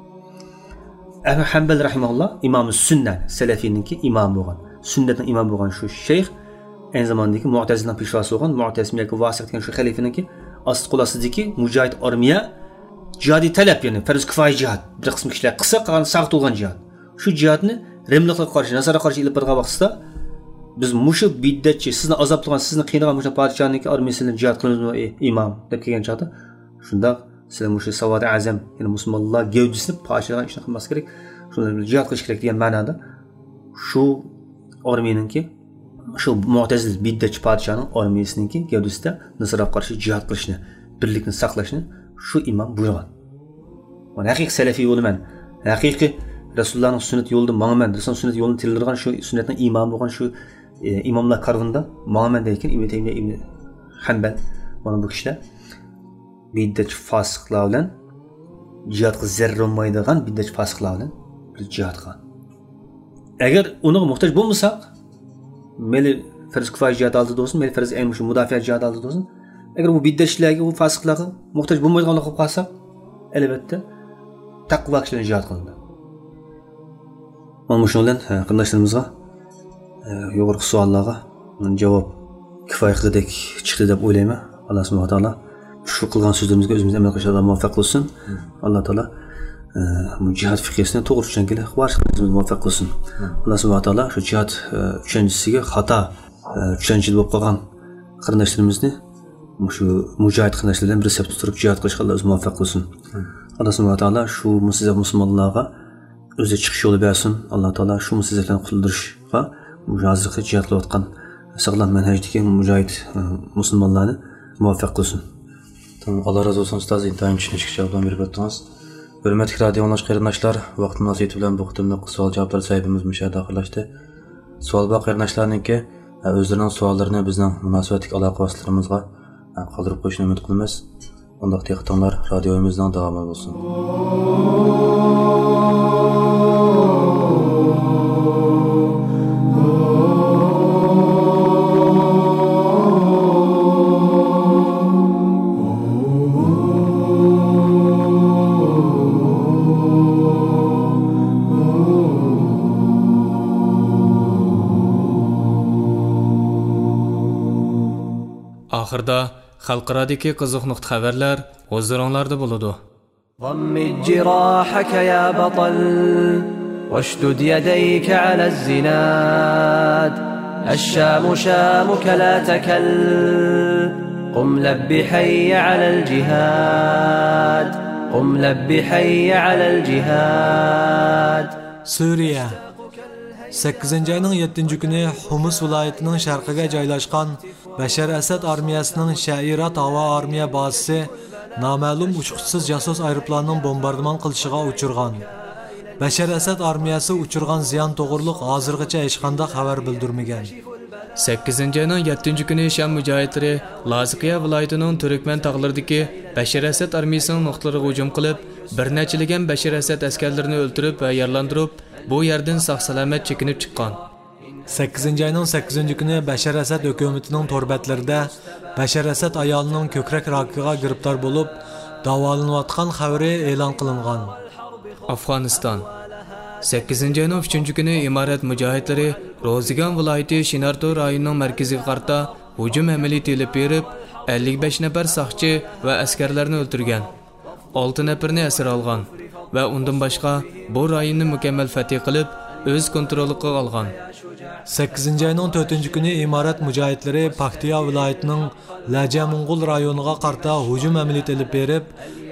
Ahmad Hanbal rahimahulloh imomi sunnat, salafiyninki imom bo'lgan. Sunnatning imom bo'lgan shu shayx aynı zamandaki Mu'tazila'nın peshvosi bo'lgan, Mu'tazim yoki Vasiq degan shu xalifaninki ost qo'l ostidagi mujohid armiya jihodiy talab, ya'ni farz kifoya jihad. Bir qism kishilar qilsa qolgan sog' to'lgan jihad. Shu jihadni rimliklarga qarshi, nasara qarshi ilib borgan vaqtda biz mushu biddatchi, sizni azoblagan, sizni qiynagan mushu podshohniki armiyasini jihad qilamizmi imom deb kelgan chog'da shunda sizlar mushu savodi azam, ya'ni musulmonlar gavjisini podshohga ishni qilmas kerak, shuni jihad qilish kerak degan ma'noda shu armiyaninki shu Mu'tazil biddatchi podshohning armiyasiniki gavjisida nasaraga qarshi jihad qilishni, birlikni saqlashni shu imom buyurgan. Men haqiqiy salafiy bo'laman. Haqiqiy Rasulullohning sunnat yo'lida ma'man, Rasulullohning sunnat yo'lini tildirgan shu sunnatning imom bo'lgan shu imomlar qarvında ma'man deyken İbn Teymiye İbn Hanbal mana bu kishilar biddatchi fosiqlar bilan jihadga zarra olmaydigan biddatchi fosiqlar bilan jihad qilgan. Agar uning muhtoj bo'lmasak, meli farz kifoya jihad oldi bo'lsin, meli farz ayn shu mudofaa jihad oldi bo'lsin. Agar bu biddatchilarga, bu fosiqlarga muhtoj bo'lmaydiganlik qilib qolsak, albatta taqvo kishilar jihad qiladi. Mana shundan qandoshlarimizga yuqorqi savollarga javob kifoya qildik chiqdi deb o'ylayman. Alloh subhanahu va taolo shu qilgan so'zlarimizga o'zimiz amal qilishga muvaffaq qilsin. Alloh taolo bu jihad fiqhisini to'g'ri tushunganlar barchamizni muvaffaq qilsin. Alloh subhanahu va taolo shu jihad tushunchasiga xato tushuncha bo'lib qolgan qarindoshlarimizni shu mujohid qarindoshlardan biri sabab turib jihad qilishga Alloh o'zi muvaffaq qilsin. Alloh subhanahu va taolo shu musulmonlarga o'zi chiqish yo'li bersin. Alloh taolo shu musibatlardan qutuldirishga hozirgi jihad qilayotgan sog'lom manhajdagi mujohid musulmonlarni muvaffaq qilsin. Tamam, Allah razı olsun ustoz, intayin tushunishga javoblar berib o'tdingiz. Hurmatli radio anglash qarindoshlar, vaqt munosabati bilan bu qitimliq savol javoblar sahifamiz mushahada oxirlashdi. Savol va qarindoshlarningki o'zlarining savollarini bizning munosabatli aloqa vositalarimizga qoldirib qo'yishni umid qilamiz. Undaq diqqatinglar radioyimizning davomi bo'lsin. Ahırda xalqaradagi qiziq nuqta xabarlar huzuringlarda bo'ladi. ضمد جراحك يا بطل واشدد يديك على الزناد الشام شامك لا تكل قم لب حي على الجهاد قم لب حي على الجهاد Suriya 8 ayning 7 kuni Humus viloyatining sharqiga joylashgan Bashar Asad armiyasining Shairat havo armiya bazasi noma'lum uchquchsiz jasos aeroplanining bombardimon qilishiga uchirgan. Bashar Asad armiyasi uchirgan ziyon to'g'riliq hozirgacha hech qanday xabar bildirmagan. 8 ayning 7 kuni Sham mujohidlari Laziqiya viloyatining Turkman tog'laridagi Bashar Asad armiyasining nuqtalariga hujum qilib, bir nechilagan Bashar Asad askarlarini o'ldirib va yaralantirib, bu yerdan sog'-salomat chekinib chiqqan. 8 ayning 8 kuni Bashar Asad hukumatining to'rbatlarida Bashar Asad ayolining ko'krak rakiga giribtor bo'lib, davolanayotgan xabari e'lon qilingan. Afg'oniston 8 ayning 3 kuni imorat mujohidlari Rozigan viloyati Shinarto rayonining markaziga qarata hujum amaliyoti olib berib, 55 nafar soqchi va askarlarni o'ldirgan. 6 nafarni asir olgan va undan boshqa bu rayonni mukammal fath qilib, o'z kontroliga olgan. 8 ayning 4 kuni imorat mujohidlari Paktiya viloyatining Laja Mong'ul rayoniga qarata hujum amaliyoti olib berib,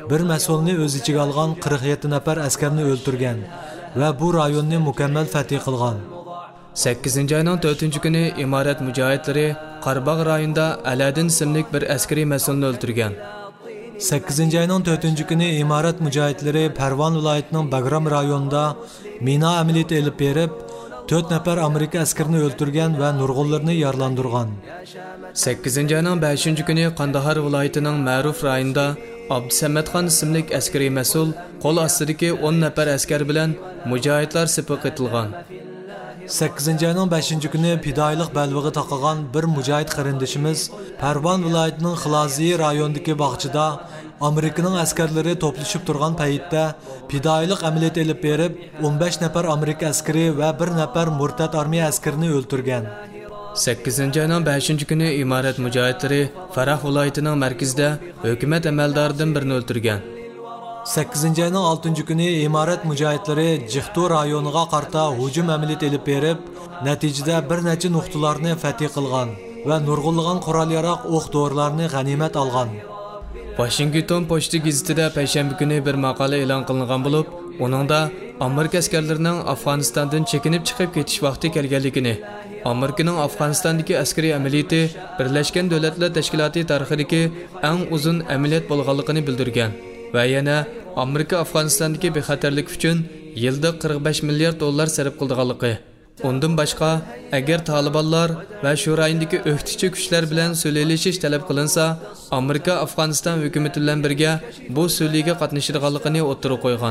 bir mas'ulni o'z ichiga olgan 47 nafar askarni o'ldirgan va bu rayonni mukammal fath qilgan. 8-oyning 4-kuni imorat mujohidlari Qarbag'h rayonida Aladin ismli bir askariy mas'ulni o'ldirgan. 8-oyning 4-kuni imorat mujohidlari Parvon viloyatining Bagram rayonida mina amaliyoti olib berib, 4 nafar Amerika askarini o'ldirgan va nurg'unlarni yaralandırgan. 8-oyning 5-kuni Qandahar viloyatining Ma'ruf rayonida Abdusamadxon ismli askariy mas'ul qo'l ostidagi 10 nafar askar bilan mujohidlar sipiq etilgan. 8-oyning 5-kuni fidoyilik balvig'i taqagan bir mujohid qarindishimiz Parvon viloyatining Xiloziy rayonidagi bog'chida Amerikaning askarlari to'plashib turgan paytda fidoyilik amaliyoti olib berib, 15 nafar Amerika askari va 1 nafar murtad armiya askarini o'ldirgan. 8-oyning 5-kuni imorat mujohidlari Farah viloyatining markazida hukumat amaldoridan birini o'ldirgan. 8-oyning 6-kuni imorat mujohidlari Jixtu rayoniga qarta hujum amaliyoti olib berib, natijada bir necha nuqtalarni fath qilgan va nurg'unlagan qurol-yarog' o'q-dorilarni g'animat olgan. Washington Pochta gazetida payshanba kuni bir maqola e'lon qilingan bo'lib, uningda Amerika askarlarining Afg'onistondan chekinib chiqib ketish vaqti kelganligini, Amerikaning Afg'onistondagi askariy amaliyoti Birlashgan Davlatlar Tashkiloti tarixidagi eng uzun amaliyot bo'lganligini bildirgan va yana Amerika Afg'onistondagi bexatarlik uchun yilda 45 milliard dollar sarf qilganligi. Undan boshqa, agar Talibanlar va shu rayondagi o'qituvchi kuchlar bilan so'laylashish talab qilinsa, Amerika Afg'oniston hukumati bilan birga bu so'liga qatnashadiganligini o'tirib qo'ygan.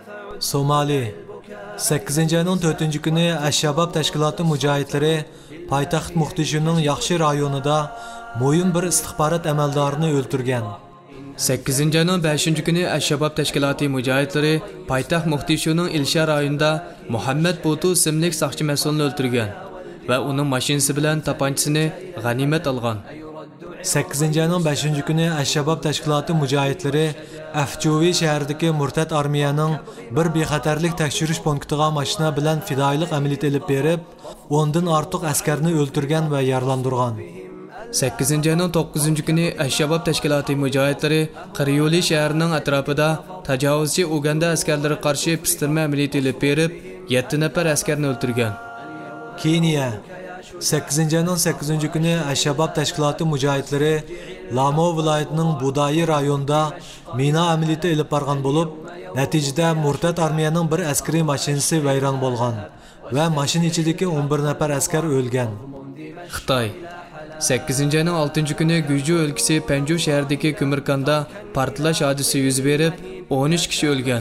Somali 8-oyning 4-kuni Ash-Shabob tashkiloti mujohidlari poytaxt Muqdishoning Yaxshi rayonida mo'yin bir istixborot amaldorini o'ldirgan. 8-oyning 5-kuni Ash-Shabob tashkiloti mujohidlari poytaxt Muqdishoning Ilsha rayonida Muhammad Butu ismli soqchi mas'ulni o'ldirgan va uning mashinasi bilan tapanchasini g'animat olgan. 8-oyning 5-kuni Ash-Shabob tashkiloti mujohidlari Afjovi shahridagi murtad armiyaning bir bexatarlik tekshirish punktiga mashina bilan fidoyilik amaliyoti olib berib, 10 dan ortiq askarni o'ldirgan va yaralandırgan. 8-oyning 9-kuni Ash-Shabob tashkiloti mujohidlari Qiryoli shahrining atrofida tajovuzchi Uganda askarlari qarshi pistirma amaliyoti olib berib, 7 nafar askarni o'ldirgan. Keniya 8-oyning 8-kuni Ash-Shabob tashkiloti mujohidlari Lamo viloyatining Budayi rayonida mina amaliyoti olib borgan bo'lib, natijada murtad armiyaning bir askariy mashinasi vayron bo'lgan va mashina ichidagi 11 nafar askar o'lgan. Xitoy 8-oyning 6-kuni Guju o'lkasi Panju shahridagi ko'mirkonda portlash hodisi yuz berib, 13 kishi o'lgan.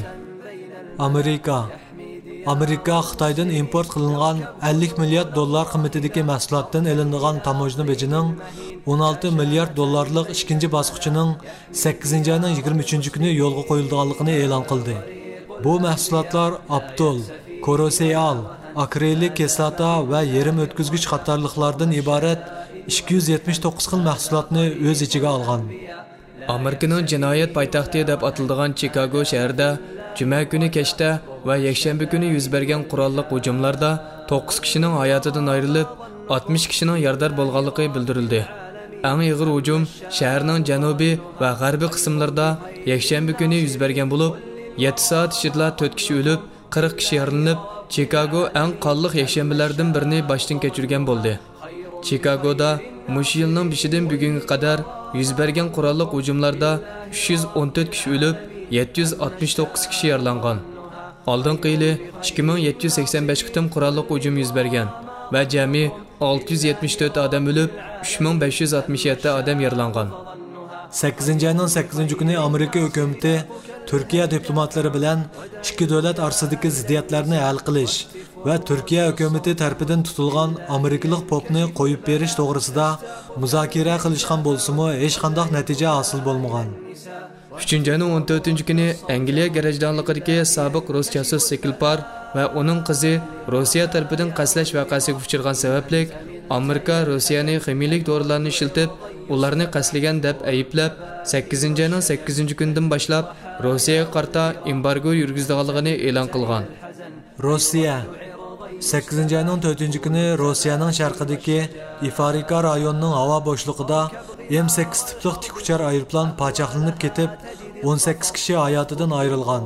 Amerika Xitoydan import qilingan 50 milliard dollar qiymatidagi mahsulotdan elinadigan tamojna bejining 16 milliard dollarlik ikkinchi bosqichining 8-oyning 23-kuni yo'lga qo'yilganligini e'lon qildi. Bu mahsulotlar aptol, koroseal, akrilik kislota va yerim o'tkazgich qatorliqlardan iborat 279 xil mahsulotni o'z ichiga olgan. Amerikaning jinoyat poytaxti deb atiladigan Chicago shahrida juma kuni kechda va yakshanba kuni yuz bergan qurolli hujumlarda 9 kishining hayotidan ayrilib, 60 kishining yordar bo'lganligi bildirildi. Eng og'ir hujum shaharning janubiy va g'arbiy qismlarida yakshanba kuni yuz bergan bo'lib, 7 soat ichida 4 kishi o'lib, 40 kishi yaralanib, Chicago eng qonli yakshanbalardan birini boshdan kechirgan bo'ldi. Chicagoda mush yilning boshidan bugunga qadar yuz bergan qurolli hujumlarda 314 kishi o'lib, 769 kishi yaralangan. Oldingi yili 2785 qitim qurolli hujum yuz bergan va jami 674 odam o'lib, 3567 odam yaralangan. 8-oyning 8-kuni Amerika hukumati Turkiya diplomatlari bilan ikki davlat orasidagi ziddiyatlarni hal qilish va Turkiya hukumati tarafidan tutilgan amerikalik popni qo'yib berish to'g'risida muzokara qilishgan bo'lsa-mu, hech qanday natija hosil bo'lmagan. 3-oyning 14-kuni Angliya garajdanligidagi sobiq rus jasus Sekilpar va uning qizi Rossiya tarafidan qasdlash voqeasiga uchragan sababli Amerika Rossiyani ximiylik dorilarni ishlatib, ularni qasdlagan deb ayblab, 8-oyning 8-kunidan boshlab Rossiyaga qarta embargo yurgizganligini e'lon qilgan. Rossiya 8-oyning 4-kuni Rossiyaning sharqidagi Ifarika rayonining havo bo'shlig'ida M8 tipli tik uchar aeroplan pachaqlanib ketib, 18 kishi hayotidan ayrilgan.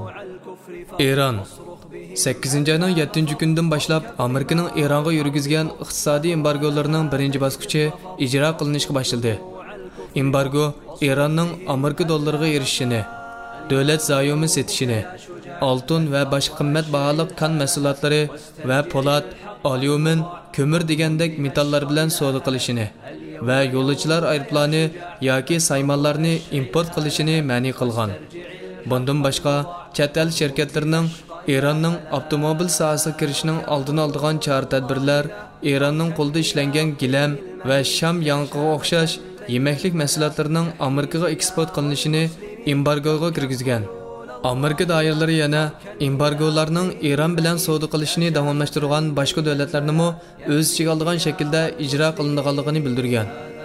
Eron 8-ayning 7-kunidan boshlab Amerikaning Eronga yurgizgan iqtisodiy embargolarining birinchi bosqichi ijro qilinishga boshladi. Embargo Eronning Amerika dollariga erishishini, davlat zayomi setishini, oltin va boshqa qimmat baholiq kon mahsulotlari va po'lat, alyumin, ko'mir degandek metallar bilan savdo qilishini va yo'lovchilar aeroplani yoki saymonlarni import qilishini ma'ni qilgan. Bundan boshqa chet el shirkatlarining Eronning avtomobil sohasiga kirishining oldini oladigan chora-tadbirlar, Eronning qo'lda ishlangan gilam va sham yong'iga o'xshash yemaklik mahsulotlarining Amerikaga eksport qilinishini embargoga kirgizgan. Amerika doiralari yana embargolarning Eron bilan savdo qilishini davomlashtirgan boshqa davlatlarni o'z ichiga olgan shaklda ijro qilinganligini bildirgan.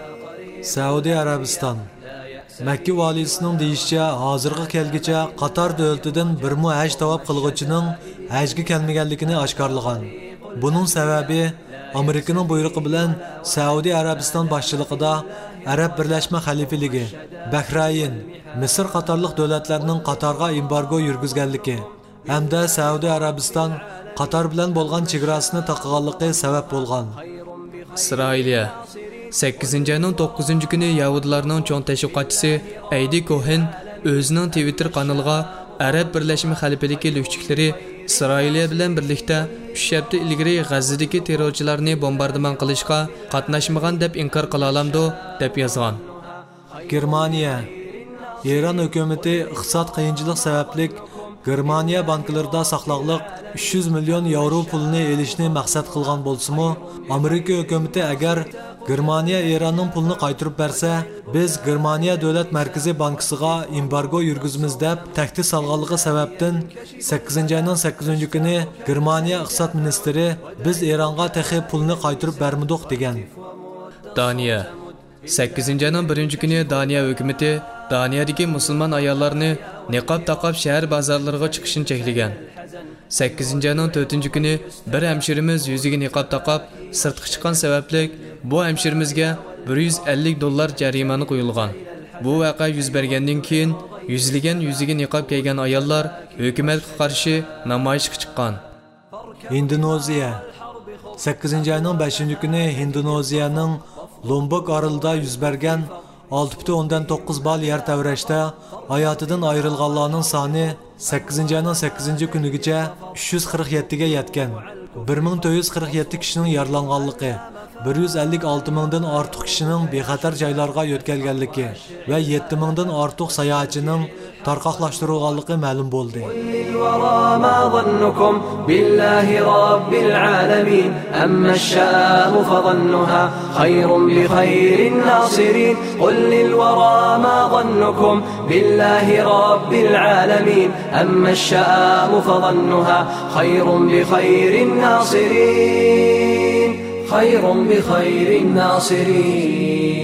Saudiya Arabiston Makka valisining deyishicha, hozirga kelguncha Qatar davlatidan birmu haj tavob qilguvchining hajga kelmaganligini oshkorlagan. Buning sababi Amerikaning buyrug'i bilan Saudiya Arabiston boshchiligida Arab Birlashma Xalifaligi, Bahrayn, Misr qatorliq davlatlarning Qatarga embargo yurgizganligi hamda Saudiya Arabiston Qatar bilan bo'lgan chegarasini taqganligi sabab bo'lgan. Isroiliya 8-ayning 9-kuni Yahudilarning cho'ng tashviqotchisi Aydi Cohen o'zining Twitter kanaliga Arab Birlashma Xalifaligi lüchtüklari Isroiliya bilan birlikda 3 hafta ilgari G'azzadagi terrorchilarni bombardimon qilishga qatnashmagan deb inkor qila olamdi deb yozgan. Germaniya Eron hukumati iqtisod qiyinchilik sababli Germaniya banklarida saqlaqliq 300 million yevro pulni elishni maqsad qilgan bo'lsa-mu, Amerika hukumati agar Germaniya Eronning pulni qaytarib bersa, biz Germaniya davlat markaziy bankasiga embargo yurgizamiz deb tahdid solganligi sababdan 8-ayning 8-kuni Germaniya iqtisod ministri biz Eronga texi pulni qaytarib bermadik degan. Daniya 8-ayning 1-kuni Daniya hukumati Daniyadagi musulmon ayollarni niqob taqib shahar bozorlariga chiqishini cheklagan. 8-ayning 4-kuni bir hamshirimiz yuziga niqob taqib sirtqa chiqqan sababli bu hamshirimizga $150 jarimani qo'yilgan. Bu voqea yuz bergandan keyin yuzlagan yuziga niqob kiygan ayollar hukumatga qarshi namoyishga chiqqan. Indoneziya 8-ayning 5-kuni Indoneziyaning Lombok orolida yuz bergan 6.9 bal yer tavrashda hayotidan ayrilganlarning soni 8-ayning 8-kunigacha 347 ga yetgan. 1447 kishining yaralanganligi, 156 mingdan ortiq kishining bexatar joylarga yo'tkalganligi va 7 mingdan ortiq sayohatchining tarqoqlashtirilganligi ma'lum bo'ldi. ما ظنكم بالله رب العالمين أما الشام فظنها خير بخير الناصرين قل للورى ما ظنكم بالله رب العالمين أما الشام فظنها خير بخير الناصرين خير بخير الناصرين